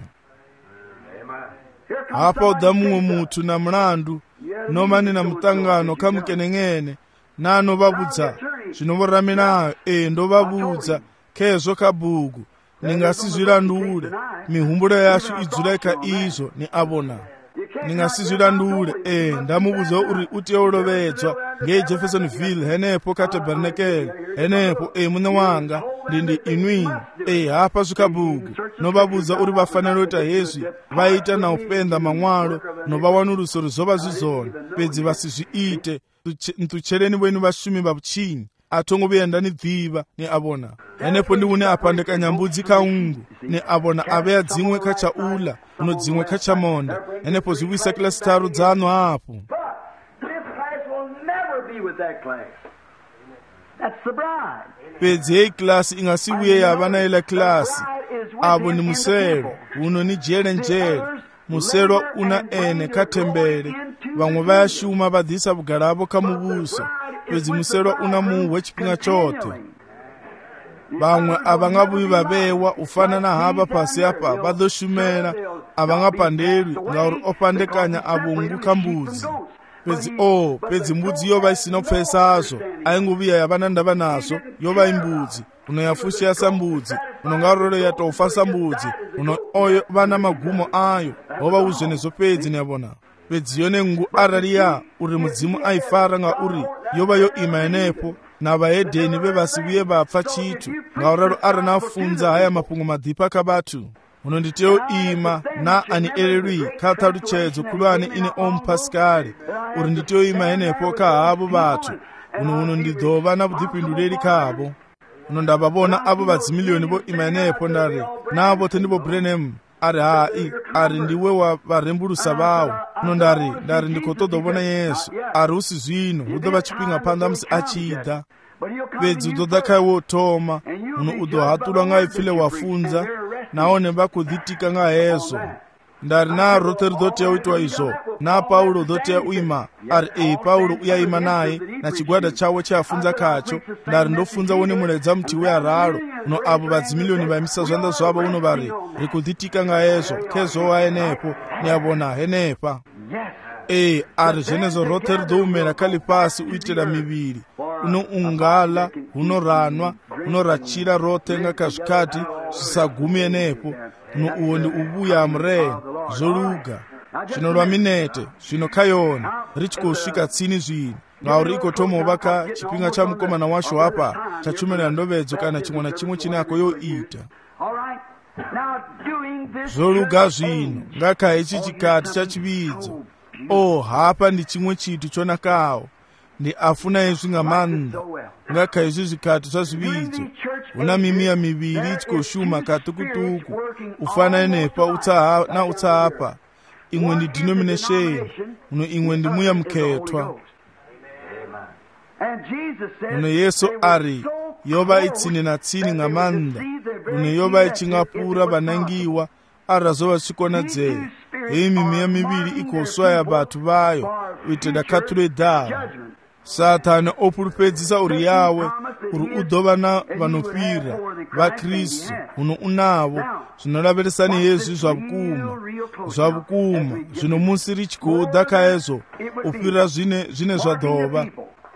Speaker 1: hapa udza mumwe muthu na mulandu nomani na mutangano kamukeneng'ene nanovavudza zvinovorami nayo e ndovavudza kezvo kabhuku ningasizvilandule mihumbulo yashu idzuleka izvo ni avona ningasizvilandule e ndamuvudza uri uteulovedzwa ngejeffersonville henepo katabernekele henepo e mune wanga ndindi inwini e hapa zvikabhuku novavudza uri vafanira kuita hezvi vaita na upenda mamwalo novawanuruso ruzova zvizona pedzi vasizviite ntuchereni wenyu vashumi vavuchinyi atongo vuyenda dhiva ni avona henepo ndiune apandika nyambudzi kaungu ni avona aveya dzimwe kachaula uno dzimwe kachamonda henepo zviwisa kilasi taru dzano apo pedzi hei klasi ingasivuye yavana ila klasi avo ni muselo uno ni jele njele muselo una ene katembere vamwe vayashuma vadhisa vugala avo kamuvuso pedzi muselo una muhwe chipinga chote vamwe avangavuyi vavewa ufanana hava pasi apa vadoshumela avangapandelwi ngauri opandekanya avungu kambudzi pedzi o oh, pedzi mbudzi yova isina kupfesa azvo ainguviya yavana ndava nazvo yova imbudzi uno yafushia sambudzi uno ngarolo yatofa sambudzi uno oyo vana magumo ayo hova uzvenezo pedzi niyavona pedzi yone ngu arariya uri mudzimu aifara nga uri yova yo ima enepo na vahedheni vevasivuye vapfa chitu ngauraro ari nafunza haya mapungo madhipa kabatu uno nditeo ima na ani ererwi kathalutshedzo kulwane ine ompasikali uri nditeo ima enepo kahavo vathu uno uno ndidhova na vudipinduleri kahavo uno ndavavona avo vadzimiliyoni vo ima enepo ndari navo tendivo Branham ari hai ari ndiwe wa varembulusa vavo uno ndari ndari ndikotodovona yesu ari usi zvino udova chipinga panda musi achida pedzi udodakaiwo toma uno udohatulwa ngaipfile wafunza naone vakudhitika nga hezvo ndari na rote ridoteya uitwa izvo na paulo udoteya uima ari e paulo uyaima naye na chigwada chawo cheafunza kacho ndari ndofunza wone muledza muti weararo uno avo vadzimiliyoni vaimisa zvanda zvavo uno vari rikudhitika nga hezvo kezvowa enepo niyavona henepa e ari zvenezo rote ridoumera kali pasi uitira miviri unoungala unoranwa unorachira rote nga kazvikati zvisagumi enepo uno uwo ndi uvuya amureni zvoluga zvino lwaminete zvino kayona richikosvika tsini zvino ngauri ikotomova ka chipinga cha mukomana washo apa chachumira ndovedzo kana chimwe na chimwe chine ako yoita zvoluga zvino ngakha ichi chikati cha chividzo o hapa ndi chimwe chitu chonakawo ndi afuna izvi nga manda ngakha izvi zvikati zva zvividzo una mimiya miviri ichikoshuma katukutuku ufana nepa utsaha na utsahapa imwe ndi denomination uno imwe ndi muya mukethwa muno yesu ari yova itsini na tsini nga manda muno yova ichingapura vanangiwa arazova chikonadzera hei mimiya miviri ikoswaya vatu vayo uiteda katule dhawo satani opulupedzisa uri yawe uri udova na vanofira vakristu uno unavo zvinoraveresani hezvi zvavukuma zvavukuma zvino musi richigodha kaizvo upfira zvine zvine zvadhova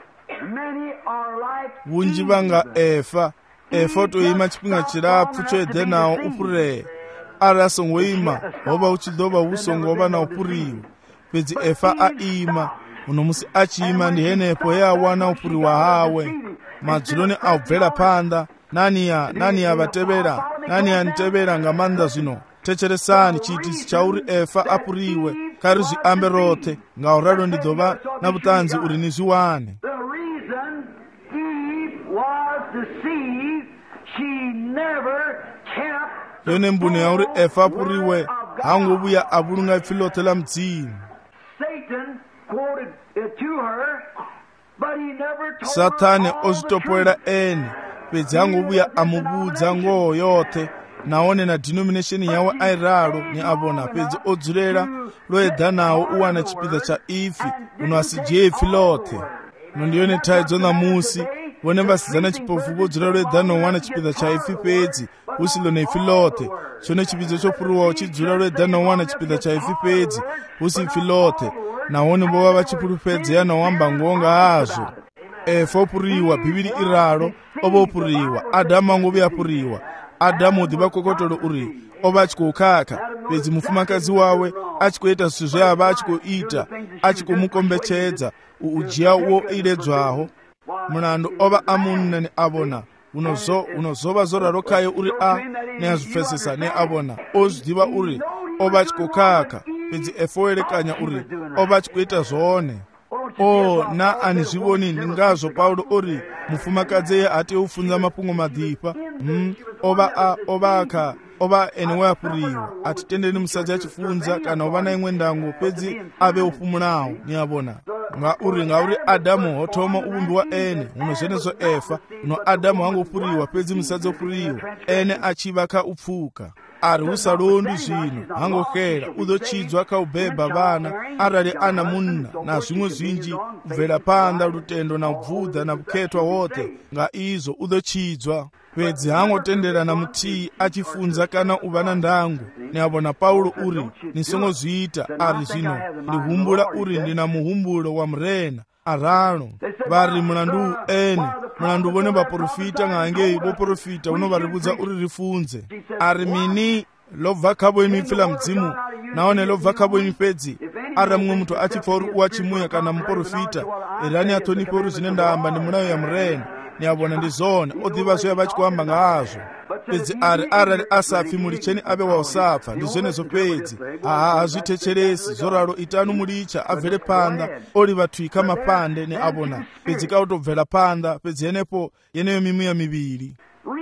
Speaker 1: vunji vanga efa efa utoima chipinga chirapu choedhe nawo upureya ari asongoima hova uchidhova usongova na upuriwa pedzi efa aima uno musi achiima ndihenepo yawana upuriwa hawe madzulo ne aubvera panda naniya naniya vatevera naniya nitevera ngamanda zvino techeresani chiitisi chauri efa apuriwe kari zviambe rothe ngauralo ndidhova navutanzi uri nizviwane yone mbuno yauri efa apuriwe hangovuya avulunga ipfilothe la mdzimu satani ozvitopoera ene pedzi hangovuya amuvudza ngoo yothe naone na denomination yawo airalo ni avona pedzi odzurera loedha nawo uwana chipidza cha ifi uno asijepfi lothe nondiyone taidzo namusi vone vasizana chipofu vodzura loedha nowana chipidza cha ifi pedzi usilo neifi lothe chone chipidzo chopuriwawo chidzura loedha nowana chipidza cha ifi pedzi usi ifi lothe naone vova vachipurupedzeya nowamba ngonga hazvo efa opuriwa bhibhiri iralo ova opuriwa adhamu angove apuriwa adhamu udhiva kokotolo uri ova achikoukaka pedzi mufumakadzi wawe achikoita zvithu zveava achikoita achikomukombechedza uujiya uwo iledzwaho mulandu ova amunna neavona unozo unozova zoraro kayo uri a neazvipfesesa neavona ozvidhiva uri ova achikoukaka pedzi efa oerekanya uri ova achikoita zvone o na anizvivoni ndingazvo paulo uri mufumakadzi ye ati ufunza mapungo madhipa hmm. ova a ova aka ova ene wapuriwa atitendeni musadzi achifunza kana ova na imwe ndango pedzi ave upumulawo niyavona ngauri ngauri adamu hotoma uvumbiwa ene uno zvenezvo efa uno adamu hangopuriwa pedzi musadzi opuriwa ene achiva kaupfuka ari usalondu zvino hangokhera udochidzwa kaubhebha vana arali ana munna na zvimwe zvinji kubvera panda lutendo na ubvudha na bukhetwa wote nga izvo udochidzwa pedzi hangotendera na mutii achifunza kana uva na ndangu neavona paulo uri nisongozviita ari zvino ndihumbula uri ndina muhumbulo wa murena arano vari mulandu ene mulandu vone vaprofita ngangei voprofita unovarivudza uri rifunze ari mini lobva kavo imi ipfila mudzimu naone lobva kavo imi pedzi ari mumwe mutu achipfa uri uwachimuya kana muprofita irani atonipa uri zvine ndaamba ndi mulayo ya murena niyavona ndi zone odhiva zvoya vachikuamba ngazvo pedzi ari arali asapfi mulicheni ave wausapfa ndi zvenezvo pedzi haha hazvitecheresi zoralo itanu mulicha abvere panda oli vatwika mapande neavona pedzi kautobvera panda pedzi yenepo yeneyo mimuya miviri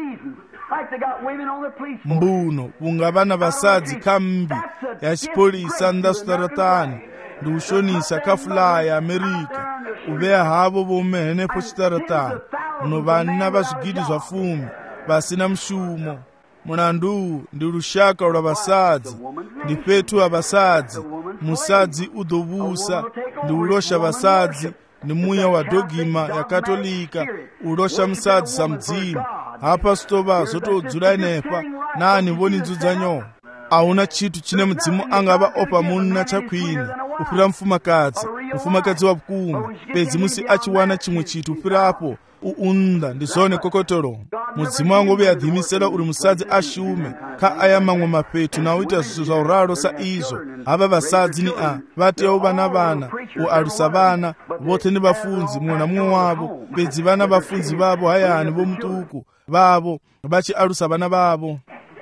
Speaker 1: mbuno vungava na vasadzi kambi ya chipolisa ndasutaratani ndi ushonisa kafulaya ya amerika uveya havo vome henepo chitaratani uno vana vazvigidi zvafumi vasina mushumo mulandu ndi lushaka lwa vasadzi ndi petu wa vasadzi musadzi udovusa ndi ulosha vasadzi ndi muya wa dogima ya katolika ulosha musadzi sa mdzimu hapa stova zotodzula inepa nani voni nzudzanyo auna chitu chine mudzimu angava opa munna chakwini upira mfumakadzi mufumakadzi wa bukuma pedzi musi achiwana chimwe chitu upirapo uunda ndizone kokotolo mudzimu wangu vyadhimisela uri musadzi ashume ka aya mamwe mapetu na uita zviso zva uralo sa izvo hava vasadzi ni a vatewo vana vana ualusa vana vothe ni vafunzi mumwe na mumwe wavo pedzi vana vafunzi vavo hayani vomutuku vavo vachialusa vana vavo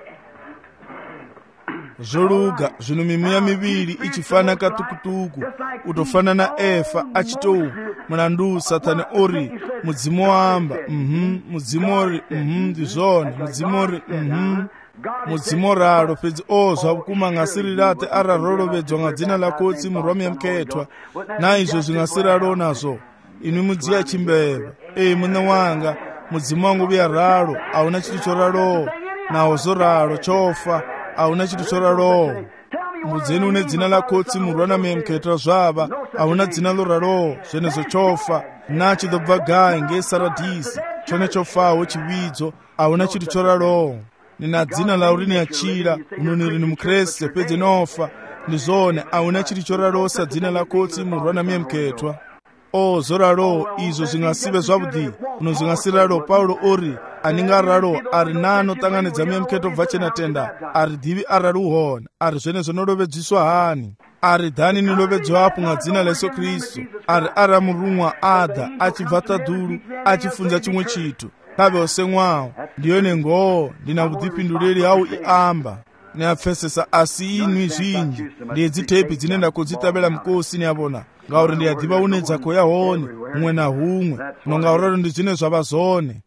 Speaker 1: zvoluga zvino mimuya miviri ichifana katukutuku utofana na efa achitou mulandu satani ori mudzimu wamba mhm mudzimu ori mhm ndizvone mudzimu ori mhm mudzimu ralo pedzi ozva vukuma ngasirirate ararolovedzwa ngadzina lakotsi murwami yamuketwa naizvo zvingasiralo nazvo inu mudziya chimbeva. Ee muna wanga mudzimu wangu vya raro auna chitu choraro nawo zoraro chofa auna chitu choraro. Mudzeni une dzina la kotsi murwana memketwa zvava auna dzina loraro zvenezo chofa nachi dobva gai ngesaradhisi chone chofawo chividzo auna chitu choraro. Nina dzina laurini achira unoniri ni mukreste pedze nofa ndizone auna chitu choraro sa dzina la kotsi murwana memketwa. O zoraro izo zingasive zvavudi uno zingasiraro. Paulo ori aningararo ari nano tanganidza memketo bvachena tenda ari divi arari uhona ari zvene zvonorovedziswa hani ari dhani nilovedzwapo mwadzina layesu kristu ari ara murumwa adha achibva tadhuru achifunza chimwe chitu kave semwawo ndiyo nengowo ndina vudhipinduriri hau iamba neapfesesa asi inwi zvinji ndedzitepi dzinenda kudzitavela mukosi neavona ngauri ndiyadhiva unedzako yahoni umwe nahumwe nongauraro ndizvine zvava zvone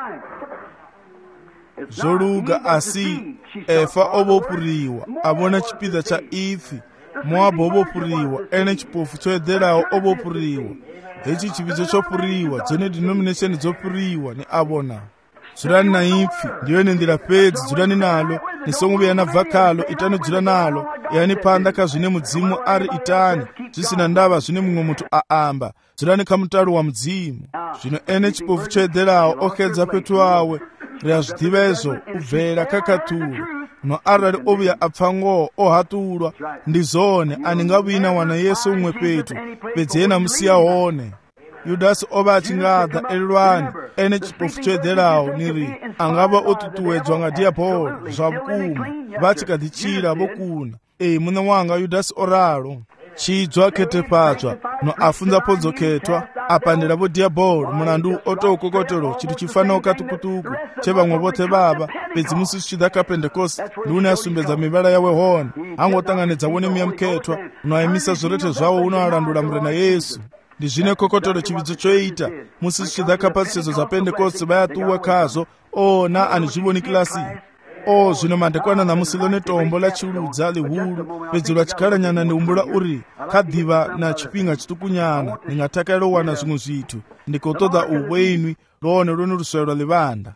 Speaker 1: zvoluga asi efa ovopuriwa avona chipiza cha ifi moabhu ovopuriwa ene chipofu choedherawo ovopuriwa hechi chipizo chopuriwa dzone denomination dzopuriwa neavona. Dzurani na ipfi ndiyo nendira pedzi dzurani nalo nisongo yana vhakalo itano dzura nalo yani panda kazvine mudzimu ari itani zvisina ndava zvine mumwe mutu aamba dzurani kamutaro wa mudzimu. Zvino ene chipofu choedherawo okedza petu awe reazvidiva izvo ubvera kakaturo no arari ovuya apfangowo ohatulwa ndizone aningavina wana yesu umwe petu pedzena musiya hone. Yudasi ova achingadha elwani ene chipofu choedherawo niri angava otutuwedzwa ngadhiabhoro zvavukuma vachikadhichira vokuna. Ei muna wanga Yudasi oraro chidzwa ketepadzwa no afunza podzoketwa apandira vodhiabhoro mulandu otokokotolo chitu chifanawo katukutuku chevamwe vothe vava pedzi musi zvichida kapentekosti ndiune asumbedza mivala yawe honi angotanganidza wone muyamuketwa unoayimisa zvorete zvavo unoalandula murena Yesu. Ndizvine kokotolo chividzo choita musi zvichida kapasisezo zvapentekosti vayatuwa kazo ona anizvivoni kilasi. O zvino mandekwana namusi lone tombo lachiurudza lihulu pedzi lwachikhalanyana ndeumbula uri kadhiva na chipinga chitukunyana ningatakarowana zvimwe zvitu ndikotoda ubwenwi lone lone ruswero lwa livanda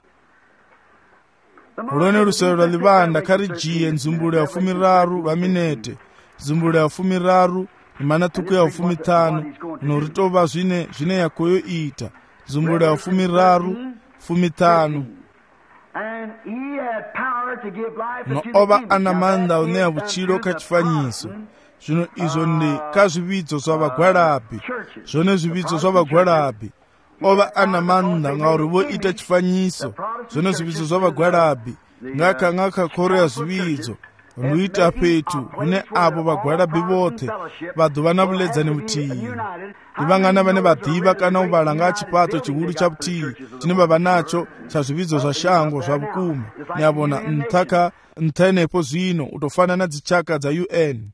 Speaker 1: lone ruswero lwa livanda karijiye nzumbulo ya fumi raru vaminete nzumbulo ya fumi raru imana tuku ya fumi tano noritova zvine zvine yakoyo ita nzumbulo ya fumi raru fumi tano no ova ana manda uneya vuchiro kachifanyiso. Zvino izvo ndi kazvividzo zvavagwalapi zvone zvividzo zvavagwalapi ova ana manda ngauri voita chifanyiso zvone zvividzo zvavagwalapi ngaka ngaka koreya zvividzo noita petu une avo vagwalapi vothe vadhuva na vuledzani vutihi ivangana vane vadhiva kana uvalanga achipato chihuru cha vutihi chine vava nacho chazvividzo zvashango zvavukuma neavona nthaka nthenepo zvino utofanana dzichaka dza U N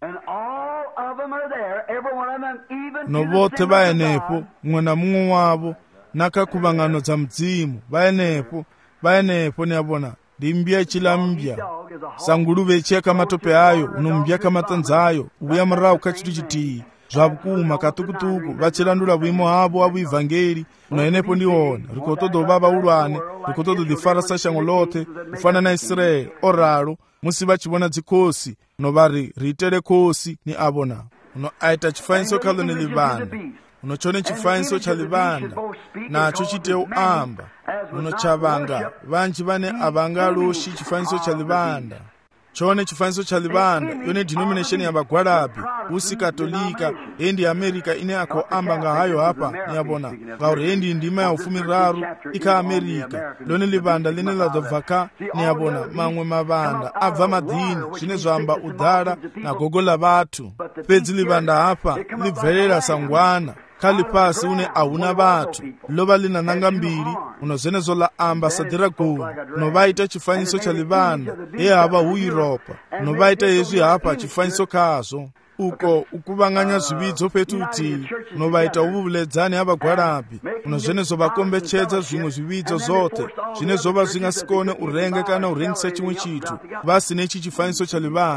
Speaker 1: novothe vaenepo mumwe na mumwe wavo nakakuvangano dza mudzimu vaenepo vaenepo neavona ndimbya chilambya sanguluve cheka matope ayo unombya kamatanzayo ubuya murau kachitu chitihi zvavukuma katukutuku vachilandula vuimo havo avu ivhangeri unoenepo ndiona rikotodo vava ulwane rikotodo lifarasa shango lothe kufana na Israeli oralo musi vachivona dzikosi novari riitere kosi ni avona uno aita chifanyiso kalo ni livanda unochone chifanyiso cha livanda nacho chiteu amba uno chavanga vanji vane avangaloshi chifanyiso cha livanda chone chifanyiso cha livanda yone denomination yavagwalapi usi katolika endi Amerika ine ako amba ngahayo hapa niyabona ngauri endi ndima ya ufumi raru ika Amerika lone livanda line ladovaka niyabona mamwe mavanda abva madhini zvine zvamba udhara na gogo la vatu pedzi livanda hapa libvelela sangwana kali pasi une auna vatu lova lina nanga mbiri unozenezo la ambasadira goni unovaita chifanyiso cha livanda ye hava hu Europa unovaita yezvi hapa chifanyiso kazo uko ukuvanganya zvividzo petu utivi unovaita uvuledzani havagwalapi unozvenezo vakombechedza zvimwe zvividzo zothe zvine zvova zvingasikone urenge kana urengisa chimwe chitu vasine ichi chifanyiso cha livanda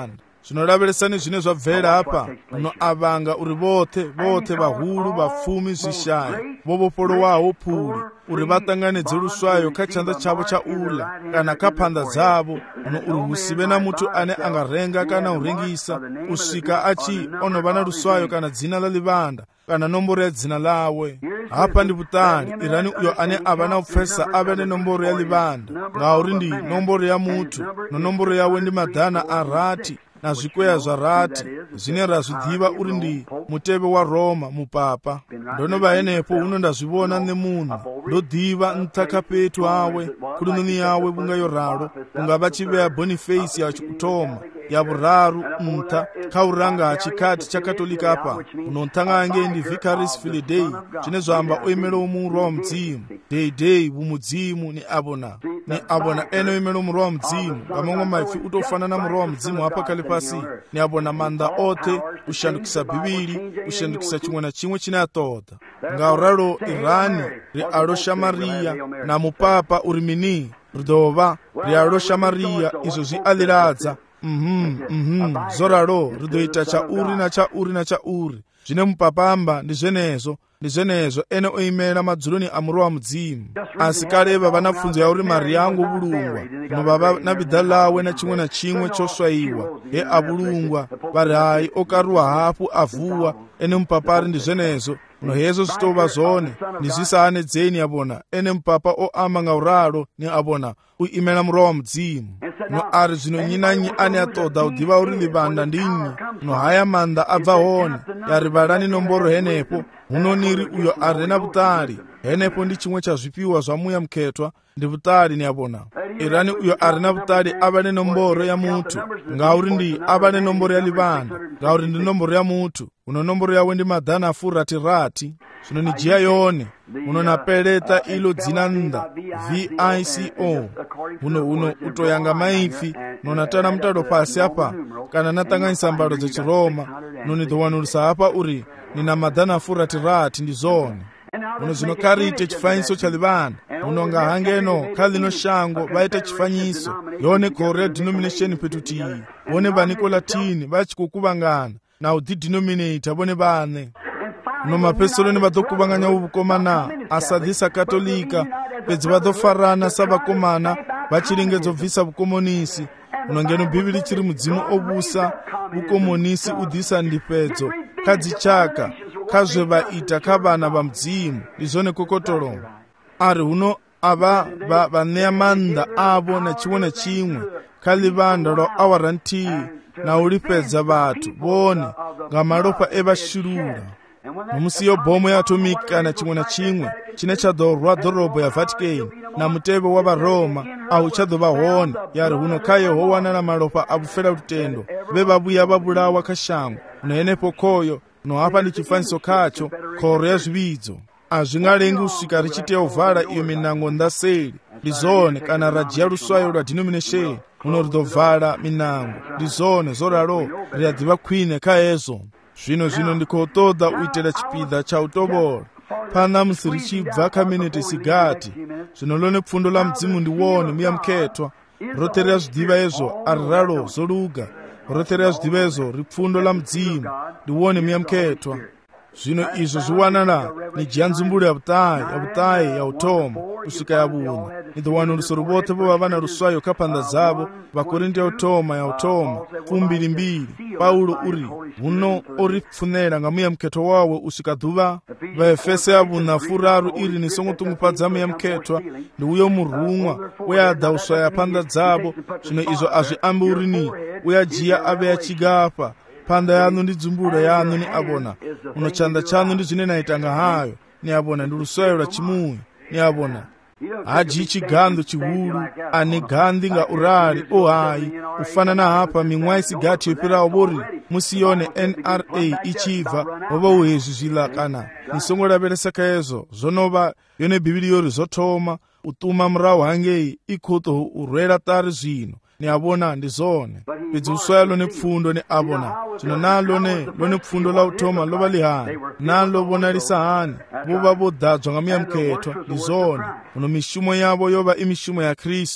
Speaker 1: zvinoraveresani zvine zvabvera apa uno avanga uri vothe vothe vahulu vapfumi zvishayi vovopolowawo phuli uri vatanganidze luswayo kha chanza chavo cha ula kana kha phanda dzavo uno uri husive na muthu ane angarenga kana uringisa usvika achi onova na luswayo kana dzina la livanda kana nomboro ya dzina lawe. Hapa ndi vutali irani uyo ane ava na upfesa ave ne nomboro ya livanda ngauri ndi nomboro ya muthu no nomboro yawe ndi madhana a rati na zvikweya zva rati zvine razvidziva uri ndi muteve wa Roma mupapa. Ndonova henepo uno ndazvivona nemunhu ndodhiva nthaka petu awe kulununi yawe bungayo ralo ungava chiveya Boniface yachikutoma ya vuraru mtha khauranga chikati cha katolika apa unonthang'ange ndi Vicaris Filidei zvine zvamba oimela umuru wa mdzimu deidei vumudzimu ni abona ni abona ene oimela umuru wa mdzimu ngamomwe maifi utofana na muru wa mdzimu apa kali pasi ni abona manda othe ushandukisa bibili ushandukisa chimwe na chimwe chine atoda ngauralo irani ri alosha Maria na mupapa urimini ridova ri alosha Maria izo zvialiradza mhm mhm zoralo ridoita cha uri na cha uri na cha uri zvine mupapamba ndi zvenezo ndi zvenezo ene oimela madzuloni a muru wa mudzimu. Asi kale vava na pfunzo ya uri Maria angu vulungwa no vava na bidha lawe na chimwe na chimwe choswayiwa he avulungwa vari hayi okaruwa hapu avuwa ene mupapari ndi zvenezo no hezo zvitova zvone ndi zvisane dzeni abona ene mupapa oamba ngauralo ni abona uimela muru wa mudzimu no ari zvino nyinanyi ane atoda udiva uri livanda ndinyi no haya manda abva hone yarivalani nomboro henepo hunoniri uyo ari na vutali henepo ndi chimwe cha zvipiwa zva muya mukhetwa ndi vutali ni abona irani uyo ari na vutali ava ne nomboro ya muthu ngauri ndi ava ne nomboro ya livanda ngauri ndi nomboro ya muthu uno nomboro yawe ndi madhana afurati rati zvino ni jia yone uno napeleta ilo dzina nda V I C O uno uno utoyanga maifi nonatana mutalo pasi apa kana natanganyisa mbalo za Chiroma nonidhowanulisa apa uri nina madhana afurati rati ndi zone uno zvino karite chifanyiso cha livanda uno ngahangeno khalino shango vaita chifanyiso yone Korea denomination petuti vone vaniko latini vachikukuvangana na udidenominata vone vane no mapesoloni vadokuvanganya uvukomana asadhisa katolika pedzi vadofarana savakomana vachirengedzo bvisa vukomonisi unongeno bhibhili chiri mudzimu ovusa vukomonisi udhisa ndipedzo kadzichaka kazvevaita kavana vamudzimu ndizvone kokotolo ari huno ava vaneya manda avo na chimwe na chimwe kalivanda ro awarantii na ulipedza vatu vone ngamalopa evashirura nomusiyo bhomo ya atomiki kana chimwe na chimwe chine chadhorwa dhorobho ya Vatican na muteve wa varoma au chadhova hone yari huno kayehowana na malopa abufera utendo vevabuya vabulawa kashango unoenepo koyo noapa ndi chifanyiso kacho khoro ya zvividzo azvingalengi usvika richiteya uvhala iyo minango ndaseli ndizone kana rajiya luswayo lwa denomination uno ridovhala minango ndizone zoralo riyadziva khwine kaezo zvino zvino ndikotoda uitela chipidha cha utobola pana musi richibva community sigati zvino lone pfundo la mudzimu ndiwone muya mukhetwa roterera zvidiva ezvo ariralo zoluga roterera zvidiva ezvo ripfundo la mudzimu ndiwone muya mukhetwa zvino izvo zviwanana nijiya nzumbulo ya vutayi ya vutayi ya utoma kusvika ya vuna nidhowanuliso ruvothe vova vana luswayo kapanda dzavo vakorinto ya utoma ya utoma fumbiri mbiri Paulo uri huno oripfunera ngamuya mukhetwa wawe usvika dhuva vaefese ya vuna furaru iri nisongotungupadza muya mukhetwa ndi uyo murumwa uyadha uswaya panda dzavo zvino izvo azviambi urini uyajiya ave yachigapa panda yanu ndi dzumbulo yanu ni abona uno chanda chanu ndi zvine naitanga hayo ni abona ndi luswayo lwa chimuyi ni abona haji chigando chihulu ane gandhi nga urali o hayi ufanana hapa mimwayi sigati yoperawo bori musiyone N R A ichibva wova uhezvi zvilakana nisongolaveresa kaezo zvonova yone bhibhili yori zotoma utuma murahu hangei ikoto urwera tari zvino ni abona ndizone pedzi uswaya lone pfundo ni abona zvino nalo ne lone pfundo la utoma lova lihani nalo vonalisa hani vova vodhadzwa ngamuya mukhetwa ndizone uno mishumo yavo yova imishumo ya Kristu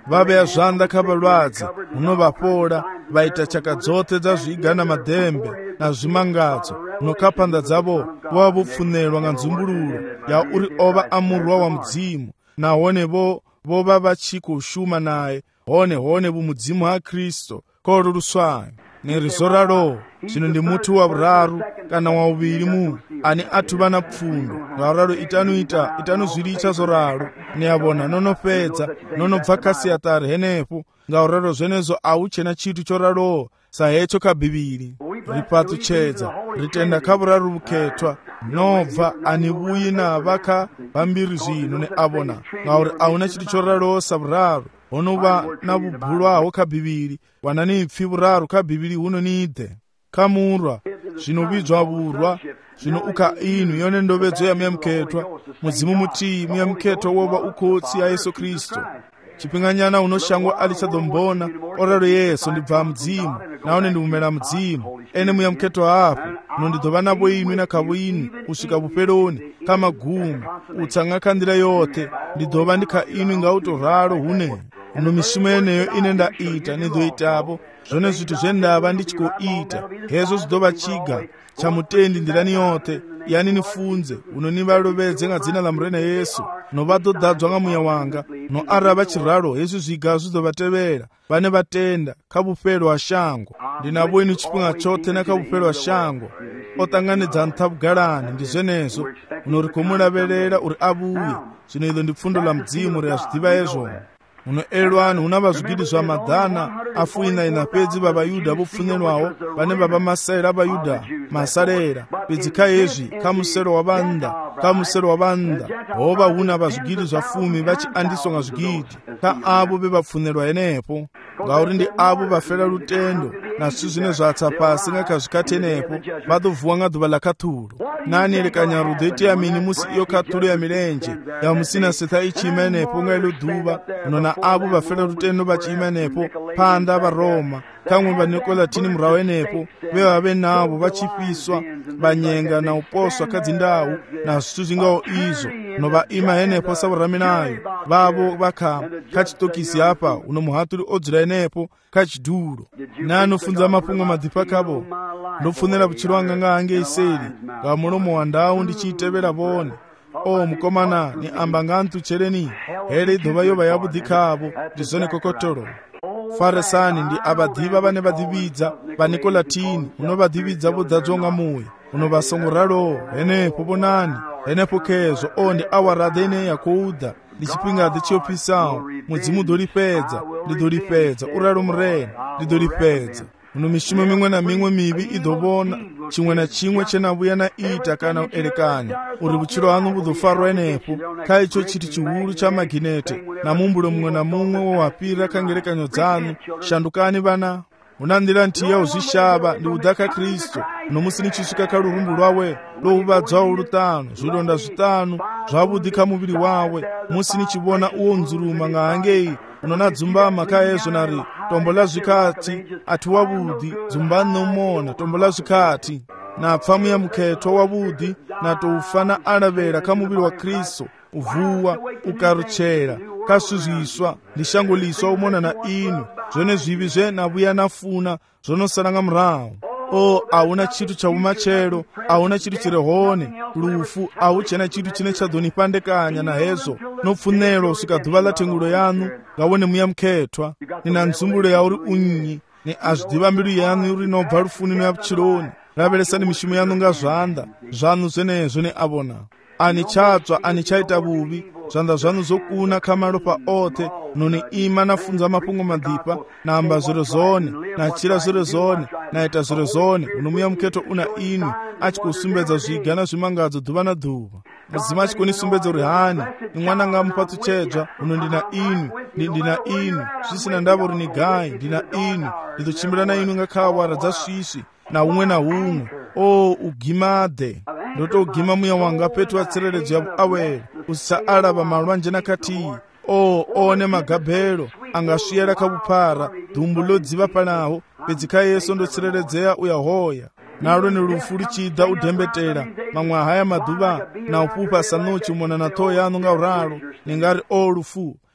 Speaker 1: vabeya zvanḓa kha vhalwadze muno vapola, vaita tshaka dzoṱhe dza zwiga na madembe na zwimangadzo, no kha phanḓa dzavho vho vha vho pfunelwa nga nzumbululo ya uri o vha a murwa wa mudzimu, nahone vho vho vha vha tshi khou shuma naye hone hone vhumudzimu ha Kristo kholo luswayo. Ni ri zwo raloho, zwino ndi muthu wa vhuraru kana wa vhuvhili mu ane athu vha na pfundo. Ngauralo itanu ita itanu zwi litsha zwo ralo, ni a vhona no no fhedza no no bva kha siaṱari henefho. Ngauralo zwenezwo a hu tshena tshithu tsho raloho sa hetsho kha Bivhili. Ri paṱutshedza, ri tenda kha vhuraru vhukhethwa, no bva ani vhuyi na vha kha bambiri zwino ni a vhona, ngauri a hu na tshithu tsho raloho sa vhuraru. Ho no vha na vhubulwaho kha Bivhili, wanani pfi vhuraru kha Bivhili huno ni ḓe. Kha murwa zwino vhidzwa vhurwa, zwino u kha inu yone ndovhedzo ya muyamukhethwa, mudzimu muthihi muyamukhethwa wo vha u khotsi ya Yesu Kristo. Tshifhinganyana uno shango a ḽi tsha ḓo mbona, o ralo Yesu ndi bva mudzimu, nahone ndi humela mudzimu, ene muyamukhethwa hafhu. No ndi ḓo vha na vho inwi na kha vho inwi u swika vhufheloni, kha magumo, u tsa nga kha nḓila yoṱhe. Ndi ḓo vha ndi kha inwi nga u tou ralo hune no mishumo yeneyo ine nda ita ni ḓo itavho, zwone zwithu zwe nda vha ndi tshi khou ita. Hezwo zwi ḓo vha tshiga tsha mutendi nḓilani yoṱhe. Yani ni funze uno ni vha lovhedze nga dzina ḽa murena Yesu, no vha ḓo ḓadzwa nga muya wanga. No arali vha tshi ralo, hezwi zwiga zwi ḓo vha tevhela vhane vha tenda kha vhufhelo ha shango. Ndi na vho inwi tshifhinga tshoṱhe na kha vhufhelo ha shango. O ṱanganedza nṱha vhugalani, ndi zwenezwo uno ri khou mu lavhelela uri a vhuye. Zwino iḽo ndi pfundo ḽa mudzimu, ri a zwi ḓivha hezwo. Uno elwani hu na vha zwigidi zwa maḓana a fuinaina fhedzi vha vhayuda vho pfunelwaho, vhane vha vha masalela a vhayuda masalela. Fhedzi kha hezwi, kha muselo wa vhannḓa, kha muselo wa vhannḓa ho vha hu na vha zwigidi zwa fumi vha tshi andiswa nga zwigidi kha avo vhe vha pfunelwa henefho. Ngauri ndi avo vha fela lutendo na zwithu zwine zwa tsa fhasi nga kha zwikhathi henefho, vha ḓo vuwa nga ḓuvha ḽa khaṱhulo. Nani elekanya uri hu ḓo itea mini musi iyo khaṱhulo ya milenzhe ya musina setha i tshi ima henefho nga ilo ḓuvha? Uno na avo vha fela lutendo vha tshi ima henefho phanḓa vha Roma, khaṅwe vha Nikolatini murahu henefho, vhe vha vhe navho vha tshi fhiswa, vha nyenga na u poswa kha dzindau na zwithu zwingaho izwo. No vha ima henefho sa vhuraminayo vhavho vha kha kha tshitokisi hafha, uno muhaṱuli o dzula henefho kha tshidulo. Na no funza mafhungo maḓipfa khavho, ndo pfunela vhutshilo hanga nga hangei seli nga mulomo wa ndau ndi tshi itevhela vhone. O mukomana, ni amba nga nṱutsheleni, hele i ḓo vha yo vha yavhuḓi khavho. Ndi zwone kokotolo. Faresani ndi a vhaḓivha vhane vha ḓivhidza, vha Nikolatini uno vha ḓivhidza vho ḓadzwa nga muya, uno vha songo raloho henefho. Vhonani henefho khezwo, o ndi awaraḓe ine ya khou ḓa, ndi tshifhingaḓe tshi ofhisaho. Mudzimu ḓo ḽi fhedza, ndi ḓo ḽi fhedza, u ralo murena, ndi ḓo ḽi fhedza. Uno mishumo miṅwe na miṅwe mivhi i ḓo vhona, tshiṅwe na tshiṅwe tshe na vhuya na ita kana u elekanya, uri vhutshilo haṋu vhu ḓo farwa henefho kha itsho tshithu tshihulu tsha maginete na muhumbulo muṅwe na muṅwe wo wa fhira kha ngelekanyo dzaṋu. Shandukani vhana, hu na nḓila nthihi ya u zwi shavha, ndi u ḓa kha Kristo. No musi ni tshi swika kha lurumbu lwawe lwo huvhadzwaho luṱanu, zwilonda zwiṱanu zwavhuḓi kha muvhili wawe, musi ni tshi vhona uwo nzuluma nga hangei, uno na dzumbama kha hezwo na ri tombo ḽa zwikhathi athi wavhuḓi, dzumbani u mona tombo ḽa zwikhathi. Na pfa muyamukhethwa wavhuḓi, na tou fa na alavhela kha muvhili wa Kristo, u vuwa, u karutshela kha zwithu zwiswa. Ndi shango ḽiswa u mona na inu, zwone zwivhi zwe na vhuya na funa zwo no sala nga murahu. O a hu na tshithu tsha vhumatshelo, a hu na tshithu tshi re hone, lufu a hu tshena tshithu tshine tsha ḓo ni pandekanya na hezwo. No pfunelwa u swika ḓuvha ḽa thengulo yaṋu nga wone muyamukhethwa. Ni na nzumbulo ya uri u nnyi, ni a zwi ḓivha mbilu yaṋu uri no bva lufuni no ya vhutshiloni. Lavhelesani mishumo yaṋu nga zwanḓa zwaṋu zwenezwo ni a vhona. Ani tsha tswa, ani tsha ita vhuvhi, zwanḓa zwaṋu zwo kuna kha malofha oṱhe. No ni ima na funza mafhungo maḓipfa, na amba zwire zwone, na tshila zwire zwone, na ita zwire zwone. Uno muyamukhethwa u na inwi, a tshi khou sumbedza zwiga na zwimangadzo ḓuvha na ḓuvha. Mudzimu a tshi khou ni sumbedza uri hani ni ṅwananga muphaṱutshedzwa, uno ndi na inwi, ndi ndi na inwi, zwi si na ndavha uri ni gai, ndi na inwi. Ndi ḓo tshimbila na inwi nga kha awara dza swiswi na huṅwe na huṅwe. O u gimaḓe, ndo tou gima muya wanga fhethu ha tsireledzo ya vhuawelo, u si tsha alavha malwanzhe na khathihi. O one magabelo a nga swiyela kha vhuphara, ḓumbu ḽo dzivhafhalaho, fhedzi kha Yesu ndo tsireledzea u ya hoya. Nalwo ni lufu lu tshi ḓa u dembetela maṅwe a haya maḓuvha, na u fhufha sa ṋotshi u mona na ṱhoho yaṋu nga uralo, ni nga ri o lufu,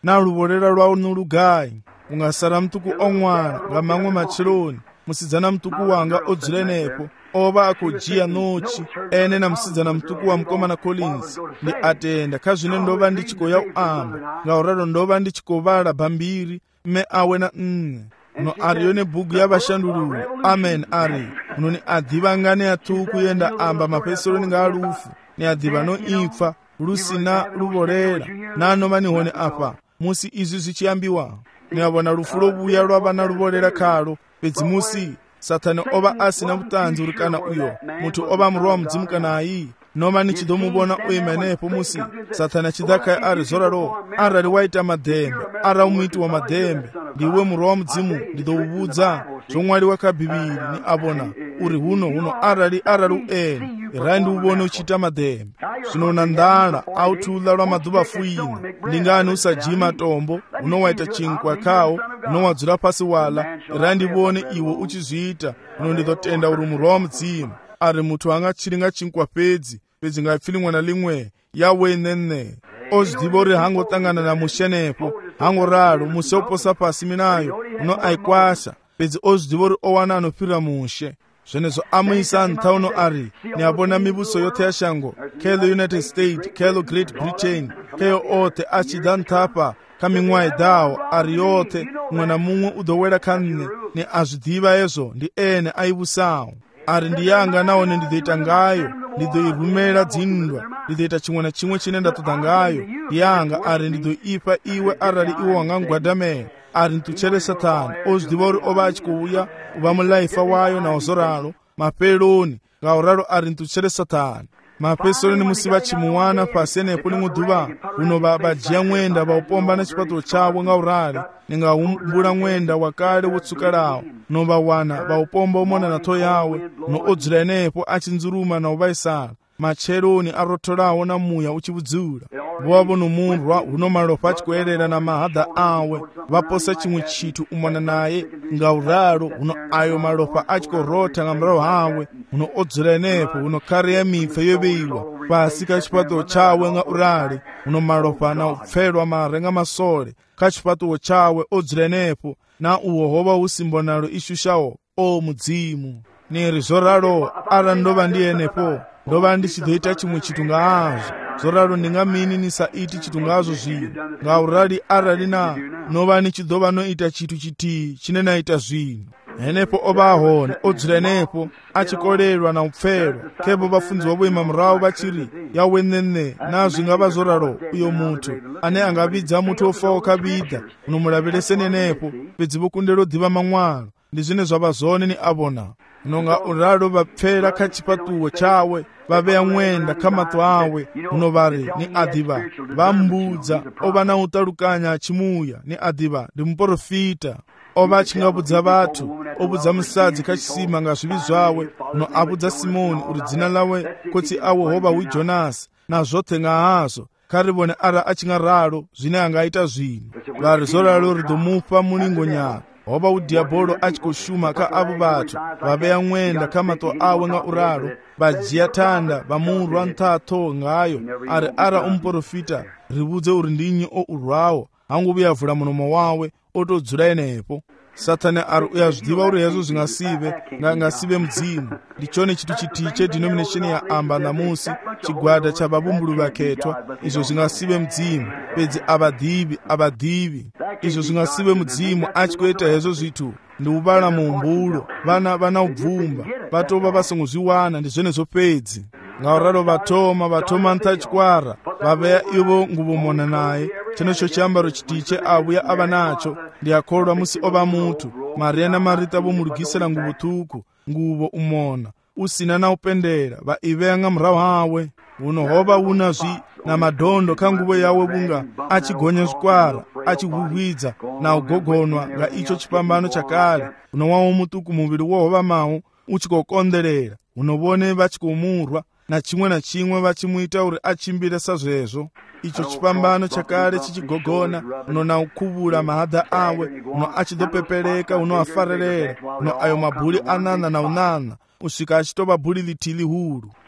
Speaker 1: na luvolera lwawo nulugayi ungasala mtuku omwana nga mamwe macheloni musidzana mtuku wanga odzilenepo oba akujiya nochi ene na musidzana mtuku wa mkomana Collins ndi atenda kazvine ndova ndichikoya uamba nga uraro ndova ndichikovala bambiri me awe na nne no ariyo nebhuku yavashandururi amen ari uno ni adhiva ngane atuku yenda amba mapesero nga alufu ni adhiva no ipfa lusina luvolera nanova nihone apa musi izvi zvichiyambiwa niavona lufu lovuya lwavana luvolera kalo pedzi musi Satani oba asina butanzi urikana uyo mutu oba mroa mdzimu kana ayi noma nichidomubona uimenepo musi Satani chidaka ari zoraro arari waita madhembe ara umuiti wa madhembe ndiwe mroa mdzimu ndidobudza zvomwari wakabhibiri ni abona uri huno huno arari arari ueni irandi ubone uchita madhembe zvinona ndala autula lwa madhuba fuina ndingani usajima tombo unowaita chinkwa kao unowadzura pasi wala irandi ubone iwe uchizviita unondidotenda uri mroa mdzimu ari mutu anga chiringa chinkwa pedzi pedzi ngaipfili mwana limwe yawe nene ozdibo uri hango tangana na mushenepo hango raro muse uposa pasi minayo uno aikwasha pedzi ozdibo uri owana anopira mushe zvenezo amuisa ntauno ari niabona mibuso yote yashango kelo United States kelo Great Britain keyo ote achida ntapa kamingwai dao ari yote mwana mumwe udowera kanne ni azvidiva ezo ndi ene aibusawo ari ndiyanga naone ndidoita ngayo ndidoirumera dzindwa ndidoita chimwe na chimwe chine ndatoda ngayo ndiyanga ari ndidoipa iwe arari iwe wangangwadamera ari ntuchere Satani ozdiva uri oba achikuuya uba mulaifa wayo na ozoralo mapeloni ngauraro ari ntuchere Satani mapesoro ni musiva chimuwana pasenepo ni muduva uno babajiya mwenda baupomba na chipaturo chavo ngaurari ninga umbura mwenda wakale wotsukalawo no bawana baupomba umona na to yawe no odzirenepo achinzuruma na ubaisala macheloni arotolawo na muya uchibudzula bwabo no mundu uno malopa achikuerera na mahada awe vaposa chimwe chitu umona naye ngauraro uno ayo malopa achikorota ngamrao hawe uno odzirenepo uno kari ya mife yobeilwa pasi kachipaturo chawe nga urari uno malopa na upferwa marenga masole kachipaturo chawe odzirenepo na uwo hoba usimbonalo ishushawo o mudzimu niri zoraro ara ndova ndienepo ndova ndichidoita chimwe chitu ngaazo zoraro ndingamini nisaiti chitu ngazo zvino ngaurari arari na nova nichidova noita chitu chiti chine naita zvino enepo obahone odzirenepo achikorerwa na upfero kepo bafunzi wabuima mrao bachiri yawenene nazvi ngava zoraro uyo mutu ane angabidza mutu ofawo kabidha unomulabirese nenepo pedzi bokundelo dhiva mamwalo ndizvine zvabazone ni abona nonga uraro bapfera kachipatuwo chawe babeya mwenda kamato awe unovari ni adhiva vambudza oba na utalukanya chimuya ni adhiva ndi muprofita oba achingabudza vathu obudza musadzi kachisima nga zvivi zvawe uno abudza Simoni uri dzina lawe kuti awo hoba wi Jonasi na zvote nga hazo karibone ara achingararo zvine angaita zvino vari zoralo ridomupa mulingo nyaka hoba udiabolo achikoshuma ka avo vathu vabeya mwenda kamato awe nga uraro bajiya tanda bamurwa ntato ngayo ari ara umuprofita ribudze uri ndinyi o urwawo hangubuyavhura munomo wawe otodzura enepo Satani ari uyazvidiva uri hezo zvingasive ngangasive mudzimu ndichone chitu chitiche denomination ya amba namusi chigwada chavabumbulu vaketwa izvo zvingasive mudzimu pedzi avadhivi avadhivi izvo zvingasive mudzimu achikuita hezo zvitu ndiuvala mumbulo vana vana ubvumba vatova vasingozviwana ndizvenezvo pedzi ngauraro vatoma vatoma ntachikwara vaveya ivo nguvomona naye chinocho chiambaro chitiche avuya ava nacho ndiakolwa musi ova mutu Maria na Marita vomulugisira nguvu tuku nguvo umona usina na upendera vaiveya nga mrao hawe uno hova una zvi na madondo kanguvo yawe bunga achigonya zvikwara achihwihwidza na ugogonwa nga icho chipambano chakale unowawo mutuku muviri wohova mawo uchikokonderera unovone vachikomurwa na chimwe na chimwe vachimuita uri achimbire sazvezvo icho chipambano chakare chichigogona uno na ukuvula mahadha awe uno achidopepereka uno afarerera uno ayo mabhuri anana na unana usvika achitova bhuri litili huru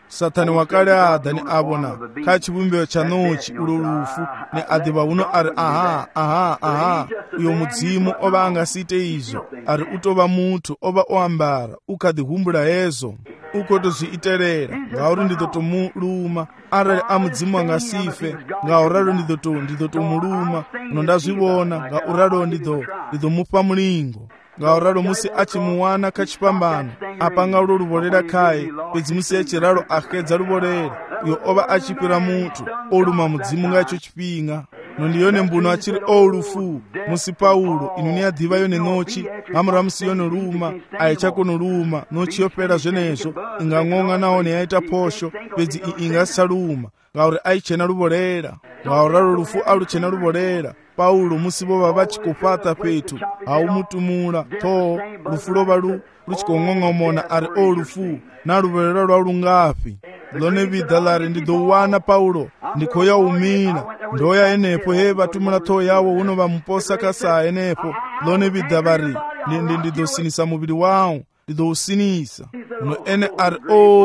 Speaker 1: Satani wakale adani abona kha chibumbiro cha nochi ulo lufu ne adiba uno ari aha aha aha uyo mudzimu oba angasite izo ari utoba mutu oba oambara ukadihumbula hezo ukoto zviiterera ngauri ndizotomuluma arali amudzimu angasife ngauralo ndizoto ndizotomuluma unondazvivona ngauralo ndizo ndizomupa mulingo ngauralo musi achimuwana kachipambano apanga ulo lubolera khaye pedzi musi echiralo akedza lubolera uyo oba achipira mutu oluma mudzimu ngacho chipinga nondiyone mbuno achiri olufu musi Paulo inuni adhiva yone nochi amuramusi yone luma aichakono luma nochi yopera zvenezo ingang'onga naone yaita posho pedzi ingasaluma ngauri aichena lubolera ngauralo lufu aluchena lubolera Paulo musi bova vachikopata petu haumutumula to lufu lova lu luchikong'ong'omona ari olufu nalubolera lwalungapi lone vida lari ndidowana Paulo ndikoya umila ndoya enepo he batumula to yawo uno bamuposa kasa enepo lone vida bari ndi ndidosinisa mubiri wawo ndidousinisa uno ene ari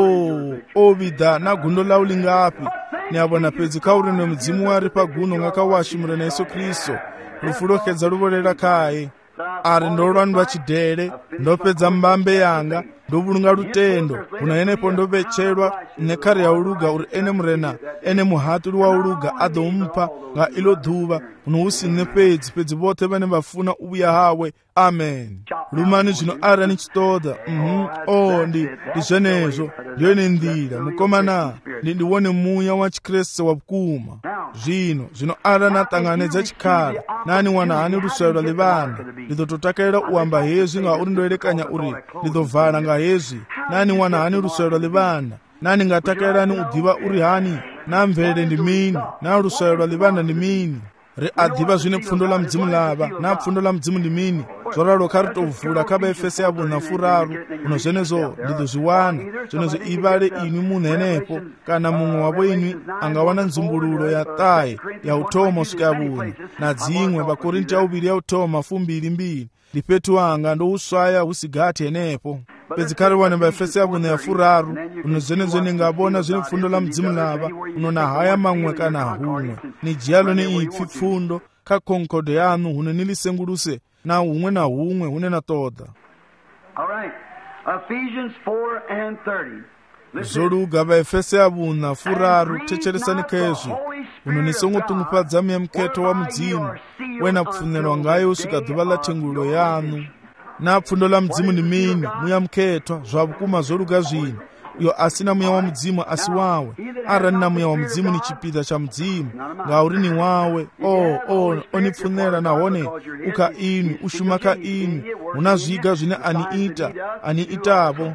Speaker 1: o o vida na gundo laulingapi niabona pedzi kaurino mudzimu wari paguno ngakawashimura na Yesu Kristo lufulokedza lubolera khaye ari ndolwanu vachidhere ndopedza mbambe yanga ndobulunga lutendo kuna enepo ndobechelwa nekare ya uluga uri ene murena ene muhatu wa uluga adompa nga ilo dhuva unousine pedzi pedzi bote vane vafuna ubuya hawe amen lumani zvino ara nichitoda mhm oh ndi ndizvenezo ndiyo nendira mukomana ndiwone muya wa chikreste wabukuma zvino zvino ara natanganedza chikhala nani wana hani luswero levana ndizototakalira uamba hezvi nga uri ndoerekanya uri ndizovhara nga hezvi nani wana hani luswero levana nani ngatakalirani udhiva uri hani namvere ndi mini na luswero levana ndi mini re adhiva zvine pfundo la mudzimu lava na pfundo la mudzimu ndi mini zvoralo karitovhura kaba efese yavo na furaru uno zvenezo ndidozviwana zvenezo ivale inwi munhu enepo kana mumwe wavo inwi angawana nzumbululo ya taye ya utoma usvika yavuna na dzimwe vakorinti yauviri ya utoma fumbiri mbiri lipetu wanga ndousvaya usigati enepo pedzi kare wane vaefese yavuna ya furaru uno zvenezo ningabona zvine pfundo la mudzimu lava uno na haya mamwe kana humwe ni jiyalo ni ipfi pfundo kakonkodo yanu huno nilisenguruse na humwe na humwe hune natoda.
Speaker 2: All right. Ephesians four and thirty.
Speaker 1: Zoluga vaefese yavuna furaru techeresani kezvi uno nisongotumupadza muyamketo wa mudzimu wena kupfunirwa ngayo usvika dhuva la thengulo yanu na pfundo la mudzimu ni mini muyamketwa zvabukuma zoluga zvino iyo asina muya wa mudzimu asi wawe arani na muya wa mudzimu ni chipita cha mudzimu ngauri ni wawe o o onipfunera nahone uka inu ushumaka inu unazviga zvine aniita aniitavo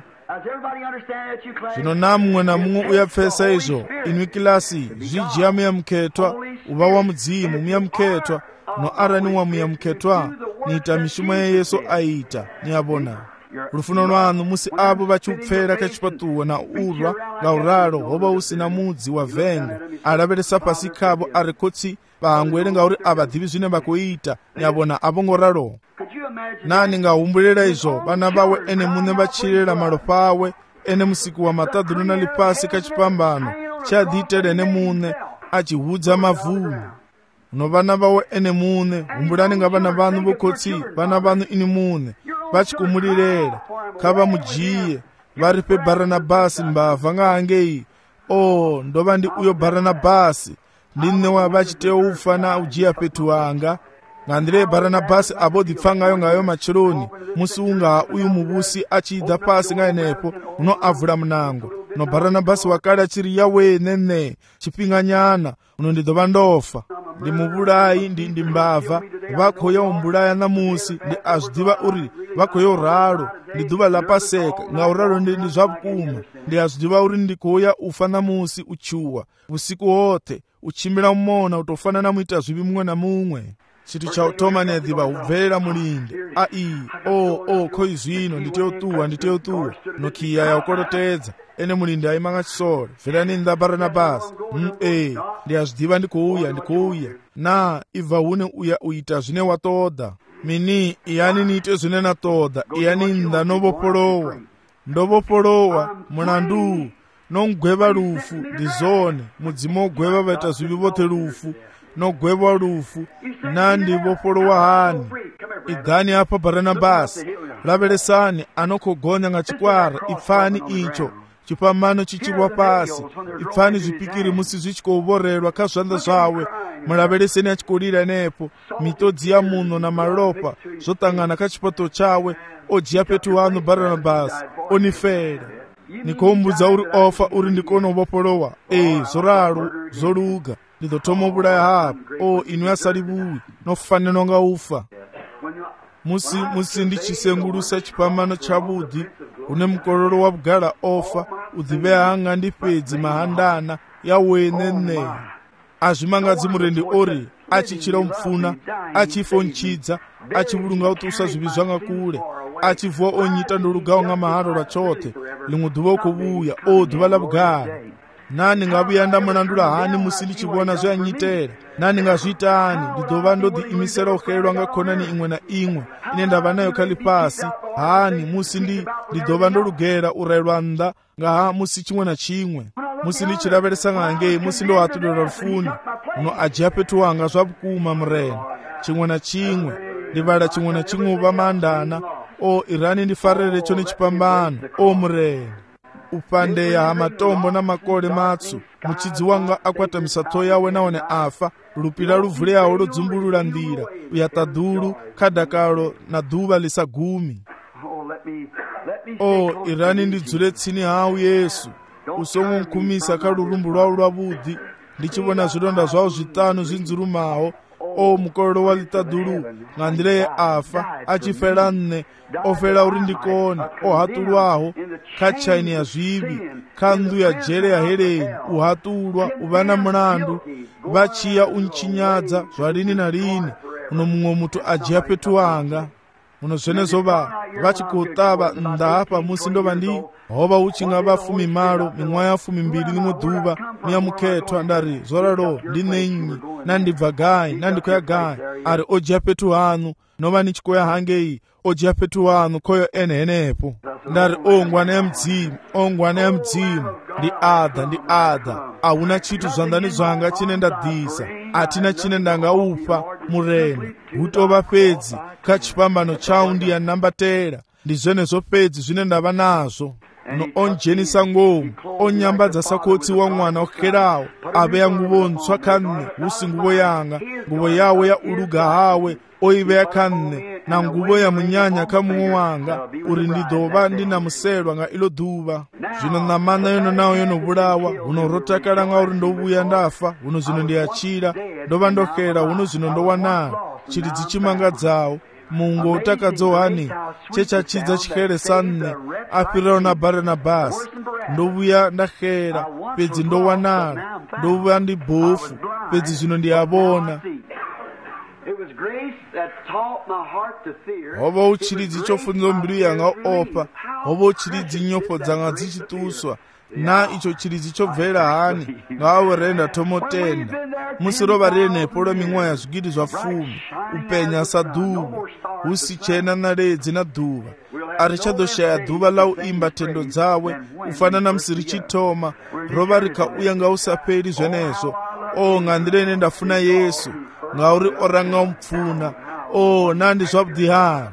Speaker 1: zvino namumwe na mumwe uyapfesa izvo inwi kilasi zvijiya muyamketwa uva wa mudzimu muyamketwa no arani wa muyamketwa niita mishumo yeyesu aita niyabona rufuno lwanu musi avo vachiupfera kachipatuwa na urwa ngauralo hova usina mudzi wa vengo alaveresa pasi kavo ari kotsi pangwere ngauri avadhivi zvine vakuita nyabona avongoralo nani ngahumbulira izvo vana vawe ene mune vachirera malopa awe ene musiku wa matadhuru na lipasi kachipambano chadhitere ene mune achihudza mavhunu no vana vawe ene mune humbulani nga vana vanu vokotsi vana vanu ini mune vachikumulirera kava mujiye vari pe Baranabasi mbavha ngahangeyi o ndova ndi uyo Baranabasi ndine wa vachitewo ufa na ujiya petu wanga ngandire Baranabasi abodipfa ngayo ngayo machironi musi unga uyu mubusi achidza pasi ngaenepo uno avhura munango no Baranabasi wakale achiri yawe nene chipinganyana uno ndidova ndofa ndi mubulayi ndi ndi mbava vakhoya umbulaya namusi ndi azvidiva uri vakhoya uralo ndi dhuva la Paseka ngauralo ndi ndi zvabukuma ndi azvidiva uri ndikoya ufa namusi uchuwa usiku wote uchimbira umona utofanana muita zvivi mumwe na mumwe chiti cha utoma nedhiva ubvera mulinde ai o o khoi zvino nditeyotuwa nditeyotuwa nokiya yaukorotedza ene mulinde aimanga chisole bverani nda Baranabasi mm, e ndiyazvidiva ndikouya ndikouya na ibva hune uya uita zvine watoda mini iyani niite zvine natoda iyani nda novopolowa ndovopolowa mulandu nongweva lufu ndi zone mudzimu ogweva vaita zvivi vote lufu nogweva lufu nandi vopolowa hani igani apa Baranabasi laveresani anokogonya nga chikwara ipfani icho chipamano chichirwa pasi ipfani zvipikiri musi zvichikovorerwa kazvanda zvawe mulavereseni achikolira nepo mitodzi ya muno na malopa zotangana kachipoto chawe ojiya petu wanu Baranabasi onifera nikombudza uri ofa uri ndikono vopolowa e zoralo zoluga ndidotoma obulaya hapo o inu yasalibuwi nofanira nga ufa musi musi ndichisengulusa chipambano cha budhi une mkololo wa bugala ofa udhivehanga ndi pedzi mahandana ya wenene azvimangadzi murendi ori achichira umfuna achifo nchidza achivulunga utusa zvivi zvanga kule achivua onyita ndolugawo nga mahalo lwa chote limwe dhuva ukuvuya o dhuva la bugala nani ngavuya ndamunandula hani musi ndichivona zvanyitera nani ngazviita hani ndidhova ndodhi imisera ukhelelwa nga khonani imwe na imwe ine ndava nayo khali pasi hani musi ndi ndidhova ndolugera urayelwa nda ngaha musi chimwe na chimwe musi ndichilaveresa ngangei musi ndohatulira lufuni uno ajiya petu wanga zvabukuma murena chimwe na chimwe ndivala chimwe na chimwe uva mandana o irani ndifarere cho nechipambano o murena upandeya hamatombo na makole matsu muchidzi wanga akwata misato yawe naone afa lupila luvule yawo lodzumbulula ndira uyatadhulu khadakalo na dhuva lisagumi o irani ndidzule tsini hawu Yesu usongo nkhumisa kalurumbu lwawo lwa budhi ndichivona zvilonda zvawo zvitanu zvinzurumawo o mukololo wa litadhulu ngandileye afa achifela nne ofela uri ndikone ohatulwaho khachaini ya zvivi khandu ya jere ya heleni uhatulwa uvana mlandu vachiya unchinyadza zvalini na lini uno mumwe mutu ajiya petu wanga uno zvenezo va vachikotava ndapa musi ndova ndi hova uchinga vafumi malo mimwaya fumi mbiri limwe dhuva niyamukhethwa ndari zoralo ndinenyi nandibva gai nandikoya gai ari ojiya petu hanu nova nichikoya hangei ojiya petu wanu khoyo ene henepo ndari ongwana ya mdzimu ongwana ya mdzimu ndi adha ndi adha auna chitu zvandani zvanga chine ndadhisa atina chine ndangaupa murena hutova pedzi kachipambano chau ndiyanambatera ndi zvenezo pedzi zvine ndava nazvo uno onjenisa ngomu onyambadza sakotsi wa mwana okherawo aveya nguvo ntswa khanne husi nguvo yanga nguvo yawe ya uluga hawe oiveya khanne na nguvo ya munyanya kha mumwe wanga uri ndidhova ndinamuselwa nga ilo dhuva zvino namana yono nawo yonovulawa uno rotakala nga uri ndovuya ndafa uno zvino ndiyachira ndova ndokhera uno zvino ndowanala chili dzichimangadzawo mungu utakadzohani chechachidza chikheresa nne apirirawo na Baranabasi ndovuya ndakhera pedzi ndowanala ndovuya ndi bhofu pedzi zvino ndiyavona hova uchilidzi chofunza mbilu yanga opa hova uchilidzi nyopo dzanga dzichituswa na icho chilidzi chobvera hani ngawe renda tomotenda musirova renepo lwemimwe ya zvigidi zva fumi upenya sadhuva usichena na ledzi na dhuva arichadoshaya dhuva lauimba tendo dzawe ufanana musiri chitoma rova rikauya ngausaperi zvenezvo o ngandirene ndafuna Yesu ngauri oranga umupfuna o nandi zvabudi hani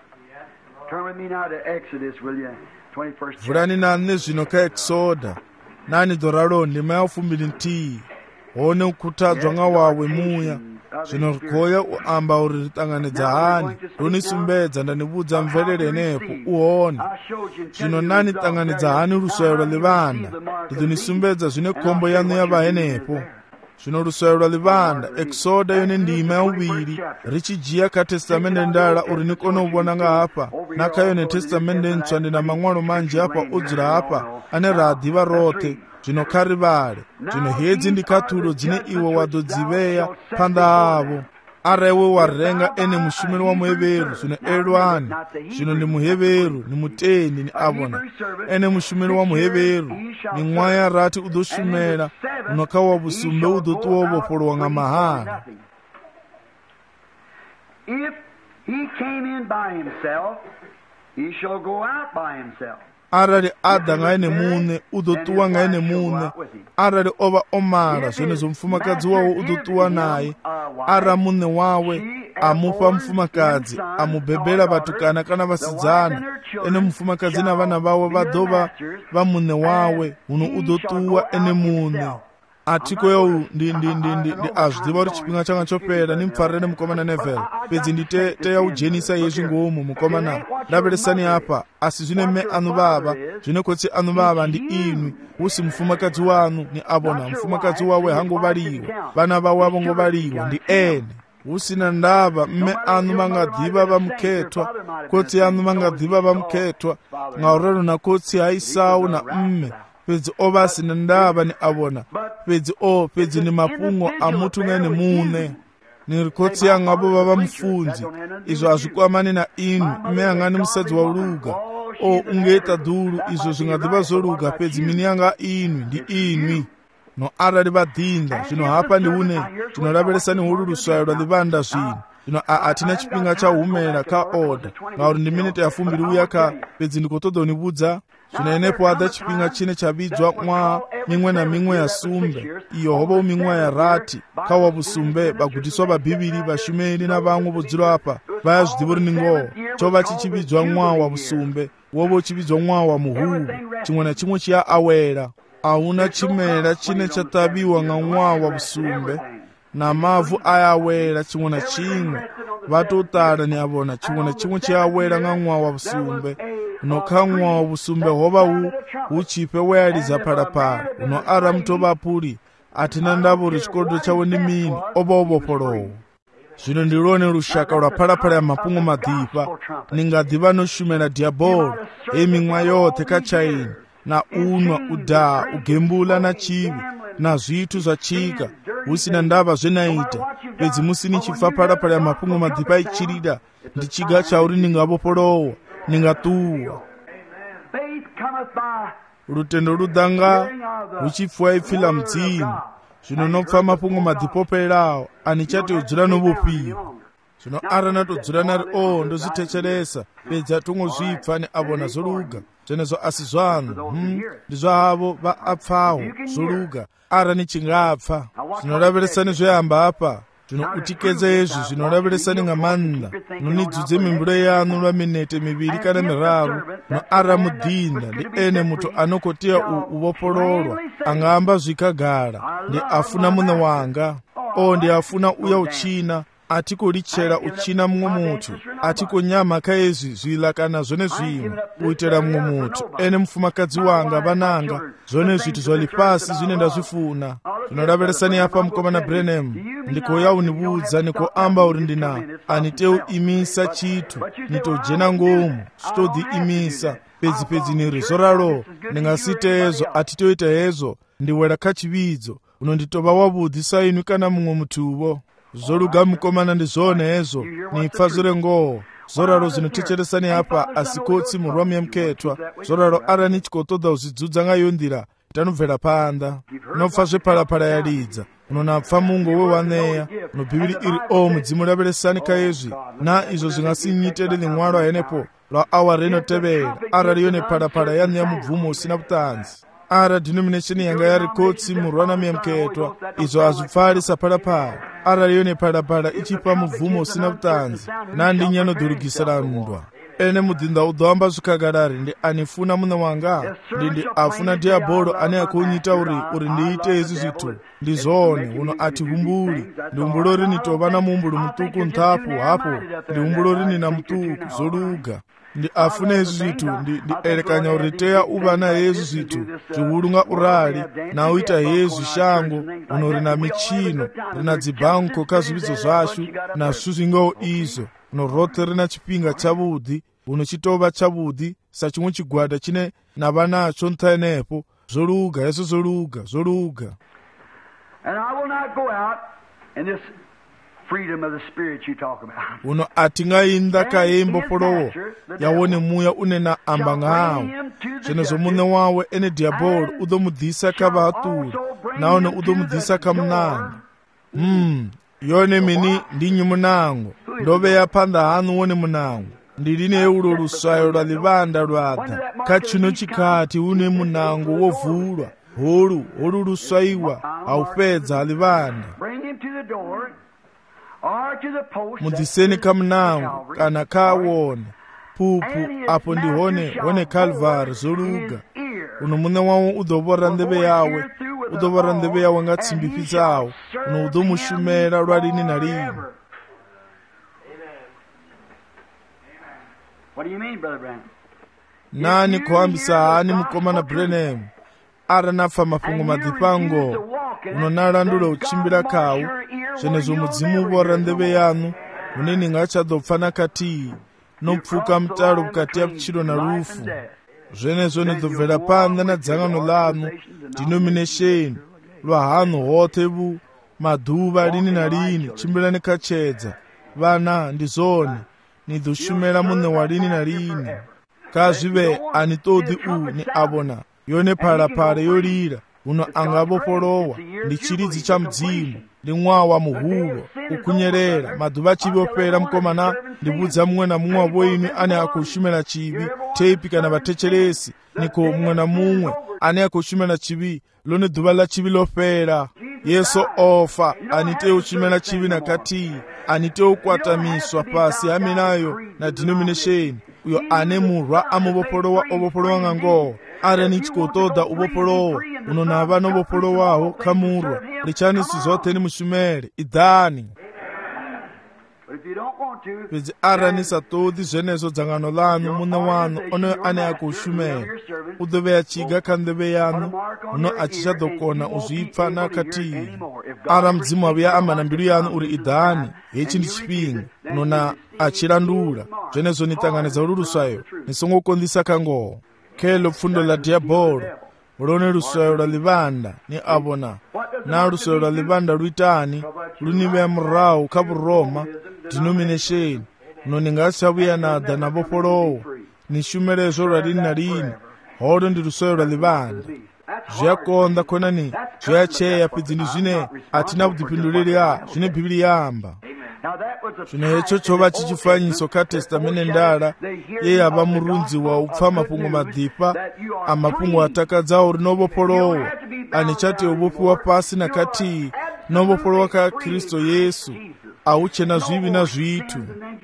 Speaker 1: vhurani nane zvino kaexoda nani doralo ndima yafumbili ntii hone ukutadzwa nga wawe muya zvino rikoya uamba uri ritanganidza hani runisumbedza ndanibudza mvelele nepo uone zvino nani tanganidza hani ruswayo lwa livanda ndidonisumbedza zvine khombo yanu yava henepo zvino ruswayo lwa livanda exoda yone ndima yauviri richijiya ka testamende ndala uri nikone uvona nga apa nakayone testamende ntswa ndina mang'walo manji apa udzira apa ane radhiva rote zvino karivale zvino hedzi ndikatulo dzine iwe wadodziveya panda avo araiwe warenga ene mushumiri wa muheveru zvino elwani zvino ndi muheveru ni muteni ni avona ene mushumiri wa muheveru ni mwaya rati udoshumera unokawa busumbe udotuwa vopolwa nga mahana
Speaker 2: If he came in by himself, he shall go out by himself.
Speaker 1: arali ada nga ene muṋe u ḓo ṱuwa nga ene muṋe. Arali o vha o mala zwenezwo mufumakadzi wawe u ḓo ṱuwa naye. Ara muṋe wawe a mufha mufumakadzi a mu bebela vhatukana kana vhasidzana, ene mufumakadzi na vhana vawe vha ḓo vha vha muṋe wawe, huno u ḓo ṱuwa ene muṋe. Athiko ya u ndi ndi ndi ndi ndi a zwi ḓivha uri tshifhinga tshanga tsho fhela, ni mpfarele mukomana Neville, fhedzi ndi te, tea u dzhenisa hezwi ngomu mukomana. Lavhelesani hafha, a si zwine mme anu vhavha, zwine khotsi anu vhavha ndi inwi, hu si mufumakadzi wanu. Ni a vhona mufumakadzi wawe ha ngo vhaliwa, vhana vawe a vho ngo vhaliwa, ndi ene. Hu sina ndavha mme anu vha nga ḓivha vha mukhethwa, khotsi anu vha nga ḓivha vha mukhethwa, ngauralo na khotsi ha Isau na mme, fhedzi o vha a sina ndavha. Ni a vhona fhedzi o fhedzi ni mafhungo a muthu nga ene muṋe. Ni ri khotsi yanga vho vha vha mufunzi, izwo a zwi kwamani na inwi. Mme yanga ni musadzi wa luga, o ungeita ḓulu, izwo zwi nga ḓivha zwo luga, fhedzi mini yanga inwi ndi inwi. No arali vha ḓinda zwino hafha ndi hune zwino lavhelesani holu luswayo lwa ḽivhanda zwino. Zwino a athina tshifhinga tsha u humela kha oda ngauri ndi minete ya fumbili uya kha, fhedzi ndi khou ṱoḓa u ni vhudza zwino henefho haḓa tshifhinga tshine tsha vhidzwa ṅwaha miṅwe na miṅwe ya sumbe. Iyo ho vha hu miṅwaha ya rathi kha wa vhusumbe. Vhagudiswa vha bivhili, vhashumeli na vhaṅwe vho dzula hafha vha ya zwi ḓivha uri ni ngoho. Tsho vha tshi tshi vhidzwa ṅwaha wa vhusumbe, wo vha u tshi vhidzwa ṅwaha wa muhulu. Tshiṅwe na tshiṅwe tshi a awela. A huna tshimela tshine tsha ṱavhiwa nga ṅwaha wa vhusumbe, na mavu a ya awela tshiṅwe na tshiṅwe. Vha tou ṱala ni a vhona tshiṅwe na tshiṅwe tshi a awela nga ṅwaha wa vhusumbe. No kha ṅwaha wa vhusumbe ho vha hu hu tshifhe we a lidza phalaphala. Uno ara muthu vha phuli athina ndavha uri tshikolodo tshawe ndi mini, o vha o vhofholowa. Zwino ndi lwone lushaka lwa phalaphala ya mafhungo maḓipha. Ni nga ḓivha no shumela diabolo heyi miṅwaha yoṱhe kha tshaini, na unwa, u daha, u gembula na tshivhi na zwithu zwa tshika, hu sina ndavha zwe na ita. Fhedzi musi ni tshi pfa phalaphala ya mafhungo maḓipha i tshi lila, ndi tshiga tsha uri ni nga vhofholowa, ni nga ṱuwa. Lutendo lu ḓa nga hu tshi pfiwa ipfi ḽa mudzimu. Zwino no pfa mafhungo maḓipha o fhelelaho, a ni tsha tea u dzula no vhofhiwa. Zwino ara na tou dzula na ri o ndo zwi thetshelesa, fhedzi a thongo zwi pfa, ni a vhona zwo luga. Zwenezwo a si zwaṋu, hm, ndi zwa havho vha a pfaho zwo luga. Ara ni tshi nga pfa. Zwino lavhelesani zwe amba hafha. Zwino u tikedza hezwi, zwino lavhelesani nga maanḓa. No ni dzudze mihumbulo yaṋu lwa minete mivhili kana miraru. No ara muḓinda ndi ene muthu ano khou tea u vhofhololwa. A nga amba zwi khagala, ndi a funa muṋe wanga, o ndi a funa u ya u tshina. A thi khou litshela u tshina muṅwe muthu, a thi khou nyama kha hezwi zwiḽa kana zwone zwiṅwe u itela muṅwe muthu. Ene mufumakadzi wanga, vhananga, zwone zwithu zwa ḽifhasi zwine nda zwi funa. Zwino lavhelesani hafha mukomana Branham, ndi khou ya u ni vhudza, ni khou amba uri ndi na a ni tea u imisa tshithu, ni tou dzhena ngomu, zwi tou ḓi imisa. Fhedzi fhedzi ni ri zwo ralo, ndi nga si ite hezwo, a thi tea u ita hezwo, ndi wela kha tshivhidzo. Uno ndi tou vha wavhuḓi sa inwi kana muṅwe muthuvho. Zwo luga mukomana, ndi zwone hezwo, ni pfa zwi re ngoho. Zwo ralo zwino thetshelesani hafha, a si khotsi murwa muyamukhethwa. Zwo ralo ara ni tshi khou ṱoḓa u zwi dzudza nga yo nḓila, itani u bvela phanḓa. No pfa zwe phalaphala ya lidza, uno na pfa mungo we wa ṋea. Uno bivhili iri o mudzimu lavhelesani kha hezwi, na izwo zwi nga si nyitele ḽiṅwalwa henepo lwa awara ino tevhela, arali yone phalaphala ya ṋea mubvumo u si na vhuṱanzi. Ara denomination yanga ya ri khotsi murwa na muyamukhethwa, izwo a zwi pfali sa phalaphala. Arali yone phalaphala i tshi fha mubvumo u si na vhuṱanzi, na ndi nyano ḓo lugisela nndwa. Ene muḓinda u ḓo amba zwikhagalari, ndi a ni funa muṋe wanga, ndi ndi a funa diabolo ane a khou nyita uri uri ndi ite hezwi zwithu. Ndi zwone, uno a thi humbuli. Ndi humbula uri ni tou vha na muhumbulo muṱuku nṱhafhu hafho, ndi humbula uri ni na muṱuku, zwo luga. Ndi a funa hezwi zwithu, ndi ndi elekanya uri tea u vha na hezwi zwithu zwihulu nga urali, na u ita hezwi shango. Uno ri na mitshino, ri na dzibanko kha zwivhidzo zwashu na zwithu zwingaho izwo. Uno roṱhe ri na tshifhinga tshavhuḓi, uno tshi tou vha tshavhuḓi sa tshiṅwe tshigwada tshine na vha natsho nṱha henefho. Zwo luga hezwo, zwo luga, zwo luga.
Speaker 2: And I will not go out in this freedom of the spirit you talk about.
Speaker 1: Uno ati nga inda kha heyi mbofholowo ya wone muya une na amba ngawo. Zwenezwo muṋe wawe ene diabolo u ḓo mu ḓisa kha vhahaṱuli, nahone u ḓo mu ḓisa kha munango. Hmm, yone mini ndi nnyi munango? Ndo vhea phanḓa haṋu wone munango. ndilini ulo luswayo lwa livanda lwadha kha chino chikhati une munango wovulwa holu holu luswayiwa awupedza livanda mudziseni kha mnango kana khawona phuphu apo ndihone hone Calvary zoluga uno mune wawo udovora ndebe yawe udovora ndebe yawe nga tsimbipi zawo uno udomushumera lwa lini na lini.
Speaker 2: What do you mean, Brother Branham?
Speaker 1: Nani kuhambisa hani mkomana Branham ara nafa mafungo madipango uno nalandula uchimbira kawu chenezo mudzimu bora ndebe yanu unini ngacha dopfana kati nopfuka mtalo bukati ya pchilo na rufu zvenezo nidobvera panda na dzangano lanu denomination lwa hanu hote bu maduva lini na lini chimbira nikachedza vana ndizone nidoshumera mune wa lini na lini kazvive anitodi u ni abona yone phalaphala yolira uno angavopolowa ndi chiridzi cha mdzimu ndi mwawa muhulo ukunyerera maduva chivopera mkomana ndibudza mumwe na mumwe wavo inu ane akushumira chivi tepi kana vatecheresi niko mumwe na mumwe ane akushumira chivi lone duva la chivi lopera yesu ofa anite ushumira chivi nakati anite ukwatamiswa pasi aminayo na denomination uyo ane murwa amuvopolowa ovopolowa ng'ango ara nichikotoda uvopolowa uno na vana ovopolowawo khamurwa lichanisi zote ni mushumere idhani pedzi ara nisatodi zvenezo dzangano lanu mune wanu onoyo ane akushumera udoveya chiga kha ndeve yanu uno achichadokona uzvipfa nakati ara mdzimu wavuya amana mbilu yanu uri idhani hechi ndi chipinga uno na achilandula zvenezo nitanganiza ulu luswayo nisongokondisa kangoho khelo pfundo la diabolo lone luswayo lwa livanda ni abona na luswayo lwa livanda luitani luniveya murawu kha vuroma denomination uno ningasavuya nada na vopolowo nishumerezo lwa lini na lini holo ndi luswayo lwa livanda zviyakonda khonani zviyacheya pedzi ndi zvine atina vudipinduleli a zvine bhibili yamba zvino hecho chova chichifanyiso kha testamene ndala ye yava murunzi wa upfa mapungo madhipa amapungo atakadzawo rinovopolowa ani chati uvopiwa pasi nakati novopolowa ka Kristo Yesu auchena zvivi na zvitu.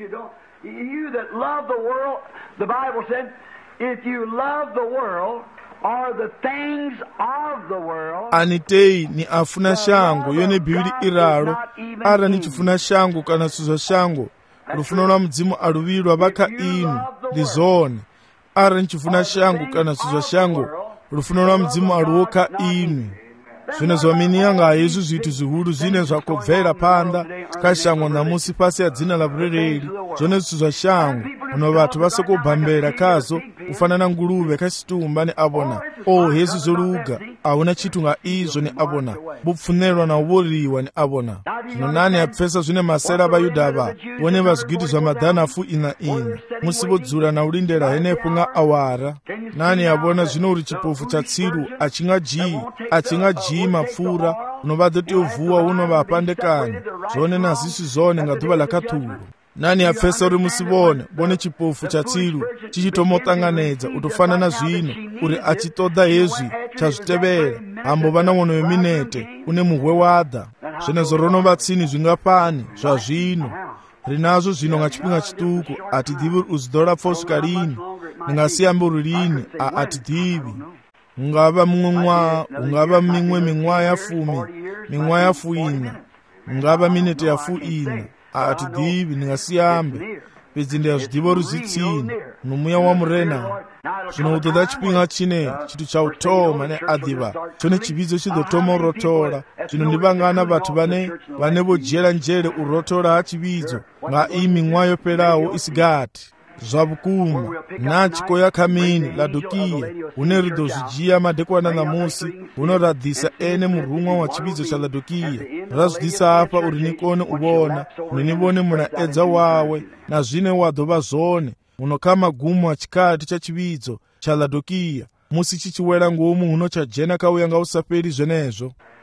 Speaker 2: You that love the world, the Bible said, if you love the world or the things of the world,
Speaker 1: anitei ni afuna shango yone bhibili iralo ara ni chifuna shango kana suzo shango rufuno lwa mdzimu aluvilwa vaka inu ndizone ara ni chifuna shango kana suzo shango rufuno lwa mdzimu aluwoka inu zvino zvomini yanga yesu zvitu zihulu zvine zvakobvera panda kashango namusi pasi ya dzina la Brereli zvone zvitu zva shango uno vatu vasokobhambera kazo ufanana nguluve kasitumba ni abona o yesu zoluga auna chitu nga izvo ni abona bupfunelwa na uvoriwa ni abona zvino nani apfesa zvine masera vayudha ava vone vazwiti zva madhana afu ina ina musi vodzura na ulindera henepo nga awara nani abona zvino uri chipofu cha tsiru achingajii achingajii mapfura unovadoti uvuwa unovapandekanya zvone nazisi zvone nga dhuva lakatulu nani apfesa uri musivone bone chipofu cha tsiru chichitomotanganedza utofanana zvino uri achitoda hezvi chazvitevera hambo vana wono yeminete une muhwe wadha zvenezo ronovatsini zvingapani zvazvino rinazvo zvino nga chipinga chituku atidhivi uzidora pfosvika lini ningasiyambe uri lini a atidhivi ungava mumwe mwa ungava mimwe mimwa ya fumi mimwa ya fuina ungava minete ya fuina a atidhivi ningasiyambe pedzi ndiyazvidiva ruzitsini nomuya wa murena zvino utoda chipinga chine chitu chautoma ne adhiva chone chividzo chidotoma urotora zvino ndivangana vatu vane vane vojera njere urotora hachividzo nga iyi mimwa yoperawo isigati zvavukuma nachiko yakamini ladokiya une rido zvijiya madekwana namusi unoradhisa ene murumwa wa chividzo cha ladokiya razvidisa apa uri nikone uvona uninivone muna edza wawe na zvine wadhova zvone unokama gumu hachikati cha chividzo cha ladokiya musi chichiwera ngomu uno chajena kauya ngausaperi zvenezvo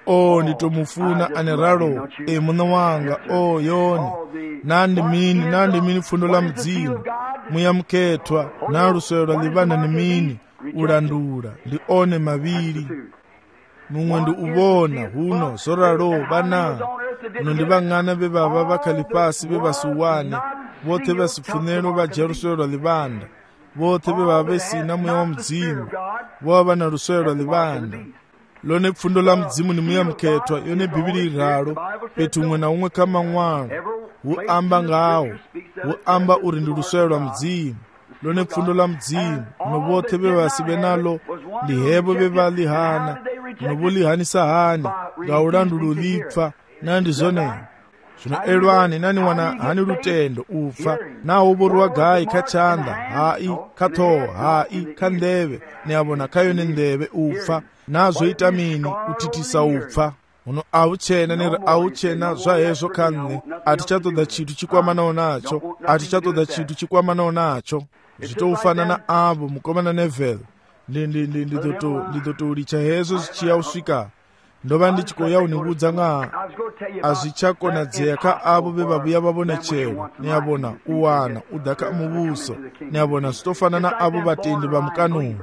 Speaker 1: o nditomufuna ane ralo e muna wanga o yoni nandi mini nandi mini fundo la mdzimu muyamkhethwa na luswelo libana ni mini ulandula ndi one mavili mumwe ndi ubona huno zoralo bana uno ndi bang'ana bebaba bakhali pasi bebasuwane bote basifunelo ba Jerusalema libanda bote bebaba besina moyo wa mdzimu boba na luswelo libanda lone pfundo la mdzimu ni muyamkhethwa yone bibili ralo petu umwe na umwe kama ng'wana uamba ngawo uamba uri ndi luswelo la mdzimu lone pfundo la mdzimu no bote bebasibe nalo lihebo bebalihana no bulihanisa hani ngaulandulo lipfa nandi zone zvino elwani nani wana hani lutendo ufa nawo borwa gai kachanda hai katho hai kandeve ne abona kayo ne ndeve ufa nazo itamini utitisa ufa uno auchena ne auchena zwa hezwo kanne atichatoda chitu chikwamana nacho atichatoda chitu chikwamana nacho zvitofana na abo mukomana Neville ndi ndi ndi ndidoto ndidoto licha hezwo zichiya uswika ndova ndichikoya unibudza nga azvichakonadzera ka avo bevabuya vabonechero neyabona uwana udhaka mubuso neyabona zvitofanana avo vatendi vamukanoni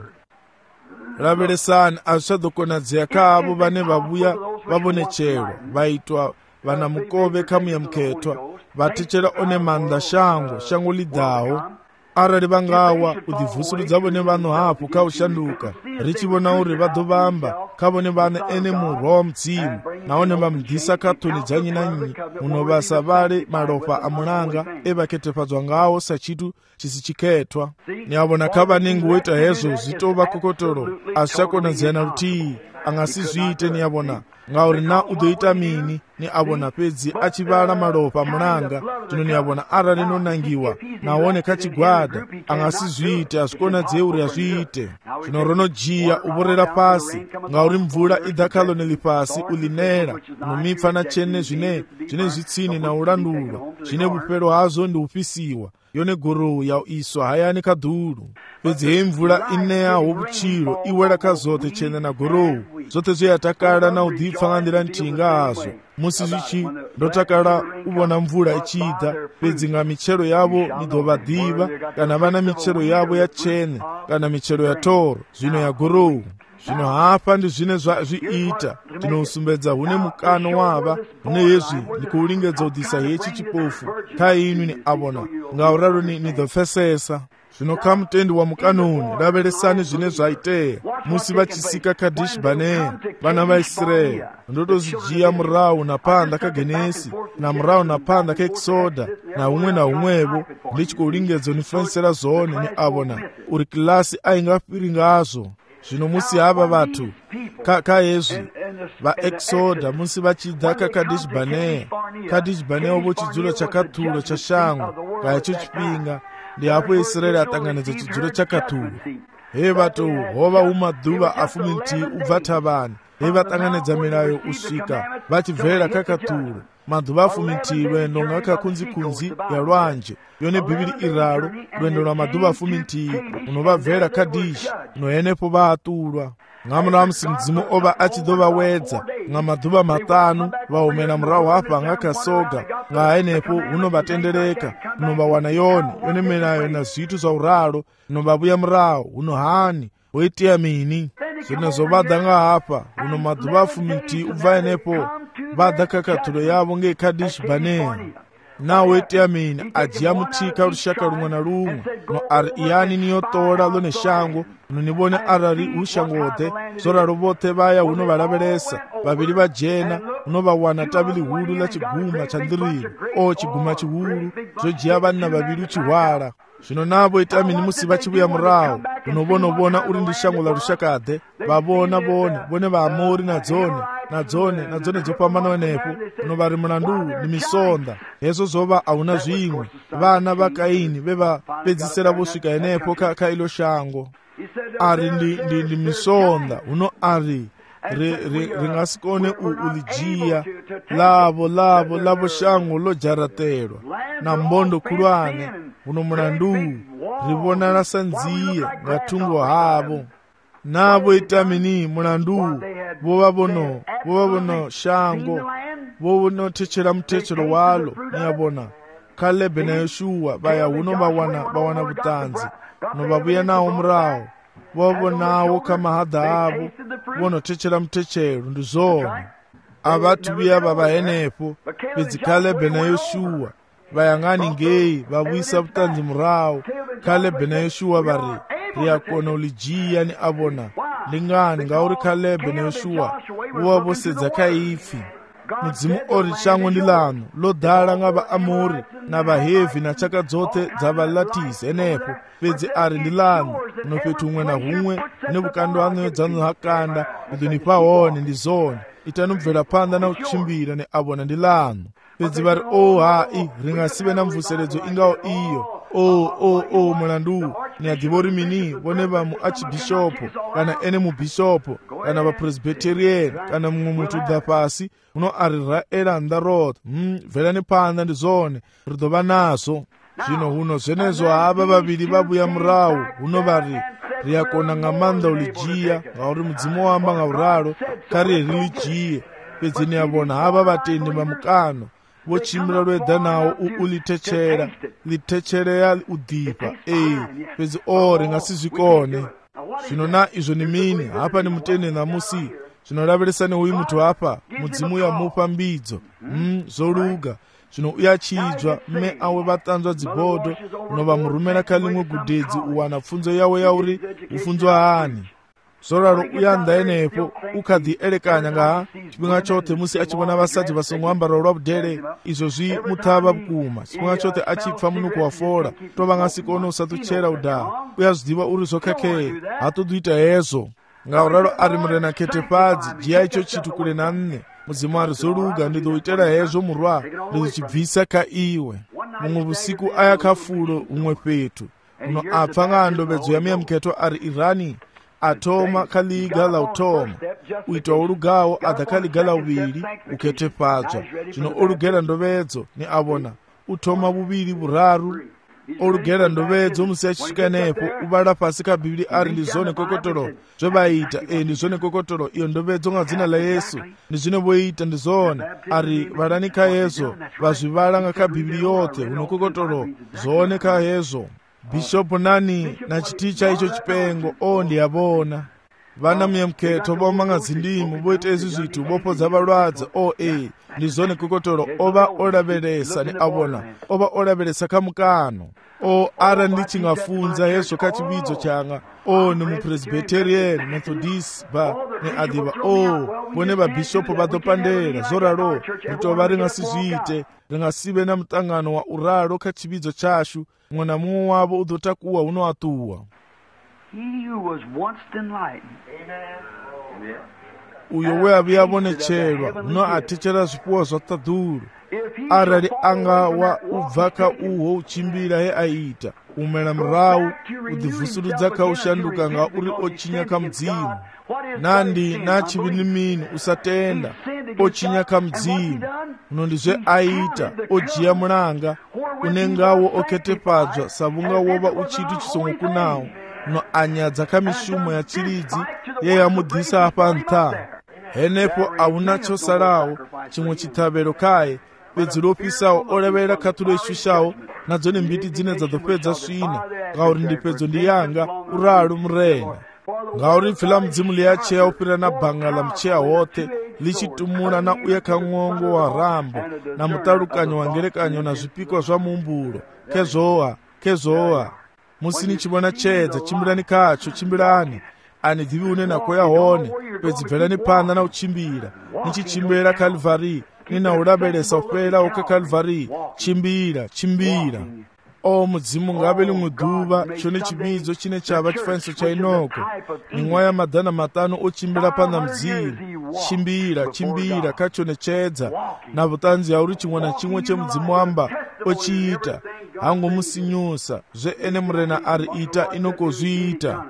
Speaker 1: raveresani azvichadokonadzera ka avo vane vabuya vabonechero vaitwa vana mukove kamuyamkhethwa vatichera one manda shango shango lidhawo arali vangawa udhivhusuludza vone vanhu hapo kaushanduka richivona uri vadovamba kavone vane ene murwa wa mdzimu naone vamudhisa katoni dzanyi nanyi munovasa vale malofa amulanga evaketefadzwa ngawo sachitu chisichikhetwa niyavona kavanengi woita hezvo zvitova kokotoro azvichakonadzerana rutii angasizviite niyavona ngauri na udoita mini ni abona pedzi achivala malopa amulanga tino niyavona ara rinonangiwa naone kachigwada angasizviite azvikonadzere uri azviite zvino ronojiya uvorera pasi ngauri mvura idhakalo nelipasi ulinera nomipfa na chene zvine zvine zvitsini na ulandulo zvine vupero hazo ndi upisiwa yone gorowu yaiswa hayani kadhulu pedzi hei mvura ineya wobuchiro iwera kazote chene na gorowu zote zveyatakala na udhipfanganira ntinga hazo musi zvichi ndotakala uvona mvura ichidha pedzi nga michero yavo midovadhiva kana vana michero yavo yachene kana michero ya toro zvino ya gorowu zvino hapa ndi zvine zviita tinosumbedza hune mukano wava hune yezvi ndikuulingedza udhisa hechi chipofu kainu ni abona ngauraro ni nidhofesesa zvino kamutendi wa mukanoni raveresani zvine zvaiteya musi vachisika Kadesh Barnea vana vaIsraeri ndotozijiya murawu napanda kagenesi na murawu napanda kaExoda na umwe na umwevo ndichikuulingedza unifensera zone ni abona uri kilasi aingafiri ngazo zvino musi ava vatu kaezvi vaExoda musi vachidha kaKadesh Barnea Kadesh Barnea ovo chidzulo chakatulo chashango ngaicho chipinga ndi apo Israeli atanganidza chidzulo chakatulo he vatu hova umadhuva afumi nti ubva thavani he vatanganidza milayo usvika vachibvera kakatulo madhuva afumi nti lwendo ngakakunzi-kunzi ya lwanje yone bhibili iralo lwendo lwa madhuva afumi nti unovabvera Kadesh unoyenepo vaatulwa ngamuna wamusi mdzimu ova achidovawedza nga madhuva matanu vaumena murawu apa ngakasoga nga ayenepo unovatendereka unovawana yoni yone milayo na zvitu zva uralo unovavuya murawu uno hani woitiya mini zvino zovadha nga hapa uno madhuva afumi nti ubva yenepo vadha kakatulo yavo ngeKadesh Barnea nawe tiamini ajiya mutika rushaka rumwe na rumwe no ari iyani niyotora lone shango nonibone arari ushangode zora robote baya uno baraberesa babiri bajena uno bawana tabili hulu la chiguma chandiri o chiguma chihulu zojiya bana babiri uchihwara zvino nabo itamini musi vachibuya murawo unobona ubona uri ndi shango la rushakade babona bone bone ba amori na dzone na dzone na dzone dzopambana nepo unovari mulandu ni misonda hezo zova auna zvimwe vana va Kaini veva pedzisera vosvika enepo ka, ka ilo shango ari ndi, ndi, ndi misonda uno ari ringasikone ulijiya lavo lavo lavo shango lojaraterwa na mbondo kulwane uno mulandu rivonana sanziye ngatungo havo navo itamini mulandu vova vono vova vono shango vono techera mutechero walo niyavona Caleb na Yoshua vaya huno vawana vawana vutanzi no vavuya nawo murawo vovonawo kamahadha avo vonothechera mutechero ndi zona avathu viya vava henepo pedzi Caleb na Yoshua vayang'ani ngeyi vavuyisa vutanzi murawo Caleb na Yoshua vari riyakona ulijiya ni avona lingani ngauri Caleb na Yoshua vova vosedza kaifi mudzimu ori shango ndi lano lodala nga vaamori na vahevi na chaka dzote dza valatisi enepo pedzi ari ndi lano no fhethu humwe na humwe ne vukando hano dzanu hakanda idoni pawone ndi zone itanubvera panda na uchimbira ne avona ndi lano pedzi vari o hai ringasive na mvuseredzo ingawo iyo o o o mulandu ni adivori mini vone va mu archbishopo kana ene mu bishopo kana va presbyterian kana mumwe muthu dza pasi uno ari raela ndarot hm velani panda ndi zone ridova nazo zvino huno zvenezo hava vaviri vabuya murawo huno vari riyakona nga manda ulijiya ngauri mudzimu wamba nga uraro kari rilijiye pedzi ni yavona hava vatendi va mukano vochimbira lwedza nawo ulithechera lithechereya udhipa ee pedzi o ringasizvikone zvino na izvo ni mini hapa ni mutende namusi zvinoraveresa neuyu muthu hapa mudzimu yamupa mbidzo mm, zoluga zvino uyachijwa mme awe vatanzwa dzibhodho unova murumera kalimwe gudhedzi uwana pfunzo yawe yauri ufunzwa hani zoraro uyanda enepo ukadhielekanya nga chipinga chote musi achivona vasati vasongwambara lwabudhere izvo zvi mutava vukuma chipinga chote achipfa munuku wafola tova ngasikone usatuchera udhaa uyazvidiva uri zvokhekhe hatoduita hezvo ngauraro ari murena ketepadzi jiya icho chitu kule na nne mudzimu ari zoluga ndidoitera hezvo murwa ndizochibvisa ka iwe mumwe vusiku aya kafulo umwe petu uno apfa ng'andovedzo yamiya muketo ari irani atoma kaliga la utoma uita olugawo adha kaliga la uviri uketepadzwa zvino olugera ndovedzo ni avona utoma vuviri vuraru olugera ndovedzo musi achisvika nepo uvala pasi kabhibhiri ari ndizone kokotoro zvevaita e ndizone kokotoro iyo ndovedzo nga dzina la Yesu ndizvine voita ndizone ari valanika hezvo vazvivala nga kabhibhiri yote uno kokotoro zooneka hezvo Bishopu nani na chiticha icho chipengo o ndiyavona vana muyemuketho vomanga zindimu voita ezi zvitu vopodza valwadze o e ndizone kokotoro ova olaveresa ni avona ova olaveresa kamukano o ara ndichingafunza hezvo kachividzo changa o ni mupresbyterian methodist ba ni adiva o vone vabhishopu vadopandera zoraro mutova ringasizviite ringasive na mutangano wa uraro kachividzo chashu mumwe na mumwe wavo udotakuwa unoatuwa uyo weaviavonecherwa uno atechera zvipuwa zvatadhuru arali anga wa ubvaka uho uchimbira he aita umela murawu udhivhusurudza kaushanduka nga uri ochinya kamudzimu nandi nachivinimini usatenda ochinya kamudzimu uno ndizve aita ojiya mulanga unengawo oketepadzwa savunga wova uchitu chisongo kunawo uno anyadza kamishumo ya chiridzi yeyamudhisa apa ntha henepo auna chosalawo chimwe chithavero kaye pedzi lopisawo olevera katulo ishushawo nadzo ni mbiti dzine dzadopedza swina ngauri ndipedzo ndiyanga uralo murena ngauri bvila mudzimu liyacheya upira na bhanga la mcheya wote lichitumuna na uye kang'ongo wa rambo na mutalukanyo wa ngerekanyo na zvipikwa zva mumbulo kezowa kezowa musini chibona chedza chimbirani kacho chimbirani ani dhivi une nakoya hone pedzi bvelani panda na uchimbira nichichimbira Kalvari nina ulaberesa upera uke Kalvari chimbira chimbira o mudzimu ngave limwe dhuva chone chibidzo chine chava chifaniso cha Inoko ning'waya madhana matano ochimbira pana mudzimu chimbira chimbira kachone chedza na vutanzi hauri chimwe na chimwe chemudzimu wamba ochiita hango musinyusa zve ene murena ari ita Inoko zviita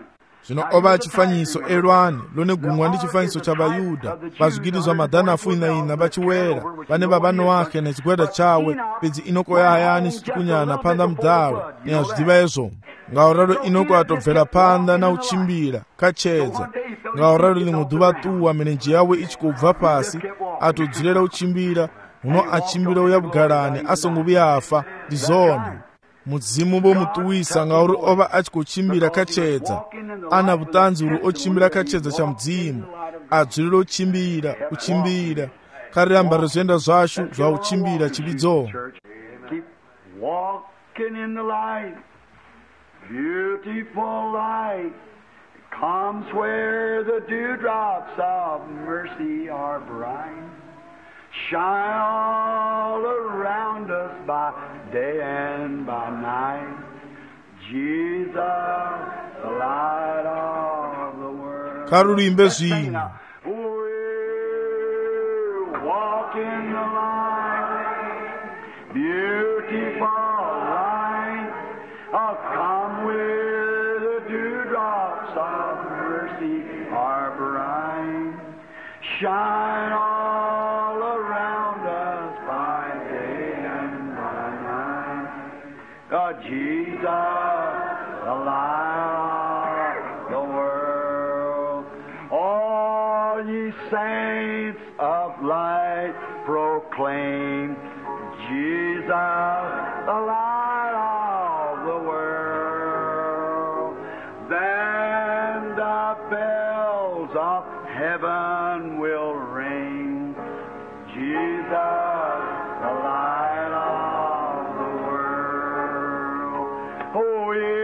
Speaker 1: zvino ova chifanyiso elwani lone gumwa ndi chifanyiso cha vayuda pazvikirizwa madhanafu ina-ina vachiwera vane vavano wake nechigwada chawe pedzi inoko yahayani situkunyana panda mudhalo neyazvidiva ezvo ngauralo inoko atobvera panda nauchimbira kachedza ngauralo limwe dhuva tuwa mirenje yawe ichikubva pasi atodzorera uchimbira uno achimbira uya bugarani asongovi afa ndizoni mudzimu vomutuwisa ngauri ova achikuchimbira kachedza ana vutanzi uri ochimbira kachedza cha mudzimu adzorera uchimbira uchimbira kariramba rezvenda zvashu zvauchimbira chividzo.
Speaker 2: Beautiful light comes where the dewdrops of mercy are bright. Shine all around us by day and by night. Jesus, the light of the world.
Speaker 1: Karulimbe zvino.
Speaker 2: We'll walk in the light. Beautiful light. Oh, come where the dewdrops of mercy are bright. Shine all around us by day and by night. Oh, Jesus, the light of the world. All ye saints of light proclaim Jesus, the light of the world. Then the bells of heaven will ring. Jesus, the light of the world. Oh,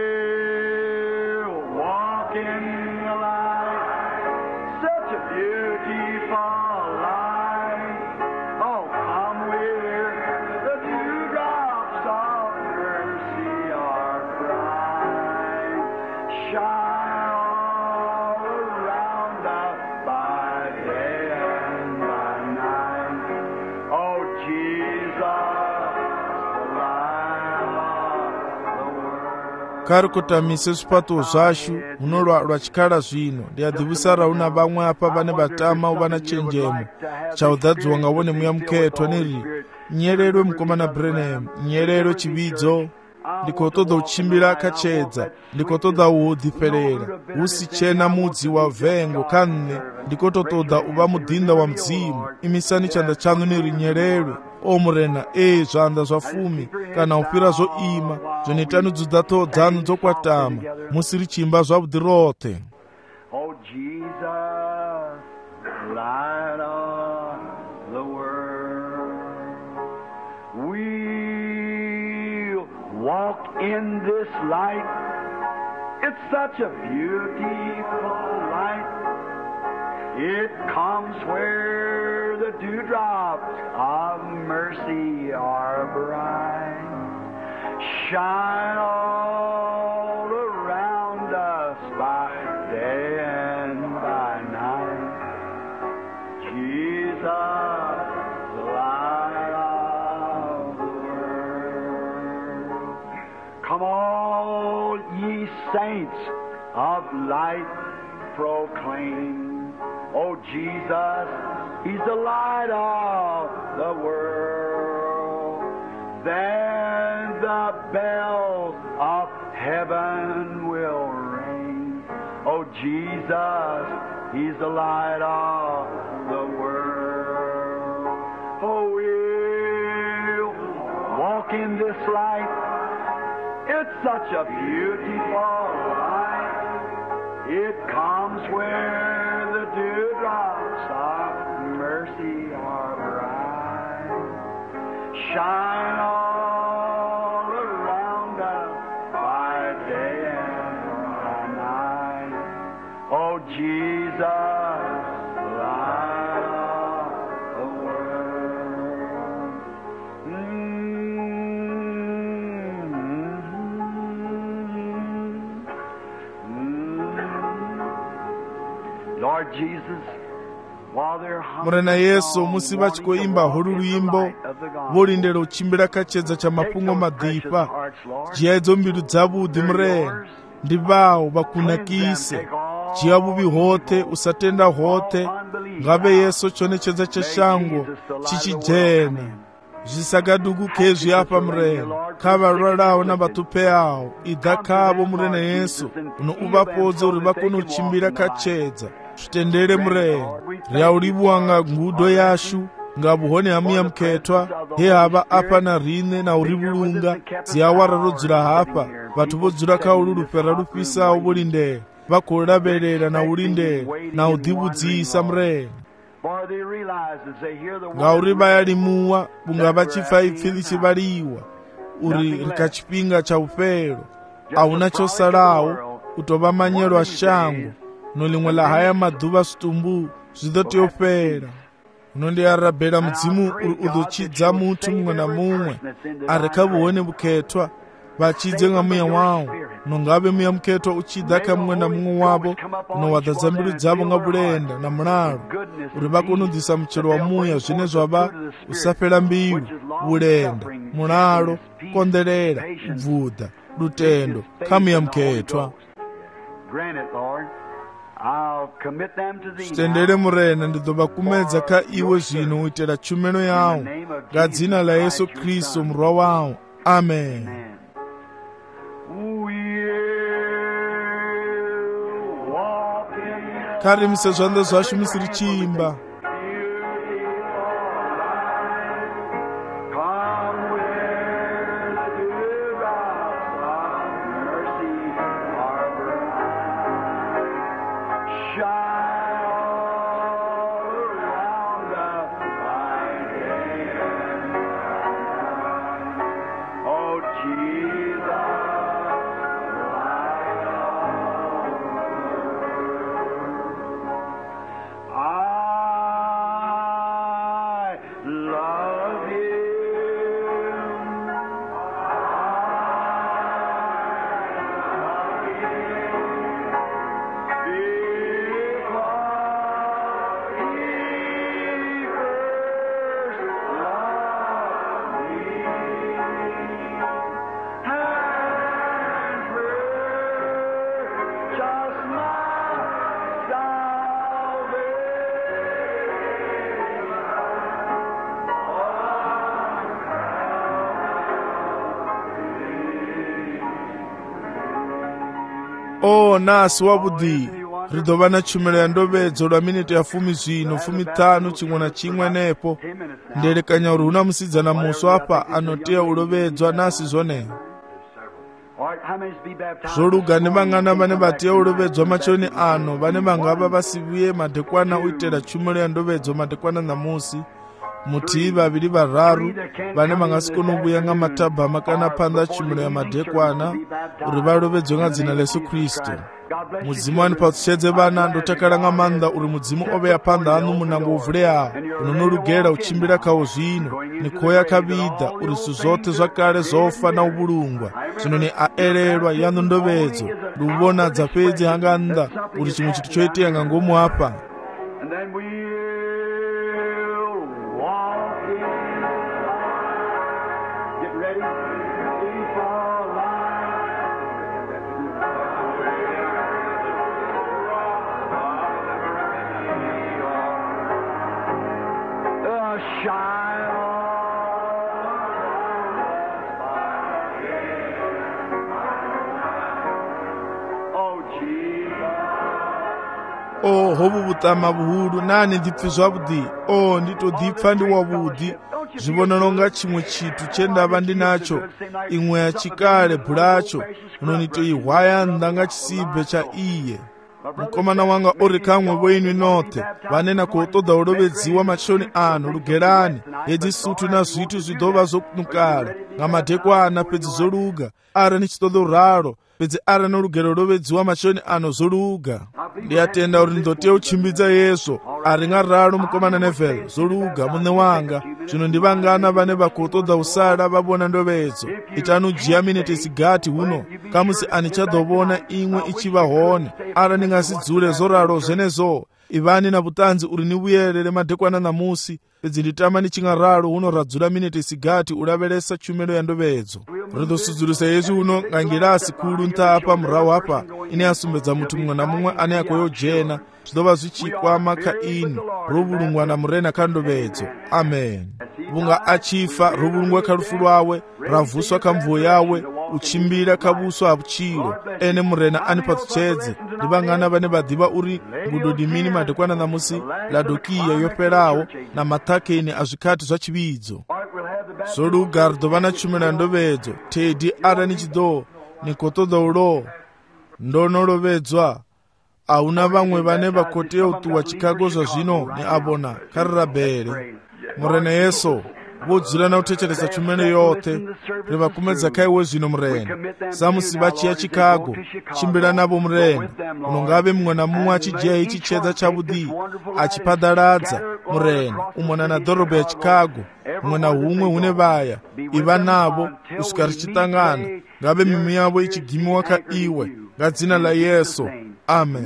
Speaker 2: we'll walk in the light, such a beautiful light. Oh, come where the dewdrops of mercy are bright. Shine all around us by day and by night. Oh, Jesus, the light of the world.
Speaker 1: karikutamise zvipato zvashu munolwa rwachikara zvino ndiadhivisa rauna vamwe apa vane vatama vana chenjemo chaudzadziwa ngawone muya muketwa neri nyerero mukomana Branham nyerero chividzo ndikotoda uchimbira kachedza ndikotoda uhodhiferera usichena mudzi wa vengo kanne ndikototoda uva mudhinda wa mudzimu imisani chanda chanu nerinyererwe o murena e zvanda zvafumi kana upira zvoima zvonetanudzudza toho dzanu dzokwatama musiri chimba zvavhudi rote.
Speaker 2: Oh, Jesus, light of the world. We'll walk in this light. It's such a beautiful light. It comes where the dewdrops of mercy are bright. Shine all around us by day and by night. Jesus, the light of the world. Come all ye saints of light proclaim. Oh, Jesus, He's the light of the world. Then the bells of heaven will ring. Oh, Jesus, He's the light of the world. Oh, we'll walk in this light. It's such a beautiful light. It comes where the dewdrops of mercy are bright. Shine all around us by day and by night. Oh, Jesus, light of the world. Mm-hmm. Lord Jesus,
Speaker 1: murena yesu musi vachikoimba huru rwimbo vorindera uchimbira kachedza cha mapungo madhipa jiyaidzo mbiru dzavudhi murena ndi bawo bakunakise chiyabubi hote usatenda hote ngabe yeso chonechedza chashango chichijena zvisagadugu kezvi apa murena kavarwarawo nabatupe awo idha kavo murena yesu uno uvapodze uri vakono uchimbira kachedza zvitendere murena ryaurivuwanga ngudo yashu ngabuhone hamuya muketwa hehava apa na rine na urivulunga ziyawara rodzura hapa vatu vodzura kaulurupera rupisawo volindera vakoraberera na ulindera na udhivudzisa murena ngauri vayalimuwa bunga vachifaipfi lichivaliwa uri rikachipinga cha upero auna chosalawo utova manyero ashango nolimwe la haya madhuva situmbu zvidotiyopera unondiyarabhera mudzimu uri udochidza mutu mumwe na mumwe areka vuhone buketwa vachidze ngamuya wawo nongave muya muketwa uchidza kamumwe na mumwe wavo unowadza mbilu dzavo ngavulenda na mulalo uri vakonodhisa muchero wa muya zvine zvava usafela mbilu vulenda mulalo konderera ubvudha lutendo kamuya muketwa zvitendere murena ndidzovakumedza ka iwe zvino uitira tshumeno yawo ngadzina la Yesu Kristu murwa wawo amen. Karimise zvanza zvashu misiri chiimba o nasi wavudhi ridova na tshumelo ya ndovedzo lwa miniti ya fumi zvino fumi tano chimwe na chimwe nepo ndelekanya uri una musidzana muswa apa anoteya ulovedzwa nasi zvone zvoluga ne vangana vane vateya ulovedzwa machoni ano vane vangava vasivuye madekwana uitela tshumelo ya ndovedzo madekwana namusi mutii vaviri vararu vane vangasikonovuya nga matabhama kana panda tshumelo ya madekwana uri valovedzwe nga dzina la Yesu Kristu. Mudzimu anipatshedze vana ndotakala nga manda uri mudzimu oveya panda anu munango uvuleyawo unonolugela uchimbira kawo zvino nikoya kavida uri su zote zvakale zofa na uvulungwa zvino ni aelelwa yanu ndovedzo luvona dzapedzi hanganda uri chimwe chitu choiteya nga ngomu apa. o hovu vutama vuhulu nani ndipfi zwavudhi o nditodipfa ndi wavudhi zvivonano nga chimwe chitu chendava ndinacho imwe ya chikale bhulacho unonitoihwaya ndanga chisibe cha iye mukomana wanga uri kamwe voinwi note vanena kuotoda ulovedziwa machoni ano lugerani hedzi sutu na zvitu zvidova zokunukala nga madekwana pedzi zoluga ara ni chitodo raro pedzi ara nolugero lovedziwa machoni ano zoluga ndiyatenda uri ndoteya uchimbidza yeso ari nga raro mukomana nevhelo zoluga mune wanga zvino ndivangana vane vakuotoda usala vavona ndovedzo itanu jiya minete isigati huno kamusi anichadovona imwe ichiva hone ara ningasidzule zoraro zvenezo ivani na vhutanzi uri ni vuyelele madekwana namusi, fhedzi ndi tama ni tshi nga ralo huno ra dzula minete isigathi u lavhelesa tshumelo ya ndovedzo. Ri ḓo sudzulusa hezwi huno nga ngilasi khulu nṱha hafha murahu hafha ine ya sumbedza muthu muṅwe na muṅwe ane a khou yo dzhena. Zwi ḓo vha zwi tshi kwama kha ini ro vhulungwa na murena kha ndovedzo. Amen. Vhunga a tshi fa ro vhulungwa kha lufu lwawe, ra vuswa kha mvuwo yawe, u tshimbila kha vhuswa ha vhutshilo. Ene murena ani paṱutshedze. Ndi vhangana vhane vha ḓivha uri ngudo ndi mini madekwana namusi, Laodikiya yo fhelaho na maṱhakheni a zwikhathi zwa tshivhidzo. Zwo luga ri ḓo vha na tshumelo ya ndovedzo. Thedi arali ni tshi ḓo ni khou ṱoḓa u lo ndo no lovhedzwa, a hu na vhaṅwe vhane vha khou tea u ṱuwa Chicago zwa zwino ni a vhona kha ri rabele. Murena Yesu vho dzula na u thetshelesa tshumelo yoṱhe. Ri vha kumedza kha iwe zwino murena, sa musi vha tshi ya Chicago. Tshimbila navho murena, uno ngavhe muṅwe na muṅwe a tshi dzhia itshi tshedza tshavhuḓi a tshi phaḓaladza murena u mona na ḓorobo ya Chicago, huṅwe na huṅwe hune vha ya. Iva navho u swika ri tshi ṱangana, ngavhe mimi yavho i tshi gimiwa kha iwe nga dzina la Yesu. Amen.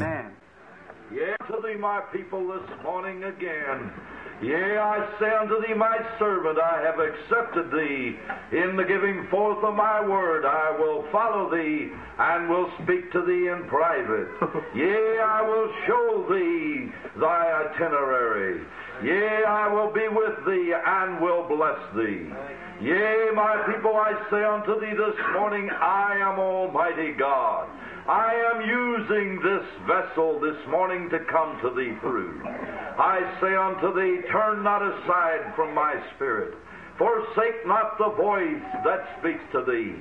Speaker 4: Yea, to thee, my people, this morning again. Yea, I say unto thee, my servant, I have accepted thee. In the giving forth of my word, I will follow thee and will speak to thee in private. Yea, I will show thee thy itinerary. Yea, I will be with thee and will bless thee. Yea, my people, I say unto thee this morning, I am Almighty God. I am using this vessel this morning to come to thee through. I say unto thee, turn not aside from my spirit. Forsake not the voice that speaks to thee.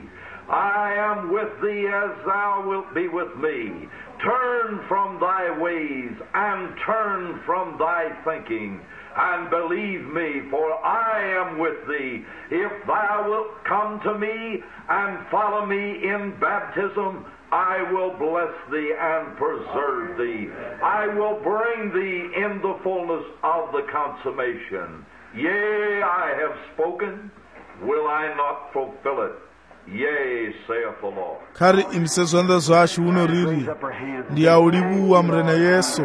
Speaker 4: I am with thee as thou wilt be with me. Turn from thy ways and turn from thy thinking. And believe me, for I am with thee. If thou wilt come to me and follow me in baptism, I will bless thee and preserve thee. I will bring thee in the fullness of the consummation. Yea, I have spoken. Will I not fulfill it? Yea, saith the Lord.
Speaker 1: Kari imsezonda zwashu uno riri. Ndiya ulivuwa mrena Yesu.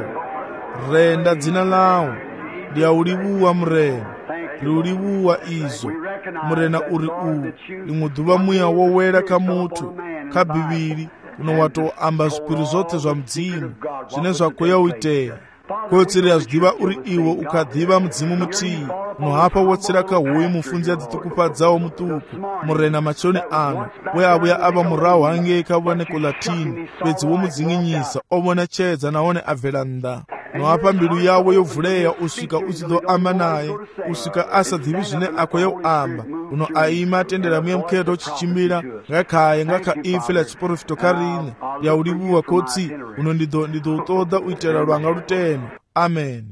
Speaker 1: Renda dzina lao. Ndiya ulivuwa mrena. Liulivuwa izo. Mrena uri u. Limuduva muya wowela ka mutu. Ka biviri. Uno wato amba zwipiru zothe zwa mudzimu zwine zwa khou ya u itea. Kotsiri a zwiḓivha uri iwe u kha ḓivha mudzimu muthihi. No hafha wo tsira kha hoyu mufunzi a ḓiṱukufhadzaho muṱuku murena matshoni ano, we a vhuya a vha murahu hangei kha vhoNikolatini, fhedzi wo mudzinginyisa o vhonetshedza nahone a bvela nnḓa. No hafha mbilu yawe yo vulea u swika u tshi ḓo amba naye, u swika a sa ḓivhi zwine a khou ya u amba. Uno a ima a tendela muya mukhetho u tshi tshimbila nga khaye nga kha ife ḽa tshiprofito kha riṋe. Ya u livhuwa khotsi, uno ndi ḓo ndi ḓo u ṱoḓa u itela lwanga luteno. Amen.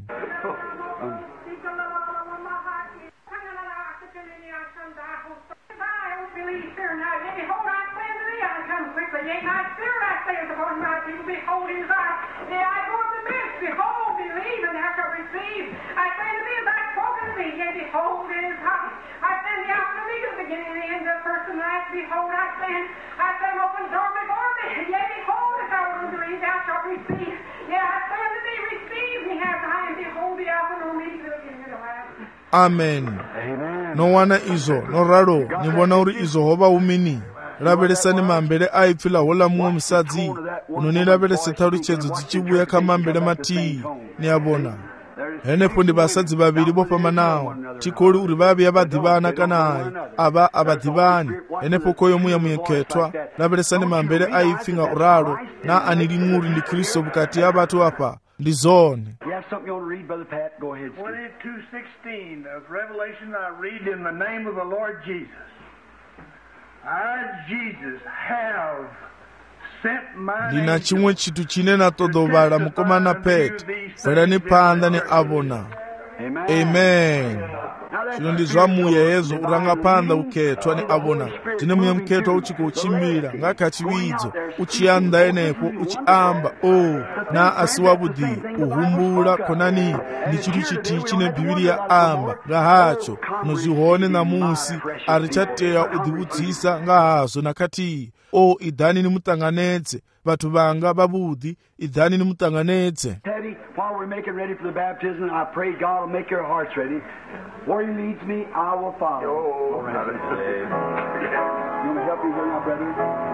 Speaker 5: Behold, I stand, I stand open door before thee. Yea, behold, if thou wilt believe, thou shalt receive. Yea, I stand to thee, receive me as I am. Behold, the Alpha and Omega, the beginning and the last.
Speaker 1: Amen. Amen. No wana izo, no ralo, ni vona uri izo hoba umini. Lavhelesani mambele a ipfi la hola muṅwe musadzi. Uno ni lavhelese ṱhalutshedzo dzi tshi vhuya kha mambele mathihi. Ni a vhona. Henefho ndi vhasadzi vhavhili vho fhambanaho. Thikholi uri vha vhuya vha ḓivhana kana hayi, a vha a vha ḓivhani. Henefho khoyo muya muyekhethwa. Lavhelesani mambele a ipfi nga uralo, na ani liṅuli ndi Kristo vhukati ha vhathu afha. Ndi zwone.
Speaker 2: You have something you want to read, Brother Pat? Go ahead.
Speaker 6: twenty-two sixteen of Revelation, I read in the name of the Lord Jesus. I, Jesus, have sent my
Speaker 1: ndina chimwe chithu chine na ṱoḓa u vhala mukomana Pete. Bvelani phanḓa ni a vhona. Amen. Zwino ndi zwa muya hezwo urangaphanḓa u khethwa ni a vhona. Dzine muya mukhethwa u tshi khou tshimbila nga kha tshivhidzo, u tshi ya nnḓa henefho u tshi amba, o na a si wavhuḓi, u humbula khonani ndi tshithu tshithihi tshine Bivhili ya amba nga hatsho. No zwi hone ṋamusi a ri tsha tea u ḓivhudzisa nga hazwo na khathihi. O iḓani ni muṱanganedze vhathu vanga vhavhuḓi, iḓani ni muṱanganedze.
Speaker 2: while we're making ready for the baptism, I pray God will make your hearts ready. Where He leads me, I will follow.
Speaker 4: Oh,
Speaker 2: right. You want me to help you here now, brother?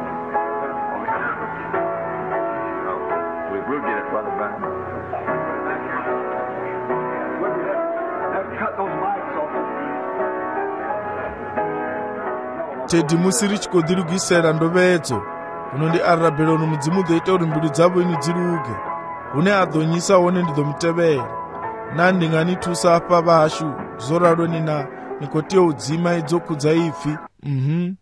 Speaker 4: We will get it, Brother Brown.
Speaker 2: Have to cut those mics off.
Speaker 1: tedi musi ri tshi khou ḓilugisela ndovedzo huno ndi arabela ono mudzimu ḓo ita uri mbilu dzavho ini dziluge hune a ḓo nyisa hone ndi ḓo mutevhela na ndi nga ni thusa afha vhashu zwo ralo ni na ni khou tea u dzima idzo khudza ipfi mhm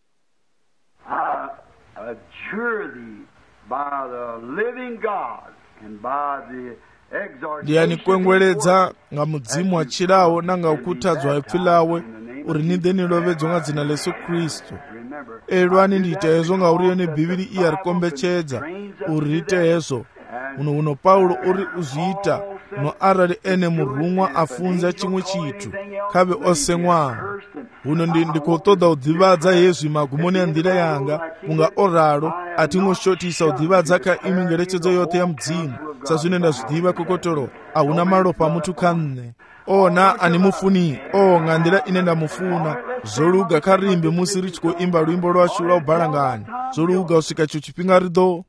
Speaker 2: I adjure thee by the living God and by the
Speaker 1: ndi ya ni kwengweledza nga mudzimu wa tshilaho na nga u khuthadzwa ipfi lawe uri ni ḓe ni lovedzwa nga dzina ḽa Yesu Kristo. Elwani ndi ite hezwo ngauri yone Bivhili i ya ri kombetshedza uri ri ite hezwo. Muno uno Paulo uri uzwiita no arali ene murumwa a funza chiṅwe tshithu khavhe o seṅwaho. Huno ndi ndi khou ṱoḓa u ḓivhadza hezwi magumoni a nḓila yanga vhunga o ralo a thi ngo shotisa u ḓivhadza kha imi ngeletshedzo yoṱhe ya mudzimu sa zwine nda zwi ḓivha kokotolo a huna malofha muthu kha nne. O na ani mufuni o nga nḓila ine nda mufuna zwo luga kha rimbe musi ri tshi khou imba luimbo lwashu lwa u balangana zwo luga u swika tsho tshifhinga ri ḓo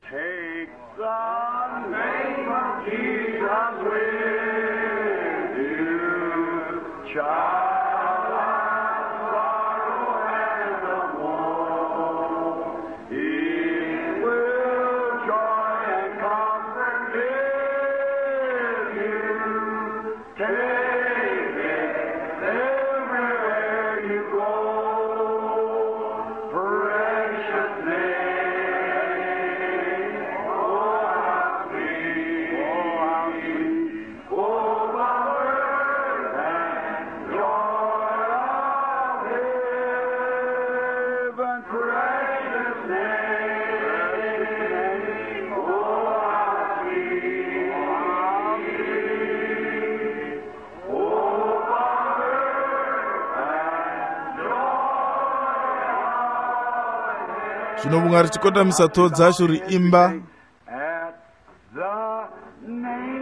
Speaker 1: zvino vunga richikodamisa toho dzashu ri imba
Speaker 2: at the name